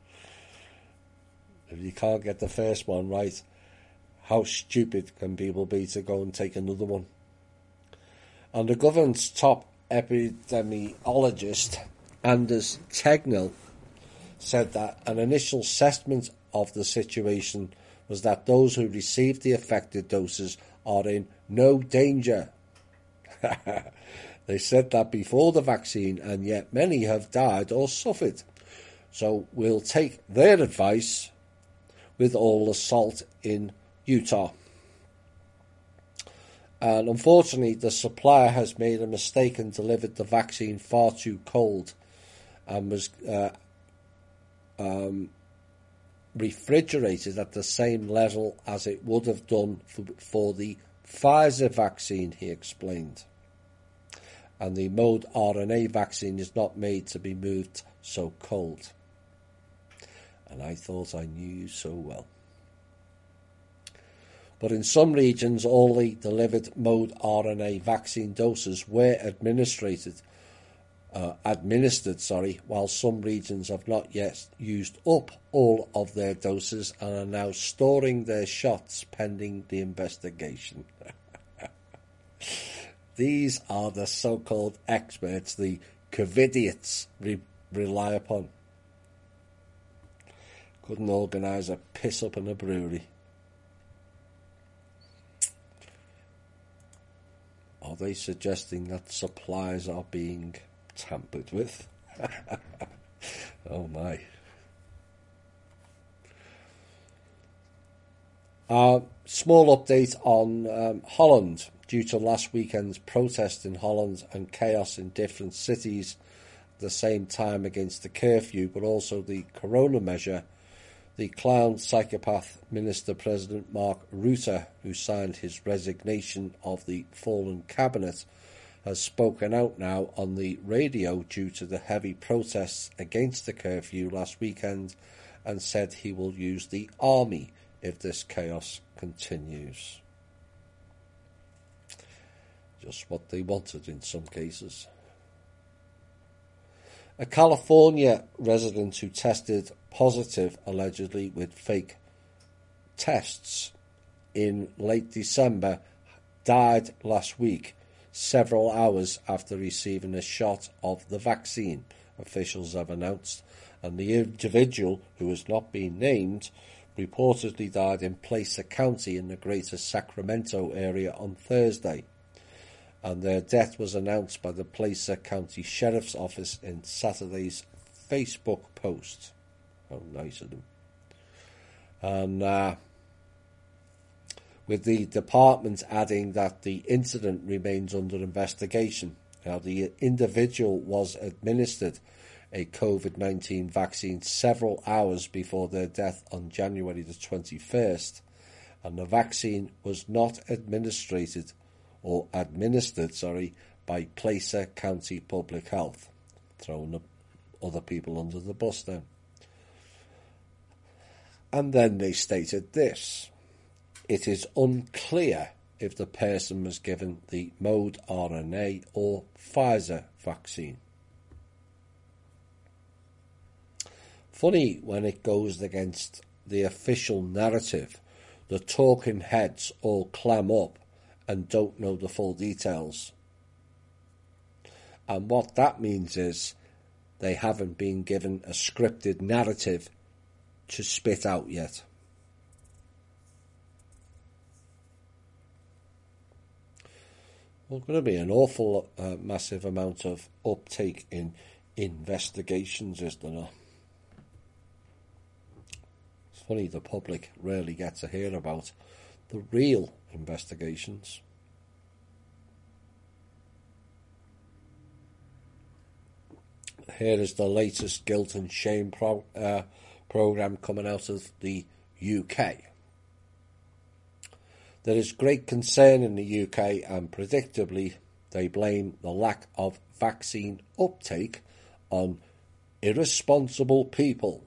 If you can't get the first one right, how stupid can people be to go and take another one? And the government's top epidemiologist, Anders Tegnell, said that an initial assessment of the situation was that those who received the affected doses are in no danger. They said that before the vaccine, and yet many have died or suffered. So we'll take their advice with all the salt in Utah. And unfortunately, the supplier has made a mistake and delivered the vaccine far too cold and was uh, um, refrigerated at the same level as it would have done for, for the Pfizer vaccine, he explained. And the mRNA vaccine is not made to be moved so cold. And I thought I knew you so well. But in some regions, all the delivered mRNA vaccine doses were administered, uh, administered, sorry, while some regions have not yet used up all of their doses and are now storing their shots pending the investigation. These are the so-called experts the COVIDiots re- rely upon. Couldn't organise a piss-up in a brewery. Are they suggesting that supplies are being tampered with? Oh my. Uh, small update on um, Holland. Due to last weekend's protest in Holland and chaos in different cities at the same time against the curfew, but also the corona measure, the clown psychopath Minister-President Mark Rutte, who signed his resignation of the fallen cabinet, has spoken out now on the radio due to the heavy protests against the curfew last weekend and said he will use the army if this chaos continues. Just what they wanted in some cases. A California resident who tested positive, allegedly with fake tests in late December, died last week, several hours after receiving a shot of the vaccine, officials have announced, and the individual, who has not been named, reportedly died in Placer County in the greater Sacramento area on Thursday. And their death was announced by the Placer County Sheriff's Office in Saturday's Facebook post. How nice of them. And uh, with the department adding that the incident remains under investigation. Now, the individual was administered a COVID nineteen vaccine several hours before their death on January the twenty-first, and the vaccine was not administered or administered, sorry, by Placer County Public Health, throwing the other people under the bus then. And then they stated this: it is unclear if the person was given the mRNA or Pfizer vaccine. Funny when it goes against the official narrative. The talking heads all clam up and don't know the full details. And what that means is they haven't been given a scripted narrative to spit out yet. Well, going to be an awful uh, massive amount of uptake in investigations, isn't there? It's funny, the public rarely get to hear about the real investigations. Here is the latest guilt and shame pro- uh, programme coming out of the U K. There is great concern in the U K, and predictably they blame the lack of vaccine uptake on irresponsible people.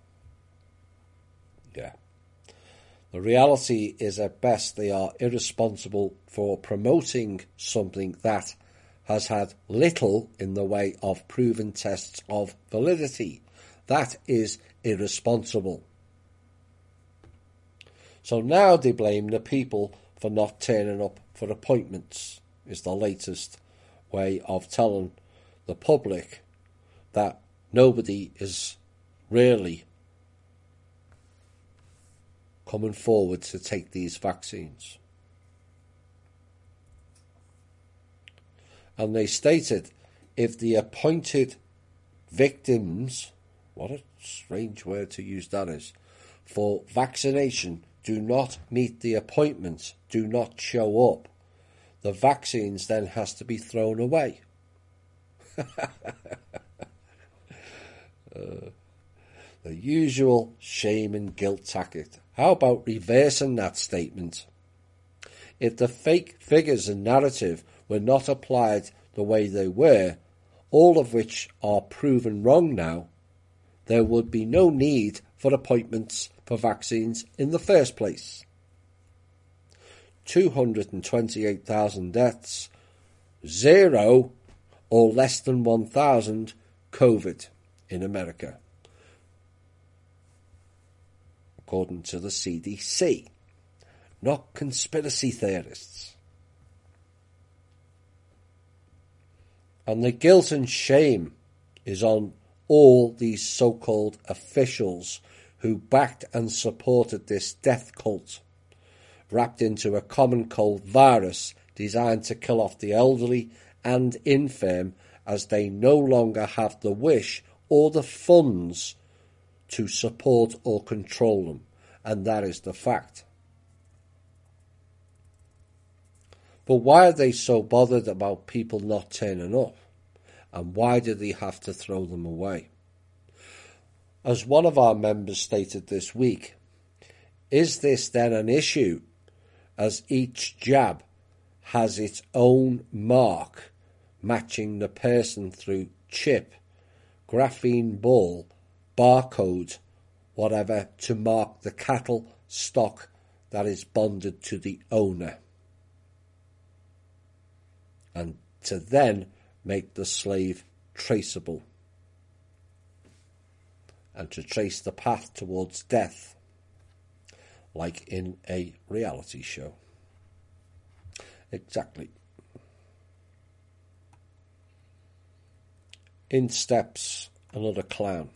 Yeah. The reality is, at best, they are irresponsible for promoting something that has had little in the way of proven tests of validity. That is irresponsible. So now they blame the people for not turning up for appointments, is the latest way of telling the public that nobody is really coming forward to take these vaccines. And they stated, if the appointed victims, what a strange word to use that is, for vaccination do not meet the appointments, do not show up, the vaccines then has to be thrown away. uh, the usual shame and guilt tactic. How about reversing that statement? If the fake figures and narrative were not applied the way they were, all of which are proven wrong now, there would be no need for appointments for vaccines in the first place. two hundred twenty-eight thousand deaths, zero or less than one thousand COVID in America, according to the C D C, not conspiracy theorists. And the guilt and shame is on all these so-called officials who backed and supported this death cult, wrapped into a common cold virus designed to kill off the elderly and infirm, as they no longer have the wish or the funds to support or control them. And that is the fact. But why are they so bothered about people not turning up? And why do they have to throw them away? As one of our members stated this week, is this then an issue, as each jab has its own mark matching the person through chip, graphene ball, barcode, whatever, to mark the cattle stock that is bonded to the owner, and to then make the slave traceable, and to trace the path towards death, like in a reality show. Exactly. In steps another clown,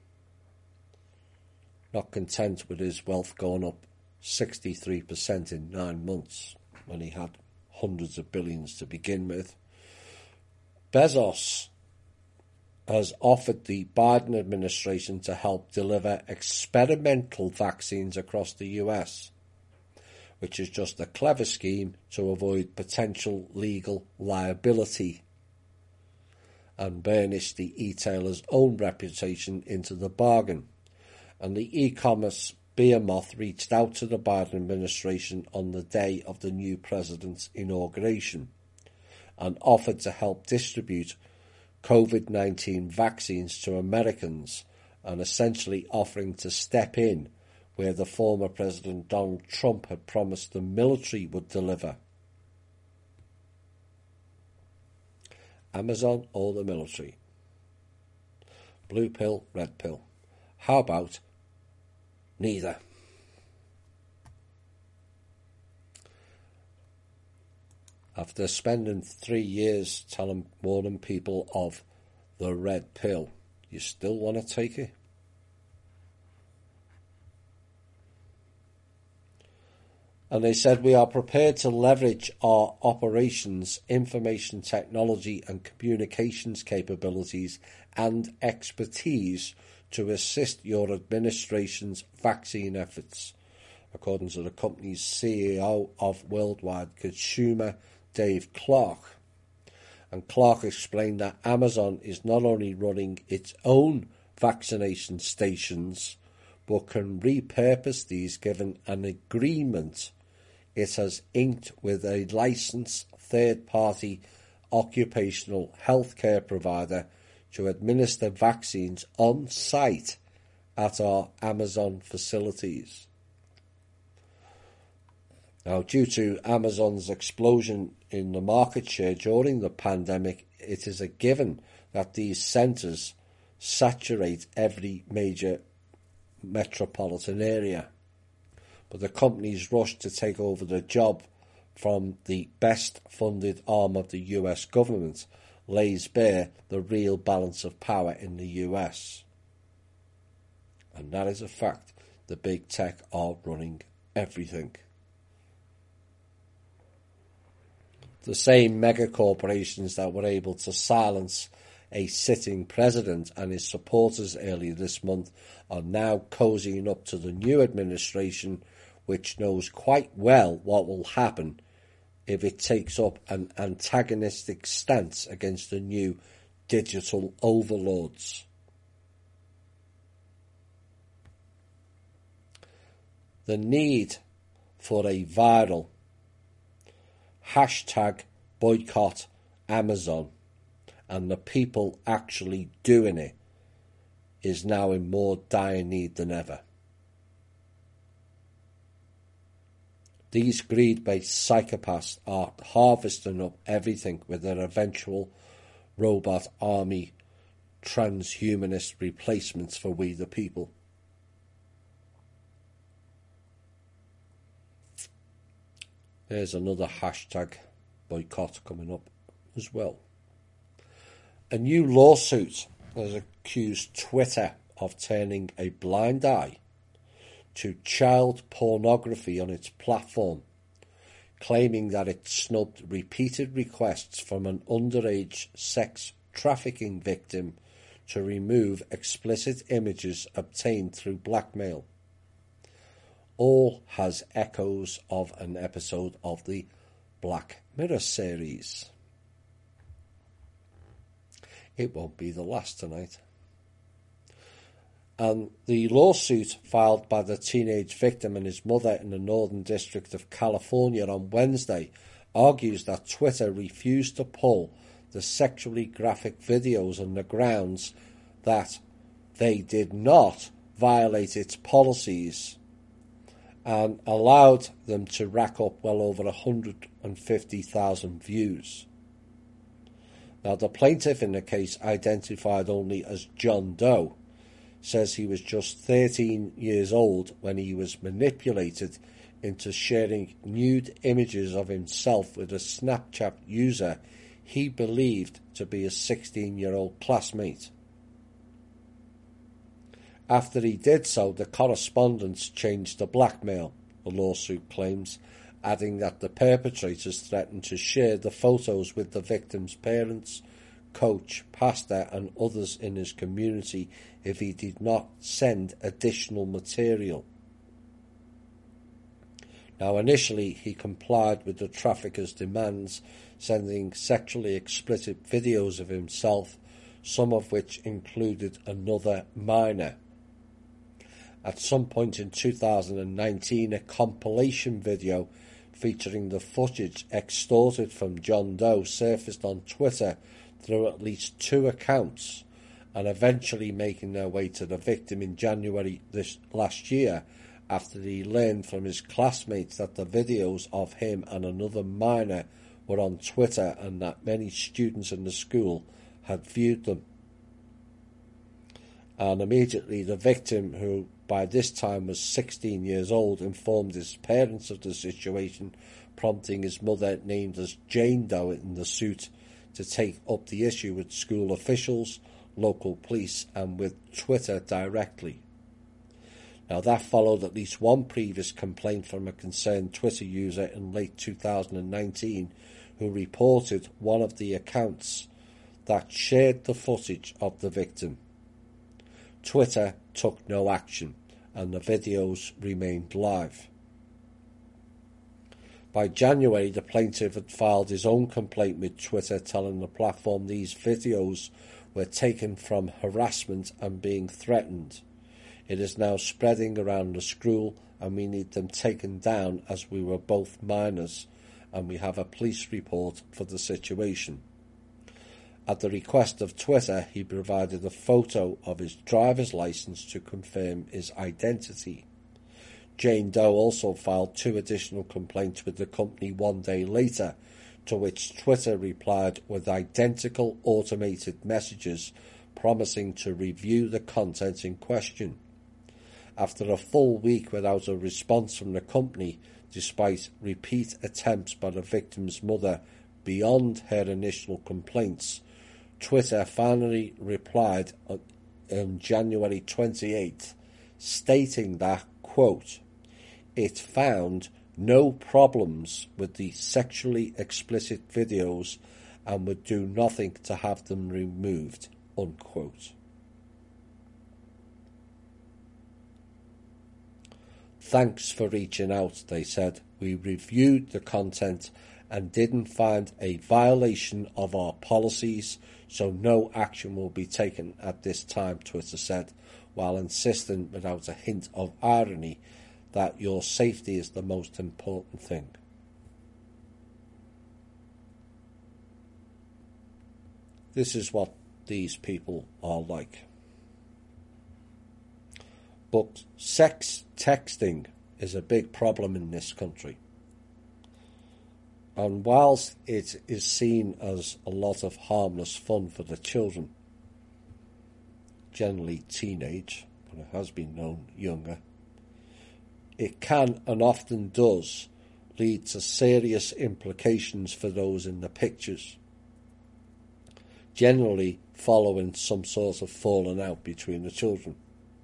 not content with his wealth going up sixty-three percent in nine months when he had hundreds of billions to begin with. Bezos has offered the Biden administration to help deliver experimental vaccines across the U S, which is just a clever scheme to avoid potential legal liability and burnish the e-tailer's own reputation into the bargain. And the e-commerce behemoth reached out to the Biden administration on the day of the new president's inauguration and offered to help distribute COVID nineteen vaccines to Americans, and essentially offering to step in where the former President Donald Trump had promised the military would deliver. Amazon or the military? Blue pill, red pill. How about neither? After spending three years telling, warning people of the red pill, you still want to take it? And they said, we are prepared to leverage our operations, information technology and communications capabilities and expertise to assist your administration's vaccine efforts, according to the company's C E O of Worldwide Consumer, Dave Clark. And Clark explained that Amazon is not only running its own vaccination stations, but can repurpose these given an agreement it has inked with a licensed third-party occupational healthcare provider to administer vaccines on site at our Amazon facilities. Now, due to Amazon's explosion in the market share during the pandemic, it is a given that these centres saturate every major metropolitan area. But the company's rush to take over the job from the best-funded arm of the U S government lays bare the real balance of power in the U S. And that is a fact. The big tech are running everything. The same mega corporations that were able to silence a sitting president and his supporters earlier this month are now cozying up to the new administration, which knows quite well what will happen if it takes up an antagonistic stance against the new digital overlords. The need for a viral hashtag boycott Amazon and the people actually doing it is now in more dire need than ever. These greed-based psychopaths are harvesting up everything with their eventual robot army transhumanist replacements for we the people. There's another hashtag boycott coming up as well. A new lawsuit has accused Twitter of turning a blind eye to child pornography on its platform, claiming that it snubbed repeated requests from an underage sex trafficking victim to remove explicit images obtained through blackmail. All has echoes of an episode of the Black Mirror series. It won't be the last tonight. And the lawsuit filed by the teenage victim and his mother in the Northern District of California on Wednesday argues that Twitter refused to pull the sexually graphic videos on the grounds that they did not violate its policies and allowed them to rack up well over one hundred fifty thousand views. Now, the plaintiff in the case, identified only as John Doe, says he was just thirteen years old when he was manipulated into sharing nude images of himself with a Snapchat user he believed to be a sixteen-year-old classmate. After he did so, the correspondence changed to blackmail, the lawsuit claims, adding that the perpetrators threatened to share the photos with the victim's parents, coach, pastor and others in his community if he did not send additional material. Now, initially, he complied with the trafficker's demands, sending sexually explicit videos of himself, some of which included another minor. At some point in two thousand nineteen, a compilation video featuring the footage extorted from John Doe surfaced on Twitter through at least two accounts, and eventually making their way to the victim in January this last year after he learned from his classmates that the videos of him and another minor were on Twitter and that many students in the school had viewed them. And immediately the victim, who by this time was sixteen years old, informed his parents of the situation, prompting his mother, named as Jane Doe in the suit, to take up the issue with school officials, local police and with Twitter directly. Now, that followed at least one previous complaint from a concerned Twitter user in late two thousand nineteen who reported one of the accounts that shared the footage of the victim. Twitter took no action, and the videos remained live. By January, the plaintiff had filed his own complaint with Twitter, telling the platform these videos were taken from harassment and being threatened. It is now spreading around the school, and we need them taken down as we were both minors, and we have a police report for the situation. At the request of Twitter, he provided a photo of his driver's license to confirm his identity. Jane Doe also filed two additional complaints with the company one day later, to which Twitter replied with identical automated messages promising to review the content in question. After a full week without a response from the company, despite repeat attempts by the victim's mother beyond her initial complaints, Twitter finally replied on January twenty-eighth, stating that, quote, it found no problems with the sexually explicit videos and would do nothing to have them removed, unquote. Thanks for reaching out, they said. We reviewed the content and didn't find a violation of our policies, so no action will be taken at this time, Twitter said, while insisting without a hint of irony that your safety is the most important thing. This is what these people are like. But sex texting is a big problem in this country. And whilst it is seen as a lot of harmless fun for the children, generally teenage, but it has been known younger, it can and often does lead to serious implications for those in the pictures, generally following some sort of falling out between the children.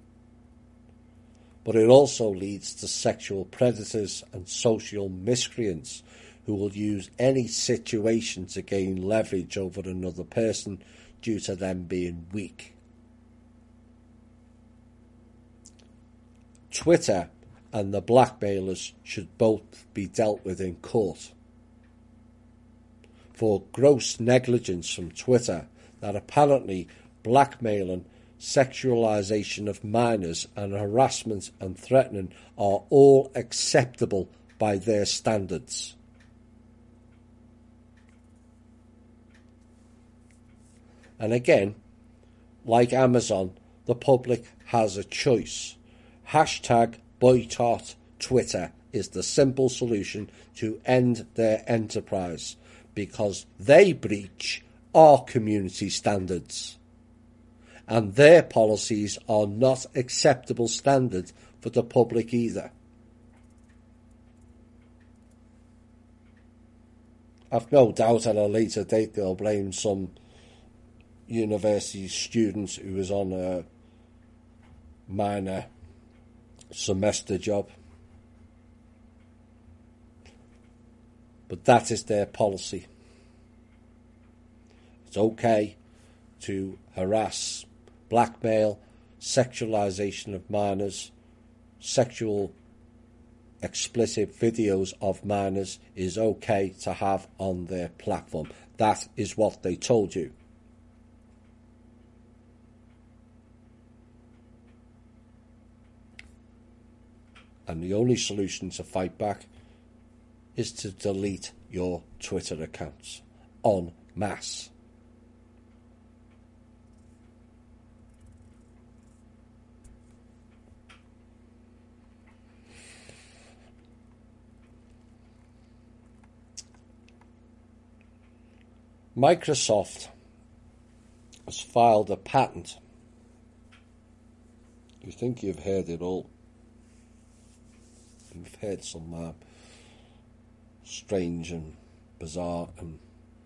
But it also leads to sexual predators and social miscreants who will use any situation to gain leverage over another person due to them being weak. Twitter and the blackmailers should both be dealt with in court for gross negligence from Twitter that apparently blackmailing, sexualization of minors and harassment and threatening are all acceptable by their standards. And again, like Amazon, the public has a choice. Hashtag boycott Twitter is the simple solution to end their enterprise because they breach our community standards. And their policies are not acceptable standard for the public either. I've no doubt at a later date they'll blame some university student who was on a minor semester job. But that is their policy. It's okay to harass, blackmail, sexualization of minors, sexual explicit videos of minors is okay to have on their platform. That is what they told you. And the only solution to fight back is to delete your Twitter accounts en masse. Microsoft has filed a patent. You think you've heard it all. You've heard some uh, strange and bizarre and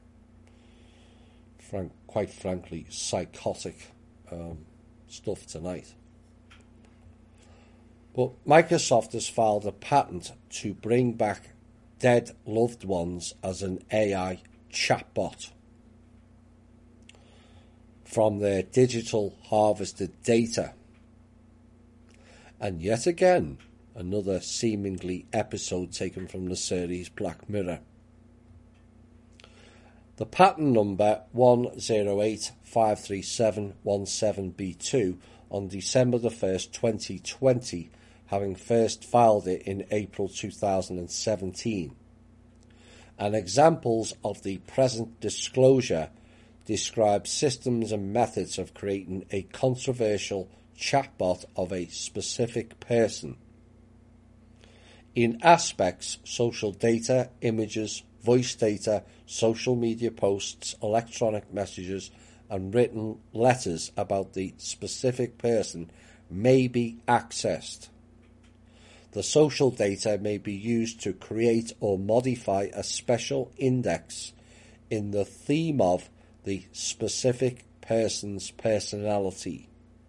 frank, quite frankly psychotic um, stuff tonight. But Microsoft has filed a patent to bring back dead loved ones as an A I chatbot from their digital harvested data. And yet again, another seemingly episode taken from the series Black Mirror. The patent number one zero eight five three seven one seven B two on December the first, twenty twenty, having first filed it in April two thousand seventeen. And examples of the present disclosure describe systems and methods of creating a controversial chatbot of a specific person. In aspects, social data, images, voice data, social media posts, electronic messages, and written letters about the specific person may be accessed. The social data may be used to create or modify a special index in the theme of the specific person's personality.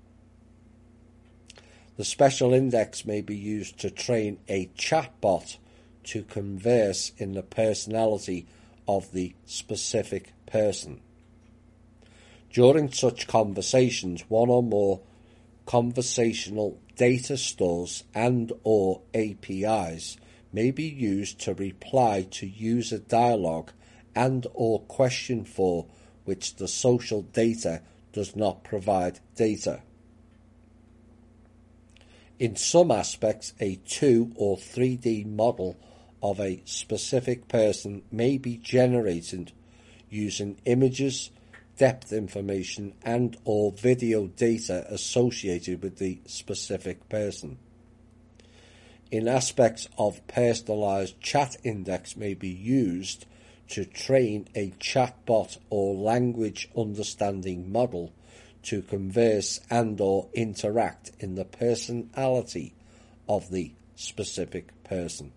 The special index may be used to train a chatbot to converse in the personality of the specific person. During such conversations, one or more conversational data stores and or A P Is may be used to reply to user dialogue and or question for which the social data does not provide data. In some aspects, a two or three D model of a specific person may be generated using images, depth information, and or video data associated with the specific person. In aspects of personalized chat index may be used to train a chatbot or language understanding model to converse and or interact in the personality of the specific person.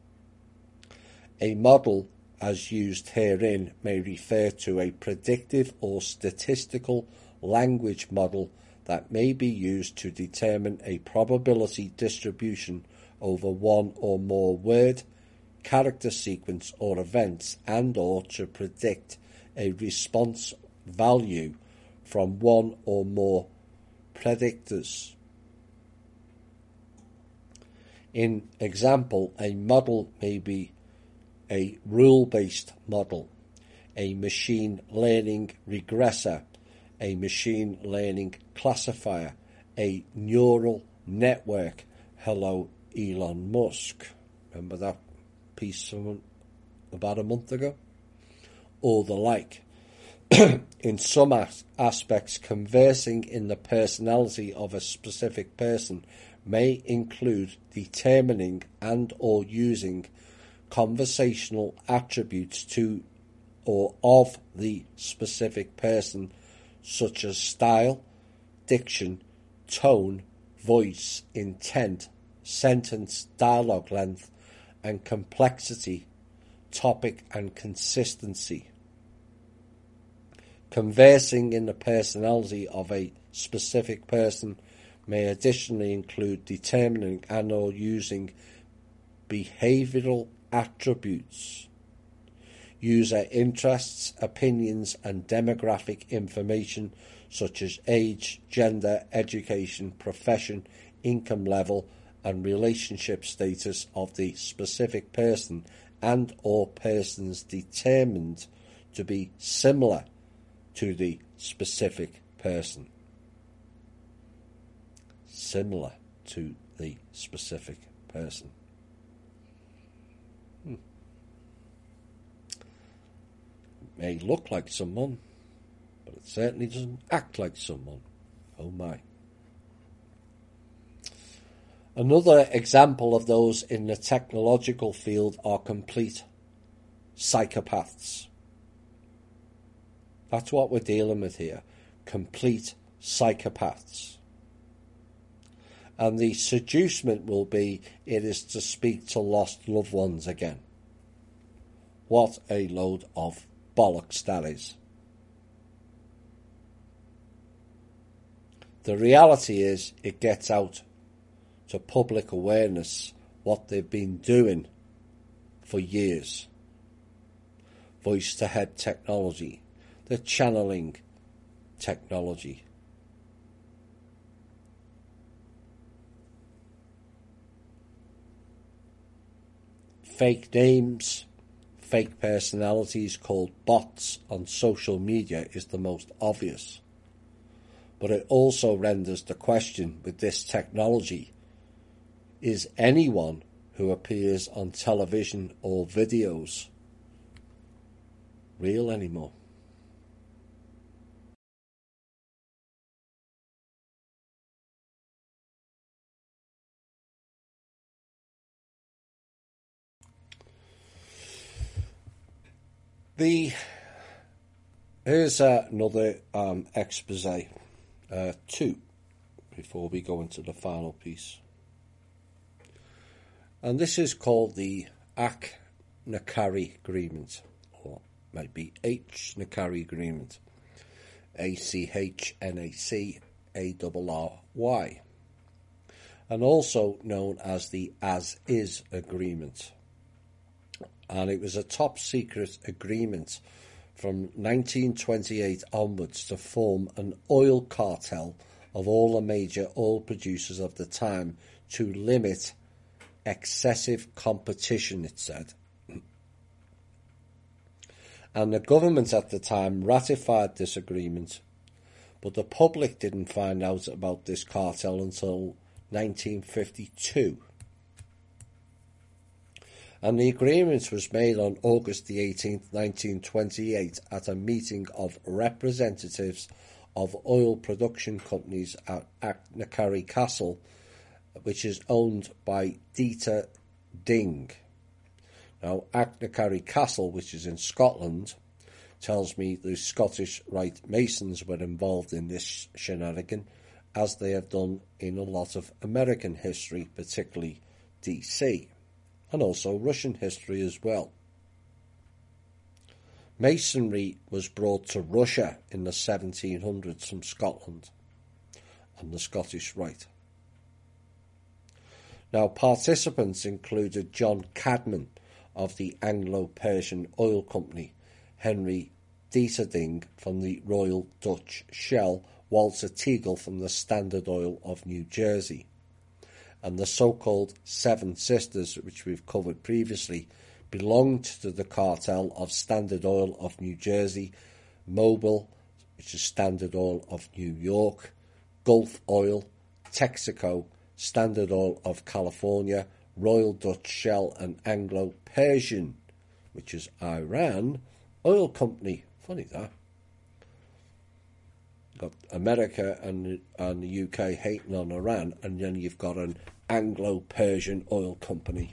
A model as used herein may refer to a predictive or statistical language model that may be used to determine a probability distribution over one or more word, character sequence or events, and or to predict a response value from one or more predictors. In example, a model may be a rule-based model, a machine learning regressor, a machine learning classifier, a neural network. Hello, Elon Musk. Remember that piece from about a month ago? Or the like. In some as- aspects, conversing in the personality of a specific person may include determining and or using conversational attributes to or of the specific person, such as style, diction, tone, voice, intent, sentence, dialogue length, and complexity, topic and consistency. Conversing in the personality of a specific person may additionally include determining and or using behavioral attributes, user interests, opinions, and demographic information such as age, gender, education, profession, income level, and relationship status of the specific person and or persons determined to be similar to the specific person. Similar to the specific person. Hmm. May look like someone, but it certainly doesn't act like someone. Oh my. Another example of those in the technological field are complete psychopaths. That's what we're dealing with here. Complete psychopaths. And the seducement will be, it is to speak to lost loved ones again. What a load of bollocks that is. The reality is, it gets out to public awareness what they've been doing for years. Voice-to-head technology, the channeling technology. Fake names, fake personalities called bots on social media is the most obvious. But it also renders the question with this technology, is anyone who appears on television or videos real anymore? The here's uh, another um, expose, uh, two, before we go into the final piece. And this is called the Achnacarry Agreement, or might be H-Nachary Agreement, A C H N A C A R R Y, and also known as the As-Is Agreement. And it was a top-secret agreement from nineteen twenty-eight onwards to form an oil cartel of all the major oil producers of the time to limit excessive competition, it said. And the government at the time ratified this agreement, but the public didn't find out about this cartel until nineteen fifty-two. And the agreement was made on August the eighteenth, nineteen twenty-eight, at a meeting of representatives of oil production companies at Achnacarry Castle, which is owned by Dieter Ding. Now, Achnacarry Castle, which is in Scotland, tells me the Scottish Rite Masons were involved in this shenanigan, as they have done in a lot of American history, particularly D C, and also Russian history as well. Masonry was brought to Russia in the seventeen hundreds from Scotland and the Scottish Rite. Now, participants included John Cadman of the Anglo-Persian Oil Company, Henry Dieterding from the Royal Dutch Shell, Walter Teagle from the Standard Oil of New Jersey, and the so-called Seven Sisters, which we've covered previously, belonged to the cartel of Standard Oil of New Jersey, Mobil, which is Standard Oil of New York, Gulf Oil, Texaco, Standard Oil of California, Royal Dutch Shell, and Anglo-Persian, which is Iran, Oil Company. Funny that. Got America and, and the U K hating on Iran, and then you've got an Anglo-Persian oil company.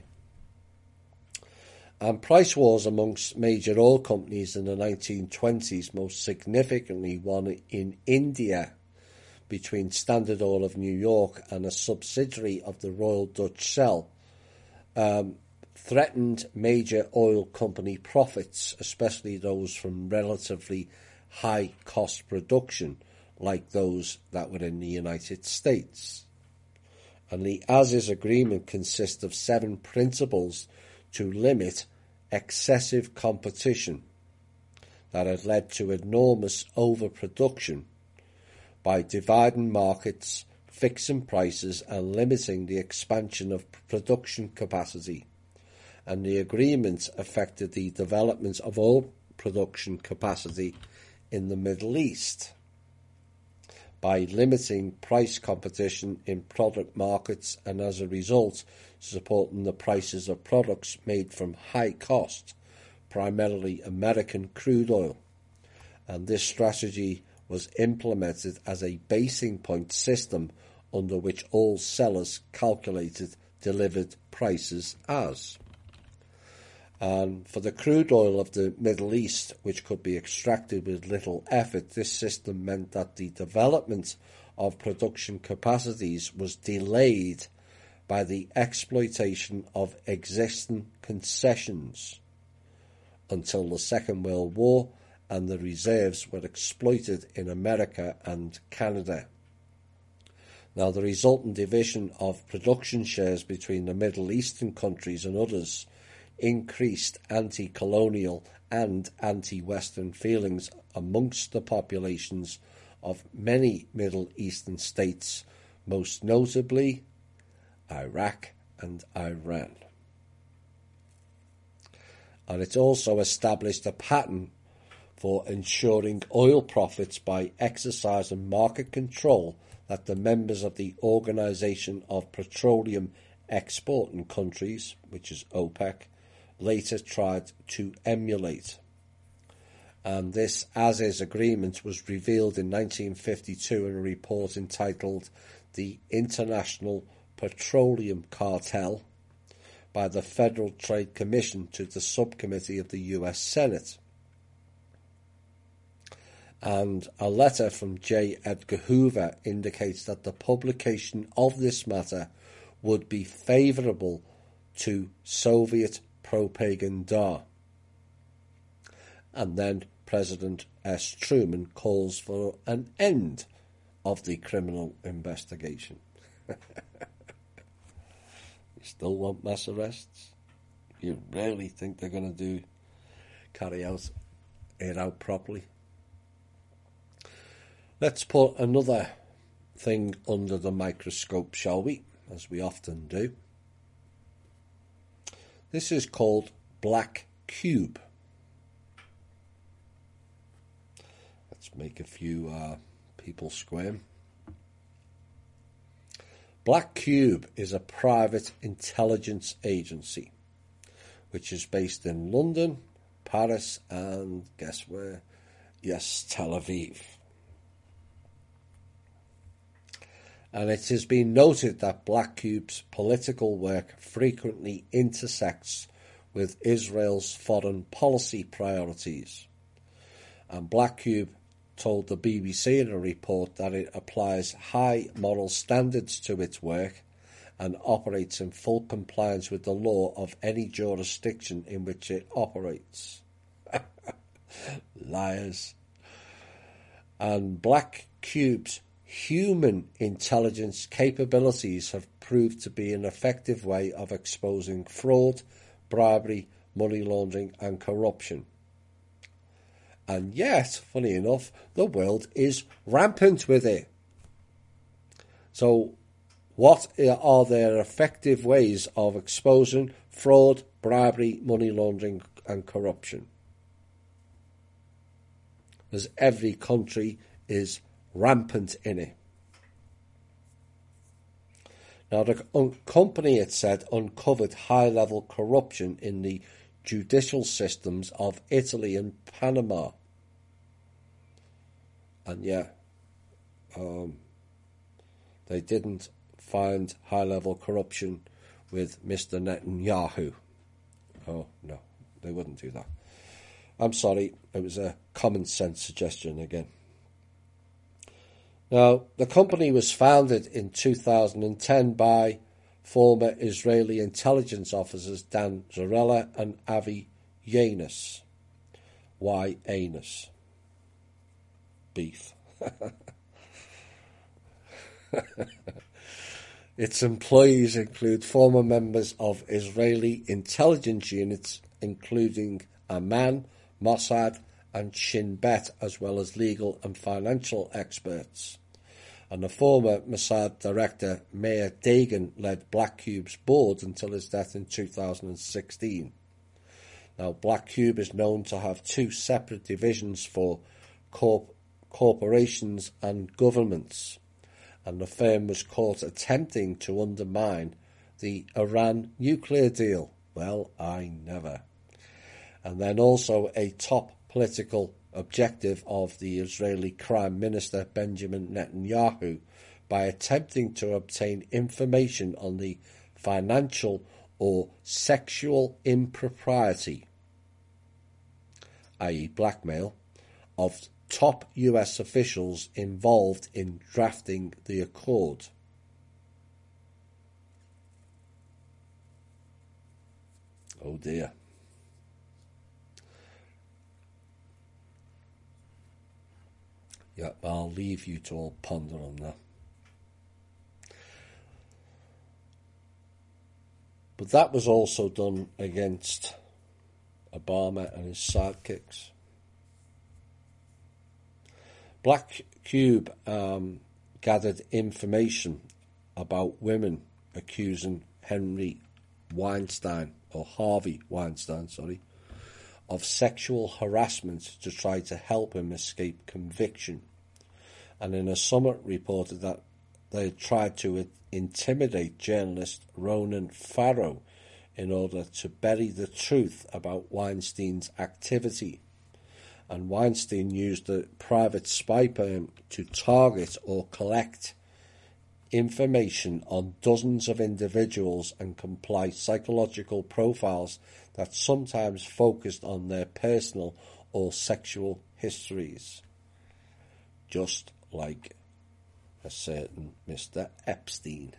And price wars amongst major oil companies in the nineteen twenties, most significantly one in India, between Standard Oil of New York and a subsidiary of the Royal Dutch Shell, um, threatened major oil company profits, especially those from relatively high-cost production, like those that were in the United States. And the As-Is Agreement consists of seven principles to limit excessive competition that had led to enormous overproduction by dividing markets, fixing prices, and limiting the expansion of production capacity. And the agreement affected the development of oil production capacity in the Middle East by limiting price competition in product markets, and as a result supporting the prices of products made from high cost, primarily American crude oil. And this strategy was implemented as a basing point system under which all sellers calculated delivered prices as. And for the crude oil of the Middle East, which could be extracted with little effort, this system meant that the development of production capacities was delayed by the exploitation of existing concessions until the Second World War, and the reserves were exploited in America and Canada. Now, the resultant division of production shares between the Middle Eastern countries and others increased anti-colonial and anti-Western feelings amongst the populations of many Middle Eastern states, most notably Iraq and Iran. And it also established a pattern for ensuring oil profits by exercising market control that the members of the Organisation of Petroleum Exporting Countries, which is OPEC, later tried to emulate. And this as-is agreement was revealed in nineteen fifty-two in a report entitled The International Petroleum Cartel by the Federal Trade Commission to the subcommittee of the U S Senate. And a letter from J. Edgar Hoover indicates that the publication of this matter would be favourable to Soviet propaganda. And then President S. Truman calls for an end of the criminal investigation. You still want mass arrests? You really think they're going to do carry out it out properly? Let's put another thing under the microscope, shall we? As we often do. This is called Black Cube. Let's make a few uh, people squirm. Black Cube is a private intelligence agency which is based in London, Paris, and guess where? Yes, Tel Aviv. And it has been noted that Black Cube's political work frequently intersects with Israel's foreign policy priorities. And Black Cube told the B B C in a report that it applies high moral standards to its work and operates in full compliance with the law of any jurisdiction in which it operates. Liars. And Black Cube's human intelligence capabilities have proved to be an effective way of exposing fraud, bribery, money laundering and corruption. And yet, funny enough, the world is rampant with it. So, what are their effective ways of exposing fraud, bribery, money laundering and corruption? Because every country is rampant in it. Now, the un- company, it said, uncovered high-level corruption in the judicial systems of Italy and Panama. And yeah, um, they didn't find high-level corruption with Mister Netanyahu. Oh, no, they wouldn't do that. I'm sorry, it was a common sense suggestion again. Now, the company was founded in two thousand ten by former Israeli intelligence officers Dan Zarella and Avi Yanus. Why anus? Beef. Its employees include former members of Israeli intelligence units, including Amman, Mossad, and Shin Bet, as well as legal and financial experts. And the former Mossad director, Meir Dagan, led Black Cube's board until his death in two thousand sixteen. Now, Black Cube is known to have two separate divisions for corp- corporations and governments, and the firm was caught attempting to undermine the Iran nuclear deal. Well, I never. And then also a top political objective of the Israeli Prime Minister Benjamin Netanyahu by attempting to obtain information on the financial or sexual impropriety, that is blackmail, of top U S officials involved in drafting the accord. Oh dear. Yeah, I'll leave you to all ponder on that. But that was also done against Obama and his sidekicks. Black Cube um, gathered information about women accusing Henry Weinstein, or Harvey Weinstein, sorry, of sexual harassment to try to help him escape conviction. And in a summit reported that they had tried to intimidate journalist Ronan Farrow in order to bury the truth about Weinstein's activity. And Weinstein used a private spy firm to target or collect information on dozens of individuals and compile psychological profiles that sometimes focused on their personal or sexual histories. Just like a certain Mister Epstein.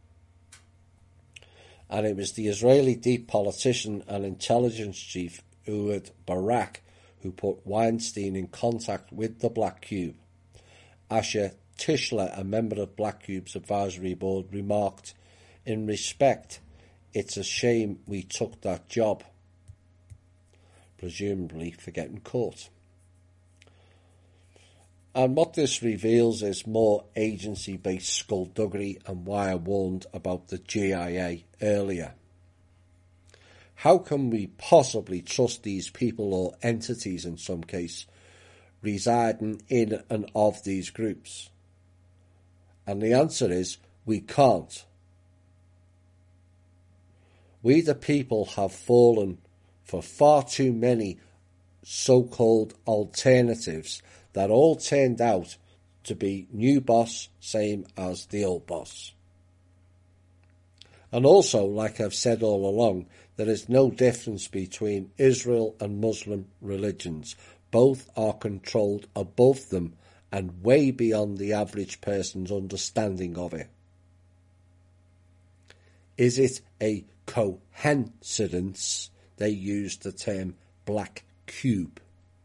And it was the Israeli deep politician and intelligence chief Ehud Barak who put Weinstein in contact with the Black Cube. Asher Tischler, a member of Black Cube's advisory board, remarked, "In respect, it's a shame we took that job," presumably for getting caught. And what this reveals is more agency-based skullduggery and why I warned about the G I A earlier. How can we possibly trust these people or entities in some case residing in and of these groups? And the answer is we can't. We the people have fallen for far too many so-called alternatives that all turned out to be new boss, same as the old boss. And also, like I've said all along, there is no difference between Israel and Muslim religions. Both are controlled above them and way beyond the average person's understanding of it. Is it a coincidence they use the term Black Cube?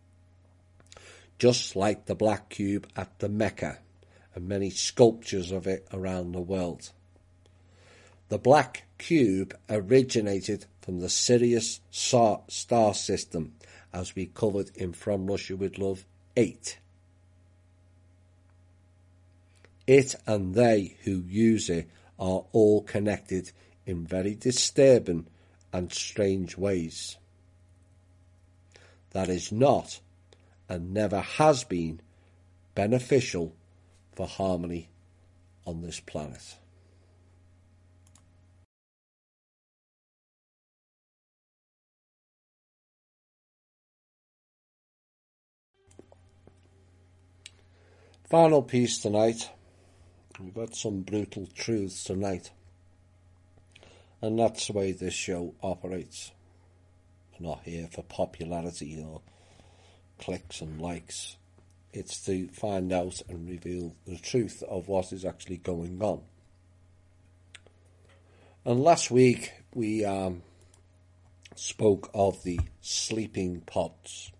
Just like the Black Cube at the Mecca and many sculptures of it around the world. The Black Cube originated from the Sirius star system, as we covered in From Russia with Love eight. It and they who use it are all connected in very disturbing and strange ways. That is not and never has been beneficial for harmony on this planet. Final piece tonight. We've got some brutal truths tonight. And that's the way this show operates. We're not here for popularity or clicks and likes. It's to find out and reveal the truth of what is actually going on. And last week we um, spoke of the sleeping pods.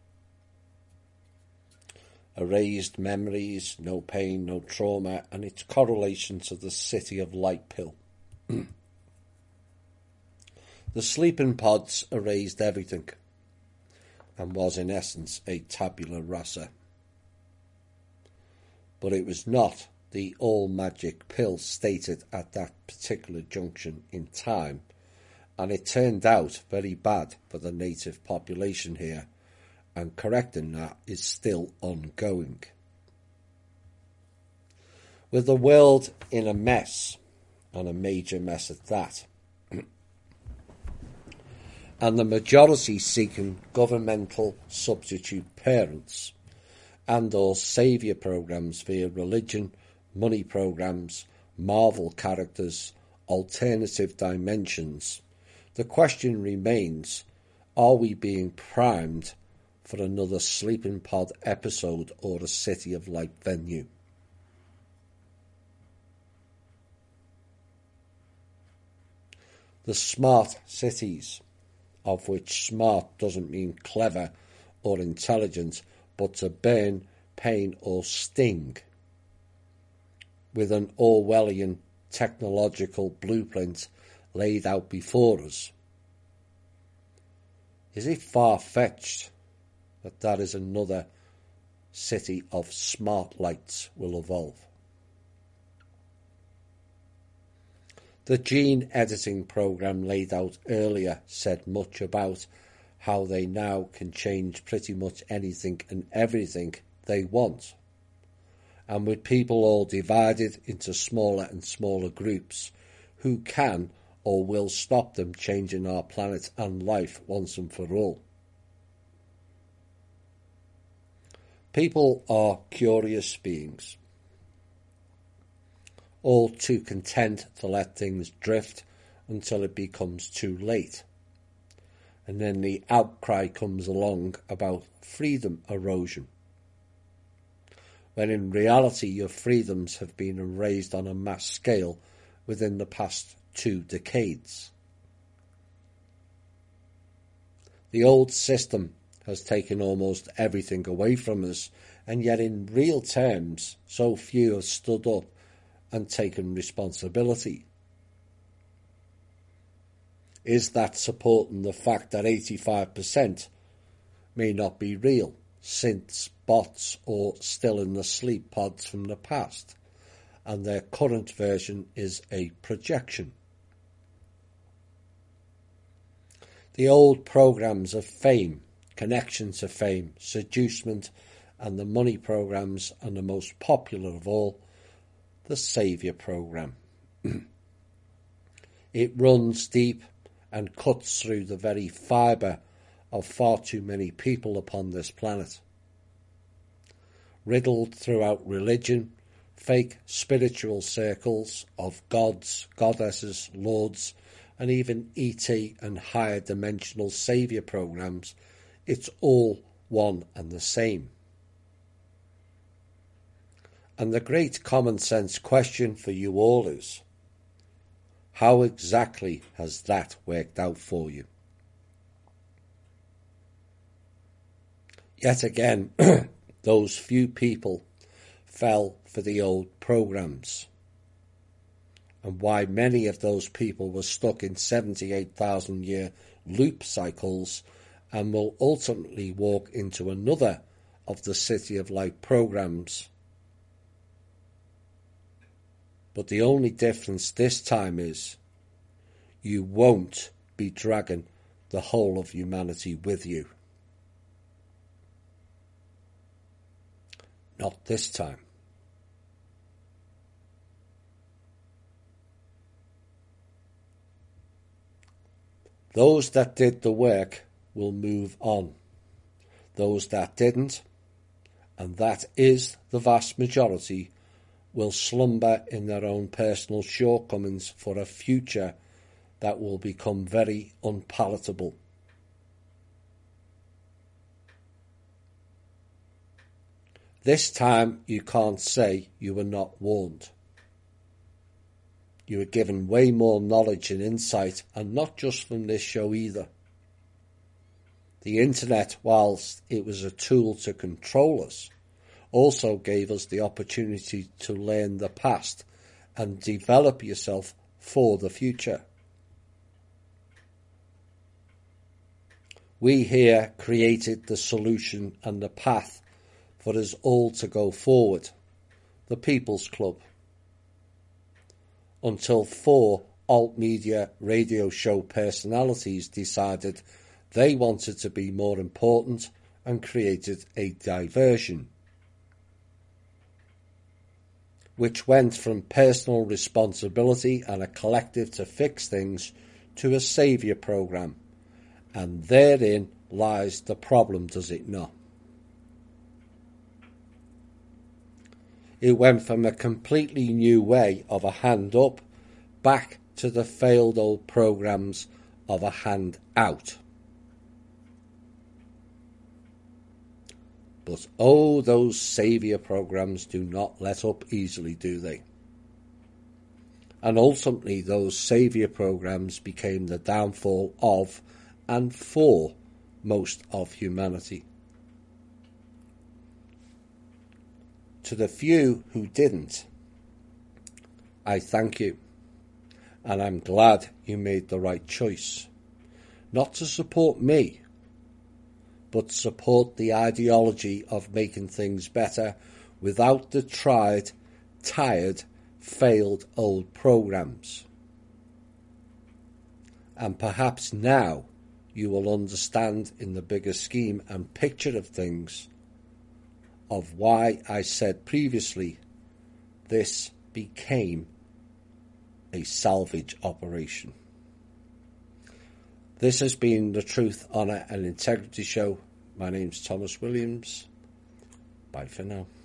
Erased memories, no pain, no trauma, and its correlation to the City of Light pill. The sleeping pods erased everything and was in essence a tabula rasa. But it was not the all-magic pill stated at that particular junction in time, and it turned out very bad for the native population here, and correcting that is still ongoing. With the world in a mess, and a major mess at that, and the majority seeking governmental substitute parents and or saviour programmes via religion, money programmes, Marvel characters, alternative dimensions, the question remains, are we being primed for another sleeping pod episode or a City of Light venue? The smart cities, of which smart doesn't mean clever or intelligent, but to burn, pain or sting, with an Orwellian technological blueprint laid out before us, is it far-fetched that that is another city of smart lights will evolve? The gene editing program laid out earlier said much about how they now can change pretty much anything and everything they want. And with people all divided into smaller and smaller groups, who can or will stop them changing our planet and life once and for all? People are curious beings, all too content to let things drift until it becomes too late. And then the outcry comes along about freedom erosion, when in reality your freedoms have been erased on a mass scale within the past two decades. The old system has taken almost everything away from us, and yet in real terms so few have stood up and taken responsibility. Is that supporting the fact that eighty-five percent may not be real, synths, bots, or still in the sleep pods from the past, and their current version is a projection? The old programs of fame, connection to fame, seducement, and the money programs, and the most popular of all, the Saviour program. It runs deep and cuts through the very fibre of far too many people upon this planet. Riddled throughout religion, fake spiritual circles of gods, goddesses, lords, and even E T and higher dimensional saviour programs, it's all one and the same. And the great common sense question for you all is, how exactly has that worked out for you? Yet again, those few people fell for the old programs, and why many of those people were stuck in seventy-eight thousand year loop cycles and will ultimately walk into another of the City of Light programs. But the only difference this time is you won't be dragging the whole of humanity with you. Not this time. Those that did the work will move on. Those that didn't, and that is the vast majority, will slumber in their own personal shortcomings for a future that will become very unpalatable. This time you can't say you were not warned. You were given way more knowledge and insight, and not just from this show either. The internet, whilst it was a tool to control us, also gave us the opportunity to learn the past and develop yourself for the future. We here created the solution and the path for us all to go forward, the People's Club, until four alt-media radio show personalities decided they wanted to be more important and created a diversion, which went from personal responsibility and a collective to fix things to a saviour program. And therein lies the problem, does it not? It went from a completely new way of a hand up back to the failed old programs of a hand out. But oh, those saviour programs do not let up easily, do they? And ultimately those saviour programs became the downfall of and for most of humanity. To the few who didn't, I thank you. and I'm glad you made the right choice. Not to support me, but support the ideology of making things better without the tried, tired, failed old programs. And perhaps now you will understand in the bigger scheme and picture of things of why I said previously this became a salvage operation. This has been the Truth, Honour and Integrity Show. My name's Thomas Williams. Bye for now.